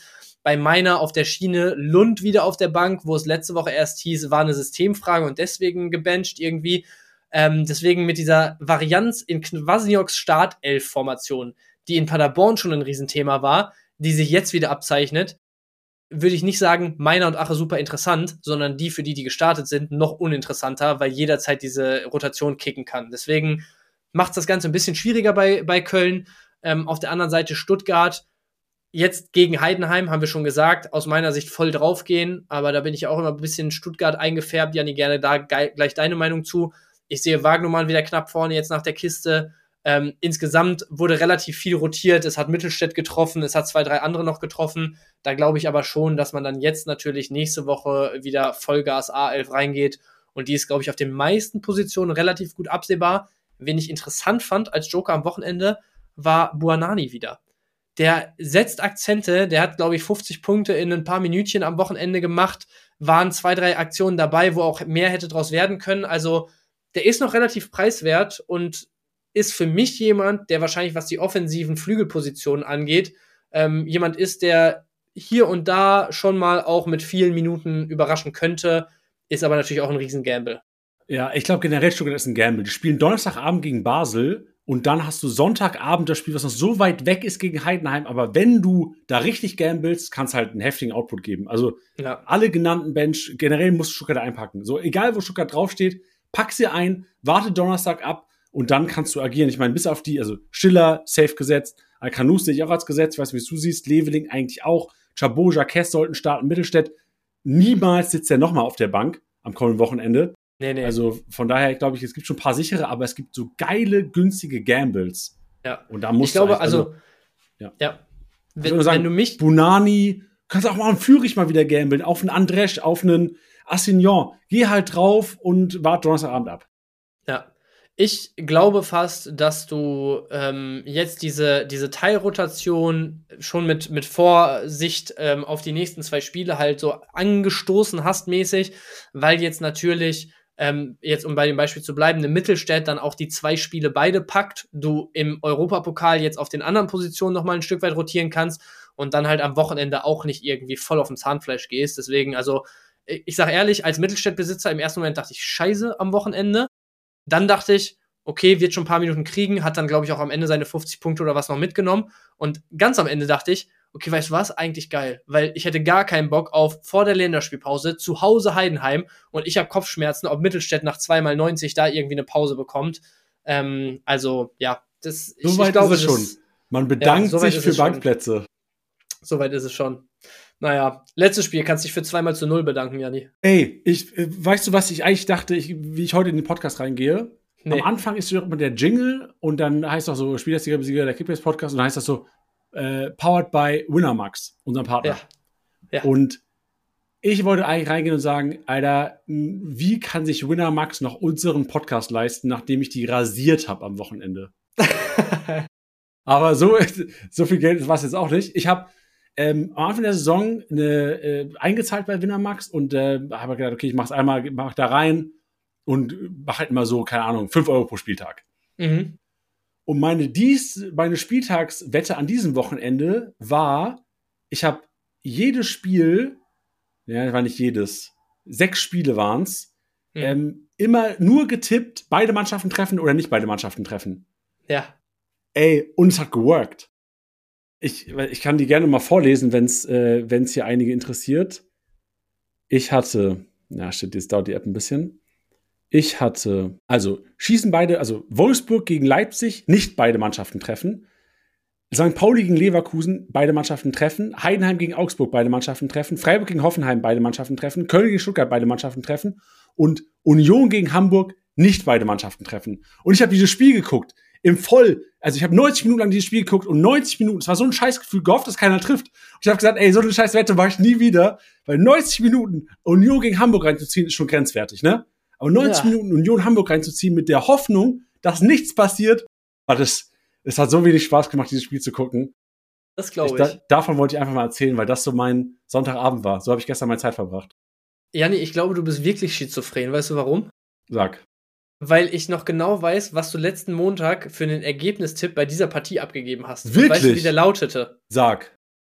B: bei meiner auf der Schiene Lund wieder auf der Bank, wo es letzte Woche erst hieß, war eine Systemfrage und deswegen gebencht irgendwie. Ähm, deswegen mit dieser Varianz in Kwasnioks Startelf-Formation, die in Paderborn schon ein Riesenthema war, die sich jetzt wieder abzeichnet, würde ich nicht sagen, Meiner und Ache super interessant, sondern die, für die, die gestartet sind, noch uninteressanter, weil jederzeit diese Rotation kicken kann. Deswegen macht es das Ganze ein bisschen schwieriger bei, bei Köln. Ähm, auf der anderen Seite Stuttgart, jetzt gegen Heidenheim, haben wir schon gesagt, aus meiner Sicht voll draufgehen, aber da bin ich auch immer ein bisschen Stuttgart eingefärbt. Janni, gerne da ge- gleich deine Meinung zu. Ich sehe Wagnumann wieder knapp vorne jetzt nach der Kiste. Ähm, insgesamt wurde relativ viel rotiert. Es hat Mittelstädt getroffen, es hat zwei, drei andere noch getroffen. Da glaube ich aber schon, dass man dann jetzt natürlich nächste Woche wieder Vollgas A elf reingeht. Und die ist, glaube ich, auf den meisten Positionen relativ gut absehbar. Wen ich interessant fand als Joker am Wochenende, war Buonanni wieder. Der setzt Akzente, der hat, glaube ich, fünfzig Punkte in ein paar Minütchen am Wochenende gemacht, waren zwei, drei Aktionen dabei, wo auch mehr hätte draus werden können. Also der ist noch relativ preiswert und ist für mich jemand, der wahrscheinlich, was die offensiven Flügelpositionen angeht, ähm, jemand ist, der hier und da schon mal auch mit vielen Minuten überraschen könnte, ist aber natürlich auch ein Riesen-Gamble.
A: Ja, ich glaube generell Stuttgart ist ein Gamble. Die spielen Donnerstagabend gegen Basel und dann hast du Sonntagabend das Spiel, was noch so weit weg ist gegen Heidenheim. Aber wenn du da richtig gambelst, kannst halt einen heftigen Output geben. Also ja. Alle genannten Bench, generell musst du Stuttgart einpacken. So, egal wo Stuttgart draufsteht, pack sie ein, warte Donnerstag ab und dann kannst du agieren. Ich meine, bis auf die, also Schiller, safe gesetzt, Alkanus sehe ich auch als Gesetz, ich weiß nicht, wie du siehst, Leveling eigentlich auch, Chabot, Jacques sollten starten, Mittelstädt. Niemals sitzt er nochmal auf der Bank am kommenden Wochenende. Nee, nee. Also von daher glaube ich, es gibt schon ein paar sichere, aber es gibt so geile, günstige Gambles.
B: Ja.
A: Und da musst
B: ich glaube,
A: du
B: also, also ja. ja.
A: Wenn, sagen, wenn du mich Bunani, kannst auch mal einen Führich mal wieder gambeln, auf einen Andresch, auf einen Assignon. Geh halt drauf und wart Donnerstagabend ab.
B: Ja. Ich glaube fast, dass du ähm, jetzt diese, diese Teilrotation schon mit, mit Vorsicht ähm, auf die nächsten zwei Spiele halt so angestoßen hast mäßig, weil jetzt natürlich, ähm, jetzt um bei dem Beispiel zu bleiben, eine Mittelstädt dann auch die zwei Spiele beide packt, du im Europapokal jetzt auf den anderen Positionen nochmal ein Stück weit rotieren kannst und dann halt am Wochenende auch nicht irgendwie voll auf dem Zahnfleisch gehst. Deswegen, also ich sag ehrlich, als Mittelstädt-Besitzer im ersten Moment dachte ich, scheiße am Wochenende. Dann dachte ich, okay, wird schon ein paar Minuten kriegen, hat dann, glaube ich, auch am Ende seine fünfzig Punkte oder was noch mitgenommen. Und ganz am Ende dachte ich, okay, weißt du was, eigentlich geil, weil ich hätte gar keinen Bock auf vor der Länderspielpause zu Hause Heidenheim und ich habe Kopfschmerzen, ob Mittelstädt nach zwei mal neunzig da irgendwie eine Pause bekommt. Ähm, also, ja, das
A: so ich, weit ich glaube, ist es schon. Man bedankt ja, so sich für Bankplätze.
B: Soweit ist es schon. Naja, letztes Spiel kannst dich für zweimal zu null bedanken, Janni.
A: Ey, ich, weißt du, was ich eigentlich dachte, ich, wie ich heute in den Podcast reingehe? Nee. Am Anfang ist doch immer der Jingle und dann heißt doch so, Spielersieger, Besieger, der Kickbase-Podcast und dann heißt das so, äh, powered by Winamax, unserem Partner.
B: Ja. Ja.
A: Und ich wollte eigentlich reingehen und sagen, Alter, wie kann sich Winamax noch unseren Podcast leisten, nachdem ich die rasiert habe am Wochenende? Aber so, so viel Geld war es jetzt auch nicht. Ich habe Ähm, am Anfang der Saison eine, äh, eingezahlt bei Winamax und äh, habe gedacht, okay, ich mach's einmal, mach da rein und mach halt immer so, keine Ahnung, fünf Euro pro Spieltag.
B: Mhm.
A: Und meine dies, meine Spieltagswette an diesem Wochenende war, ich habe jedes Spiel, ja, war nicht jedes, sechs Spiele waren's, mhm. ähm, immer nur getippt, beide Mannschaften treffen oder nicht beide Mannschaften treffen.
B: Ja.
A: Ey, und es hat geworkt. Ich, ich kann die gerne mal vorlesen, wenn es äh, wenn's hier einige interessiert. Ich hatte, na shit, jetzt dauert die App ein bisschen. Ich hatte, also schießen beide, also Wolfsburg gegen Leipzig, nicht beide Mannschaften treffen. Sankt Pauli gegen Leverkusen, beide Mannschaften treffen. Heidenheim gegen Augsburg, beide Mannschaften treffen. Freiburg gegen Hoffenheim, beide Mannschaften treffen. Köln gegen Stuttgart, beide Mannschaften treffen. Und Union gegen Hamburg, nicht beide Mannschaften treffen. Und ich habe dieses Spiel geguckt. Im Voll, also ich habe neunzig Minuten lang dieses Spiel geguckt und neunzig Minuten, es war so ein Scheißgefühl, gehofft, dass keiner trifft. Und ich habe gesagt, ey, so eine Scheißwette mache ich nie wieder, weil neunzig Minuten Union gegen Hamburg reinzuziehen ist schon grenzwertig, ne? Aber neunzig ja. Minuten Union Hamburg reinzuziehen mit der Hoffnung, dass nichts passiert, war das, es hat so wenig Spaß gemacht, dieses Spiel zu gucken.
B: Das glaube ich.
A: Da, davon wollte ich einfach mal erzählen, weil das so mein Sonntagabend war. So habe ich gestern meine Zeit verbracht.
B: Janni, ich glaube, du bist wirklich schizophren. Weißt du warum?
A: Sag.
B: Weil ich noch genau weiß, was du letzten Montag für einen Ergebnistipp bei dieser Partie abgegeben hast.
A: Wirklich?
B: Und weißt du, wie der lautete?
A: Sag.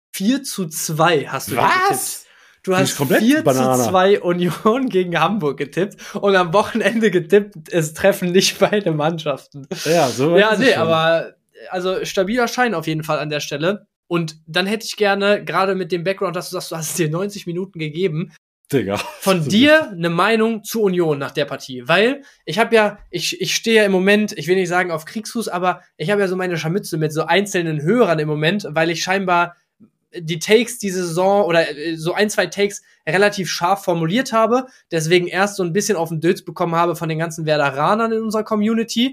B: vier zu zwei hast du hier
A: Was?
B: getippt. Du hast
A: komplett
B: vier
A: Banane.
B: zu zwei Union gegen Hamburg getippt und am Wochenende getippt, es treffen nicht beide Mannschaften.
A: Ja, so
B: Ja,
A: ist es
B: nee,
A: schon.
B: aber also stabiler Schein auf jeden Fall an der Stelle. Und dann hätte ich gerne, gerade mit dem Background, dass du sagst, du hast es dir neunzig Minuten gegeben,
A: Digga.
B: von dir eine Meinung zu Union nach der Partie. Weil ich habe ja, ich, ich stehe ja im Moment, ich will nicht sagen auf Kriegsfuß, aber ich habe ja so meine Scharmützel mit so einzelnen Hörern im Moment, weil ich scheinbar die Takes diese Saison oder äh, so ein, zwei Takes relativ scharf formuliert habe, deswegen erst so ein bisschen auf den Dötz bekommen habe von den ganzen Werderanern in unserer Community,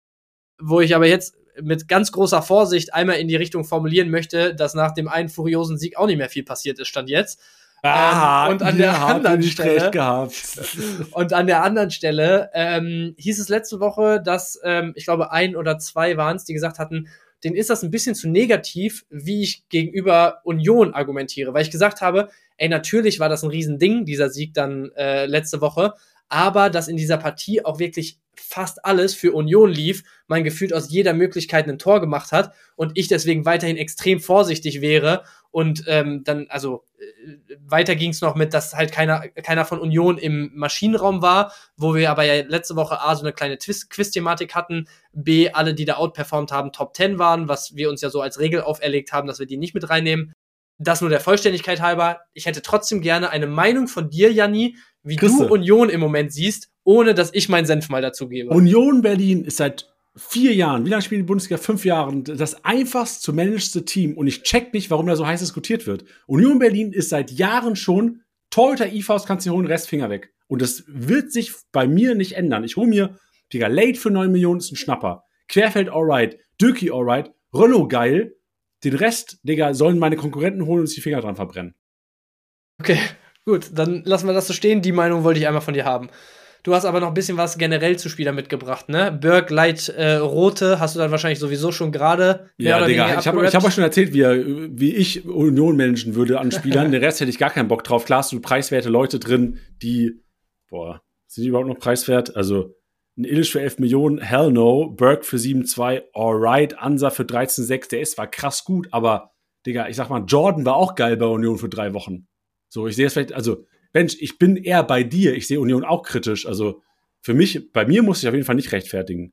B: wo ich aber jetzt mit ganz großer Vorsicht einmal in die Richtung formulieren möchte, dass nach dem einen furiosen Sieg auch nicht mehr viel passiert ist, Stand jetzt.
A: Ah,
B: ähm, und an
A: ihr
B: der
A: habt
B: anderen
A: nicht
B: Stelle
A: recht gehabt.
B: und an der anderen Stelle ähm, hieß es letzte Woche, dass ähm, ich glaube ein oder zwei waren es, die gesagt hatten, denen ist das ein bisschen zu negativ, wie ich gegenüber Union argumentiere, weil ich gesagt habe, ey, natürlich war das ein Riesending, dieser Sieg dann äh, letzte Woche, aber dass in dieser Partie auch wirklich fast alles für Union lief, man gefühlt aus jeder Möglichkeit ein Tor gemacht hat und ich deswegen weiterhin extrem vorsichtig wäre und ähm, dann, also äh, weiter ging es noch mit, dass halt keiner, keiner von Union im Maschinenraum war, wo wir aber ja letzte Woche A, so eine kleine Twist- Quiz-Thematik hatten, B, alle, die da outperformt haben, Top zehn waren, was wir uns ja so als Regel auferlegt haben, dass wir die nicht mit reinnehmen. Das nur der Vollständigkeit halber. Ich hätte trotzdem gerne eine Meinung von dir, Janni, wie
A: Christe.
B: du Union im Moment siehst, ohne dass ich meinen Senf mal dazu gebe.
A: Union Berlin ist seit vier Jahren, wie lange spielt die Bundesliga? Fünf Jahren, das einfachst zu managste Team. Und ich check nicht, warum da so heiß diskutiert wird. Union Berlin ist seit Jahren schon Torhüter I Vs, kannst du holen, Restfinger weg. Und das wird sich bei mir nicht ändern. Ich hole mir, Digga, Late für neun Millionen ist ein Schnapper. Querfeld alright, Dürki alright, Renault geil. Den Rest, Digga, sollen meine Konkurrenten holen und uns die Finger dran verbrennen.
B: Okay, gut, dann lassen wir das so stehen. Die Meinung wollte ich einmal von dir haben. Du hast aber noch ein bisschen was generell zu Spielern mitgebracht, ne? Berg, Light, äh, Rote hast du dann wahrscheinlich sowieso schon gerade.
A: Ja, Digga, ich habe hab euch schon erzählt, wie, wie ich Union managen würde an Spielern. Den Rest hätte ich gar keinen Bock drauf. Klar hast du preiswerte Leute drin, die, boah, sind die überhaupt noch preiswert? Also, ein Illich für elf Millionen, hell no. Berg für sieben Komma zwei, alright. Ansa für dreizehn Komma sechs, der ist zwar krass gut, aber, Digga, ich sag mal, Jordan war auch geil bei Union für drei Wochen. So, ich sehe es vielleicht, also, Mensch, ich bin eher bei dir. Ich sehe Union auch kritisch. Also für mich, bei mir muss ich auf jeden Fall nicht rechtfertigen.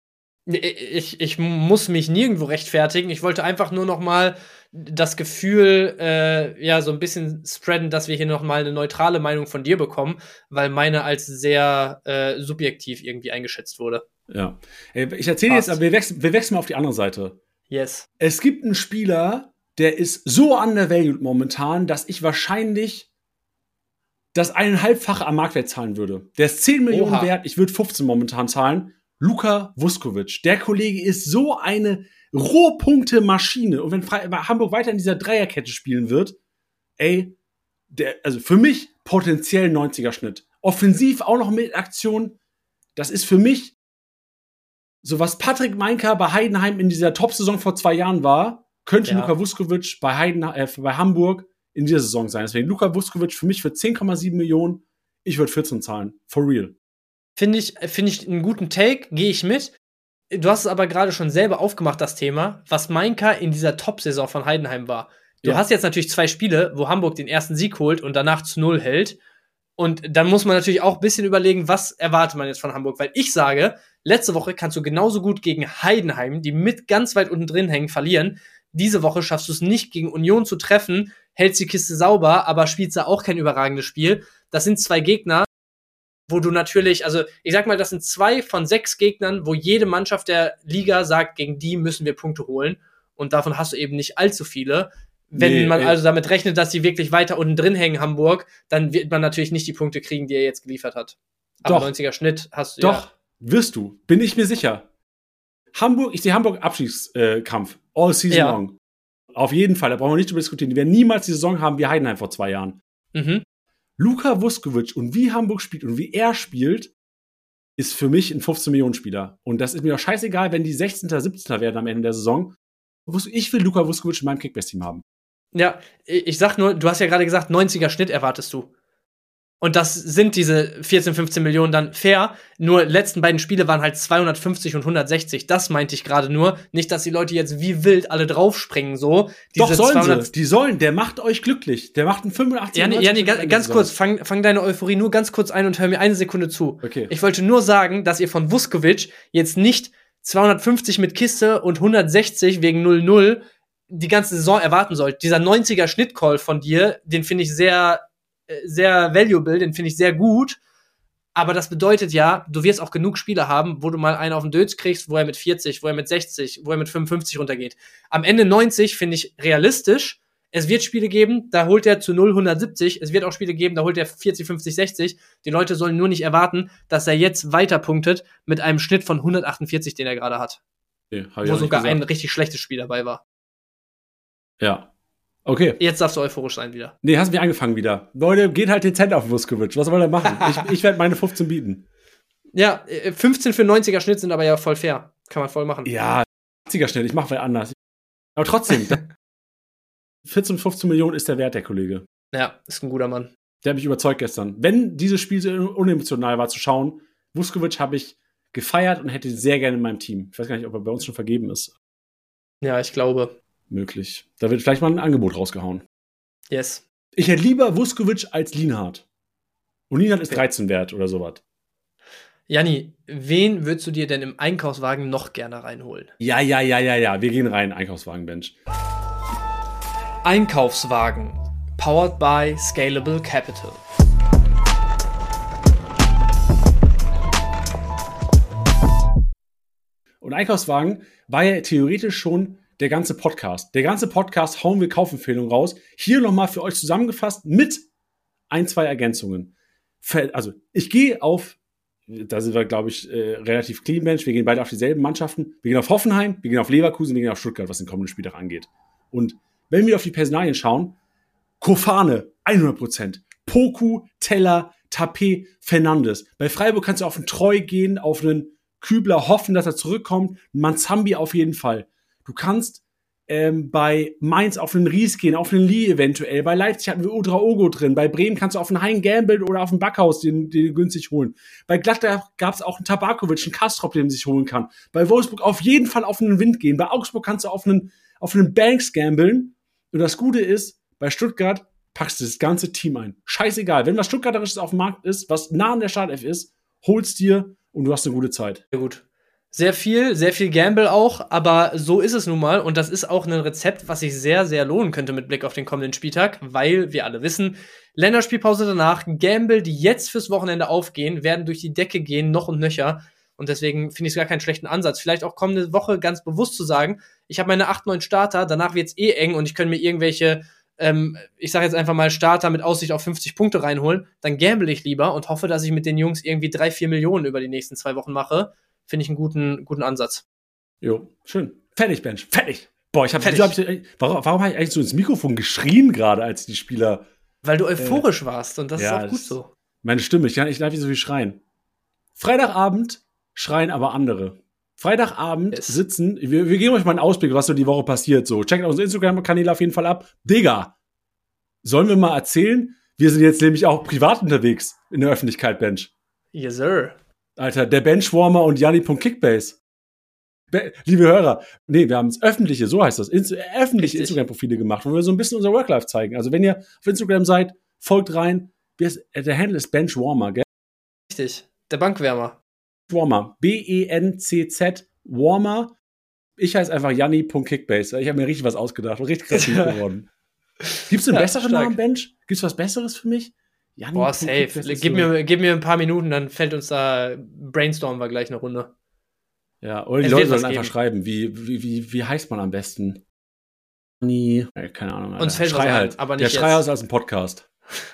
B: Ich, ich muss mich nirgendwo rechtfertigen. Ich wollte einfach nur noch mal das Gefühl, äh, ja, so ein bisschen spreaden, dass wir hier noch mal eine neutrale Meinung von dir bekommen, weil meine als sehr äh, subjektiv irgendwie eingeschätzt wurde.
A: Ja. Ich erzähle jetzt, aber wir wechseln, wir wechseln mal auf die andere Seite.
B: Yes.
A: Es gibt einen Spieler, der ist so undervalued momentan, dass ich wahrscheinlich das eineinhalbfache am Marktwert zahlen würde. Der ist zehn Millionen
B: Oha.
A: wert, ich würde fünfzehn momentan zahlen. Luka Vuskovic. Der Kollege ist so eine Rohpunkte-Maschine. Und wenn Fre- Hamburg weiter in dieser Dreierkette spielen wird, ey, der, also für mich potenziell neunziger-Schnitt. Offensiv auch noch mit Aktion. Das ist für mich so, was Patrick Meinker bei Heidenheim in dieser Top-Saison vor zwei Jahren war, könnte
B: Ja.
A: Luka Vuskovic bei, Heiden, äh, bei Hamburg in dieser Saison sein. Deswegen Luka Vuskovic für mich für zehn Komma sieben Millionen. Ich würde vierzehn zahlen. For real.
B: Finde ich, finde ich einen guten Take, gehe ich mit. Du hast es aber gerade schon selber aufgemacht, das Thema, was Meinka in dieser Top-Saison von Heidenheim war. Du
A: Ja.
B: hast jetzt natürlich zwei Spiele, wo Hamburg den ersten Sieg holt und danach zu Null hält. Und dann muss man natürlich auch ein bisschen überlegen, was erwartet man jetzt von Hamburg. Weil ich sage, letzte Woche kannst du genauso gut gegen Heidenheim, die mit ganz weit unten drin hängen, verlieren. Diese Woche schaffst du es nicht, gegen Union zu treffen, hältst die Kiste sauber, aber spielst da auch kein überragendes Spiel. Das sind zwei Gegner, wo du natürlich, also ich sag mal, das sind zwei von sechs Gegnern, wo jede Mannschaft der Liga sagt, gegen die müssen wir Punkte holen. Und davon hast du eben nicht allzu viele. Wenn
A: Nee,
B: man
A: ey.
B: also damit rechnet, dass sie wirklich weiter unten drin hängen, Hamburg, dann wird man natürlich nicht die Punkte kriegen, die er jetzt geliefert hat. Aber
A: Doch.
B: neunziger Schnitt hast du
A: Doch,
B: ja.
A: wirst du. Bin ich mir sicher. Hamburg, ich sehe Hamburg Abstiegskampf. All season
B: Ja.
A: long. Auf jeden Fall, da brauchen wir nicht drüber diskutieren. Die werden niemals die Saison haben wie Heidenheim vor zwei Jahren.
B: Mhm.
A: Luka Vuskovic und wie Hamburg spielt und wie er spielt, ist für mich ein fünfzehn-Millionen-Spieler. Und das ist mir auch scheißegal, wenn die sechzehnter, siebzehnter werden am Ende der Saison. Ich will Luka Vuskovic in meinem Kickbase-Team haben.
B: Ja, ich sag nur, du hast ja gerade gesagt, neunziger Schnitt erwartest du. Und das sind diese vierzehn, fünfzehn Millionen dann fair. Nur letzten beiden Spiele waren halt zweihundertfünfzig und hundertsechzig. Das meinte ich gerade nur. Nicht, dass die Leute jetzt wie wild alle draufspringen so.
A: Diese Doch, sollen zweihundert sie. Die sollen. Der macht euch glücklich. Der macht einen fünfundachtzig.
B: Ja, nee, ja, nee, ganz, ganz kurz. Fang, fang deine Euphorie nur ganz kurz ein und hör mir eine Sekunde zu.
A: Okay.
B: Ich wollte nur sagen, dass ihr von Vuskovic jetzt nicht zweihundertfünfzig mit Kiste und hundertsechzig wegen null null die ganze Saison erwarten sollt. Dieser neunziger Schnittcall von dir, den finde ich sehr sehr valuable, den finde ich sehr gut, aber das bedeutet ja, du wirst auch genug Spiele haben, wo du mal einen auf den Dötz kriegst, wo er mit vierzig, wo er mit sechzig, wo er mit fünfundfünfzig runtergeht. Am Ende neunzig finde ich realistisch. Es wird Spiele geben, da holt er zu null hundertsiebzig, es wird auch Spiele geben, da holt er vierzig, fünfzig, sechzig. Die Leute sollen nur nicht erwarten, dass er jetzt weiter punktet mit einem Schnitt von hundertachtundvierzig, den er gerade hat.
A: Okay,
B: wo sogar ein richtig schlechtes Spiel dabei war.
A: Ja. Okay.
B: Jetzt darfst du euphorisch sein wieder.
A: Nee, hast du mich angefangen wieder. Leute, geht halt dezent auf Vuskovic. Was soll er machen? ich ich werde meine fünfzehn bieten.
B: Ja, fünfzehn für neunziger Schnitt sind aber ja voll fair. Kann man voll machen.
A: Ja, achtziger Schnitt. Ich mache wer anders. Aber trotzdem, vierzehn, fünfzehn Millionen ist der Wert, der Kollege.
B: Ja, ist ein guter Mann.
A: Der hat mich überzeugt gestern. Wenn dieses Spiel so unemotional war zu schauen, Vuskovic habe ich gefeiert und hätte ihn sehr gerne in meinem Team. Ich weiß gar nicht, ob er bei uns schon vergeben ist.
B: Ja, ich glaube.
A: Möglich. Da wird vielleicht mal ein Angebot rausgehauen.
B: Yes.
A: Ich hätte lieber Vuskovic als Lienhardt. Und Lienhardt ist dreizehn wert oder sowas.
B: Janni, wen würdest du dir denn im Einkaufswagen noch gerne reinholen?
A: Ja, ja, ja, ja, ja. Wir gehen rein, Einkaufswagen-Bench.
B: Einkaufswagen. Powered by Scalable Capital.
A: Und Einkaufswagen war ja theoretisch schon der ganze Podcast. Der ganze Podcast hauen wir Kaufempfehlungen raus. Hier nochmal für euch zusammengefasst mit ein, zwei Ergänzungen. Also, ich gehe auf, da sind wir, glaube ich, äh, relativ clean Bench. Wir gehen beide auf dieselben Mannschaften. Wir gehen auf Hoffenheim, wir gehen auf Leverkusen, wir gehen auf Stuttgart, was den kommenden Spieltag angeht. Und wenn wir auf die Personalien schauen, Kofane, hundert Prozent. Poku, Teller, Tapé, Fernandes. Bei Freiburg kannst du auf einen Treu gehen, auf einen Kübler hoffen, dass er zurückkommt. Manzambi auf jeden Fall. Du kannst ähm, bei Mainz auf einen Ries gehen, auf einen Lee eventuell. Bei Leipzig hatten wir Udraogo drin. Bei Bremen kannst du auf einen Hein Gamble oder auf einen Backhaus den, den günstig holen. Bei Gladbach gab es auch einen Tabakovic, einen Kastrop, den man sich holen kann. Bei Wolfsburg auf jeden Fall auf einen Wind gehen. Bei Augsburg kannst du auf einen, auf einen Banks gambeln. Und das Gute ist, bei Stuttgart packst du das ganze Team ein. Scheißegal. Wenn was Stuttgarterisches auf dem Markt ist, was nah an der Startelf ist, holst dir und du hast eine gute Zeit.
B: Sehr gut. Sehr viel, sehr viel Gamble auch, aber so ist es nun mal und das ist auch ein Rezept, was sich sehr, sehr lohnen könnte mit Blick auf den kommenden Spieltag, weil wir alle wissen, Länderspielpause danach, Gamble, die jetzt fürs Wochenende aufgehen, werden durch die Decke gehen, noch und nöcher und deswegen finde ich es gar keinen schlechten Ansatz. Vielleicht auch kommende Woche ganz bewusst zu sagen, ich habe meine acht, neun Starter, danach wird es eh eng und ich kann mir irgendwelche, ähm, ich sage jetzt einfach mal Starter mit Aussicht auf fünfzig Punkte reinholen, dann gamble ich lieber und hoffe, dass ich mit den Jungs irgendwie drei, vier Millionen über die nächsten zwei Wochen mache. Finde ich einen guten, guten Ansatz.
A: Jo, schön. Fertig, Bench. Fertig. Boah, ich habe hab ich, warum, warum habe ich eigentlich so ins Mikrofon geschrien gerade, als die Spieler.
B: Weil du euphorisch äh, warst und das
A: ja,
B: ist auch gut so.
A: Meine Stimme, ich, ich darf nicht so viel schreien. Freitagabend schreien aber andere. Freitagabend yes. sitzen, wir, wir geben euch mal einen Ausblick, was so die Woche passiert. So, checkt unsere Instagram-Kanäle auf jeden Fall ab. Digga, sollen wir mal erzählen? Wir sind jetzt nämlich auch privat unterwegs in der Öffentlichkeit, Bench.
B: Yes, sir.
A: Alter, der Benchwarmer und Janni.kickbase. Be- Liebe Hörer, nee, wir haben es öffentliche, so heißt das, ins- öffentliche Instagram-Profile gemacht, wo wir so ein bisschen unser Worklife zeigen. Also wenn ihr auf Instagram seid, folgt rein. Ist, der Handle ist Benchwarmer, gell?
B: Richtig, der Bankwärmer.
A: Warmer, B E N C Z, Warmer. Ich heiße einfach Janni.kickbase. Ich habe mir richtig was ausgedacht und richtig kreativ geworden. Gibt's einen ja, besseren stark. Namen, Bench? Gibt's was Besseres für mich?
B: Janni. Boah, safe. Gib mir, gib mir ein paar Minuten, dann fällt uns da, brainstormen wir gleich eine Runde.
A: Ja, oder die es Leute sollen einfach schreiben, wie, wie, wie, wie heißt man am besten? Nie, äh, keine Ahnung.
B: Uns fällt Schrei was halt. Ein, aber nicht
A: Der Schreier ist als ein Podcast.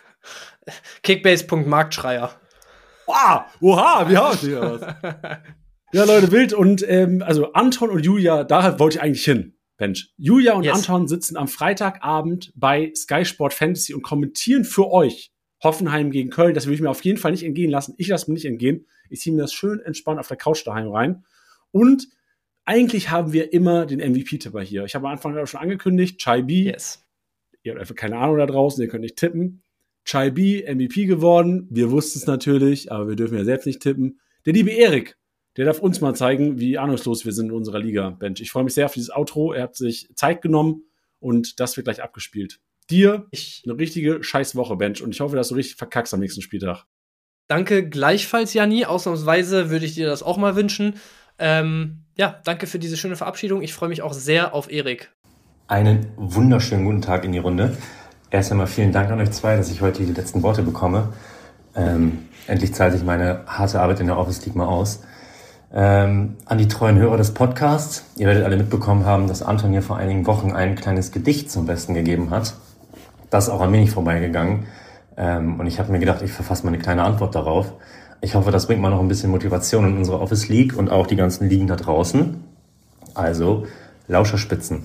B: Kickbase.marktschreier.
A: Wow, oha, wie habt ihr was? Ja, Leute, wild. Und ähm, also Anton und Julia, da wollte ich eigentlich hin, Bench. Julia und yes. Anton sitzen am Freitagabend bei Sky Sport Fantasy und kommentieren für euch Hoffenheim gegen Köln. Das will ich mir auf jeden Fall nicht entgehen lassen. Ich lasse mir nicht entgehen. Ich ziehe mir das schön entspannt auf der Couch daheim rein. Und eigentlich haben wir immer den M V P-Tipper hier. Ich habe am Anfang schon angekündigt, Chai B.
B: Yes.
A: Ihr habt einfach keine Ahnung da draußen, ihr könnt nicht tippen. Chai B, M V P geworden. Wir wussten es natürlich, aber wir dürfen ja selbst nicht tippen. Der liebe Erik, der darf uns mal zeigen, wie ahnungslos wir sind in unserer Liga, Bench. Ich freue mich sehr auf dieses Outro. Er hat sich Zeit genommen und das wird gleich abgespielt. Dir
B: Ich
A: eine richtige Scheißwoche, Bench. Und ich hoffe, dass du richtig verkackst am nächsten Spieltag.
B: danke gleichfalls, Janni. Ausnahmsweise würde ich dir das auch mal wünschen. Ähm, ja, danke für diese schöne Verabschiedung. Ich freue mich auch sehr auf Erik.
C: Einen wunderschönen guten Tag in die Runde. Erst einmal vielen Dank an euch zwei, dass ich heute die letzten Worte bekomme. Ähm, endlich zahlt sich meine harte Arbeit in der Office League mal aus. Ähm, an die treuen Hörer des Podcasts. Ihr werdet alle mitbekommen haben, dass Anton hier vor einigen Wochen ein kleines Gedicht zum Besten gegeben hat. Das ist auch an mir nicht vorbeigegangen. Ähm, und ich habe mir gedacht, ich verfasse mal eine kleine Antwort darauf. Ich hoffe, das bringt mal noch ein bisschen Motivation in unsere Office League und auch die ganzen Ligen da draußen. Also, Lauscherspitzen.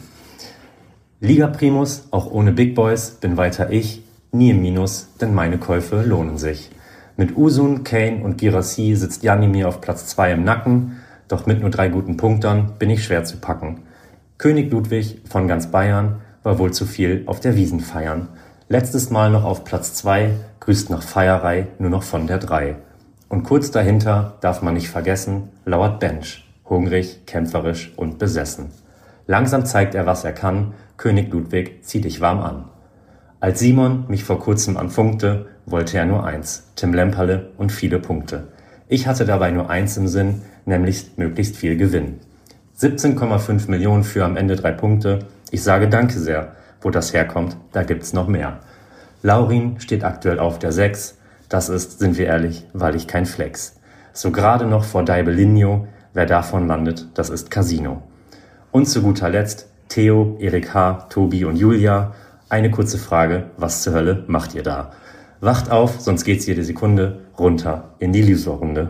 C: Liga Primus, auch ohne Big Boys, bin weiter ich, nie im Minus, denn meine Käufe lohnen sich. Mit Usun, Kane und Girassi sitzt Janni mir auf Platz zwei im Nacken, doch mit nur drei guten Punktern bin ich schwer zu packen. König Ludwig von ganz Bayern war wohl zu viel auf der Wiesn feiern. Letztes Mal noch auf Platz zwei, grüßt nach Feierei nur noch von der drei. Und kurz dahinter, darf man nicht vergessen, lauert Bench, hungrig, kämpferisch und besessen. Langsam zeigt er, was er kann, König Ludwig, zieh dich warm an. Als Simon mich vor kurzem anfunkte, wollte er nur eins, Tim Lemperle und viele Punkte. Ich hatte dabei nur eins im Sinn, nämlich möglichst viel Gewinn. siebzehn Komma fünf Millionen für am Ende drei Punkte. Ich sage danke sehr. Wo das herkommt, da gibt's noch mehr. Laurin steht aktuell auf der sechs. Das ist, sind wir ehrlich, weil ich kein Flex. So gerade noch vor Daibelinho. Wer davon landet, das ist Casino. Und zu guter Letzt Theo, Erik H., Tobi und Julia. Eine kurze Frage, was zur Hölle macht ihr da? Wacht auf, sonst geht's jede Sekunde runter in die Loser-Runde.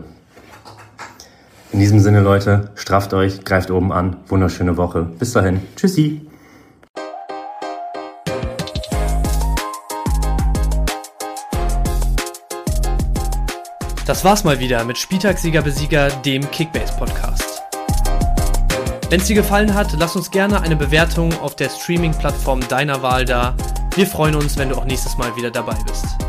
C: In diesem Sinne, Leute, strafft euch, greift oben an. Wunderschöne Woche. Bis dahin. Tschüssi.
B: Das war's mal wieder mit Spieltagssieger-Besieger, dem Kickbase-Podcast. Wenn es dir gefallen hat, lass uns gerne eine Bewertung auf der Streaming-Plattform deiner Wahl da. Wir freuen uns, wenn du auch nächstes Mal wieder dabei bist.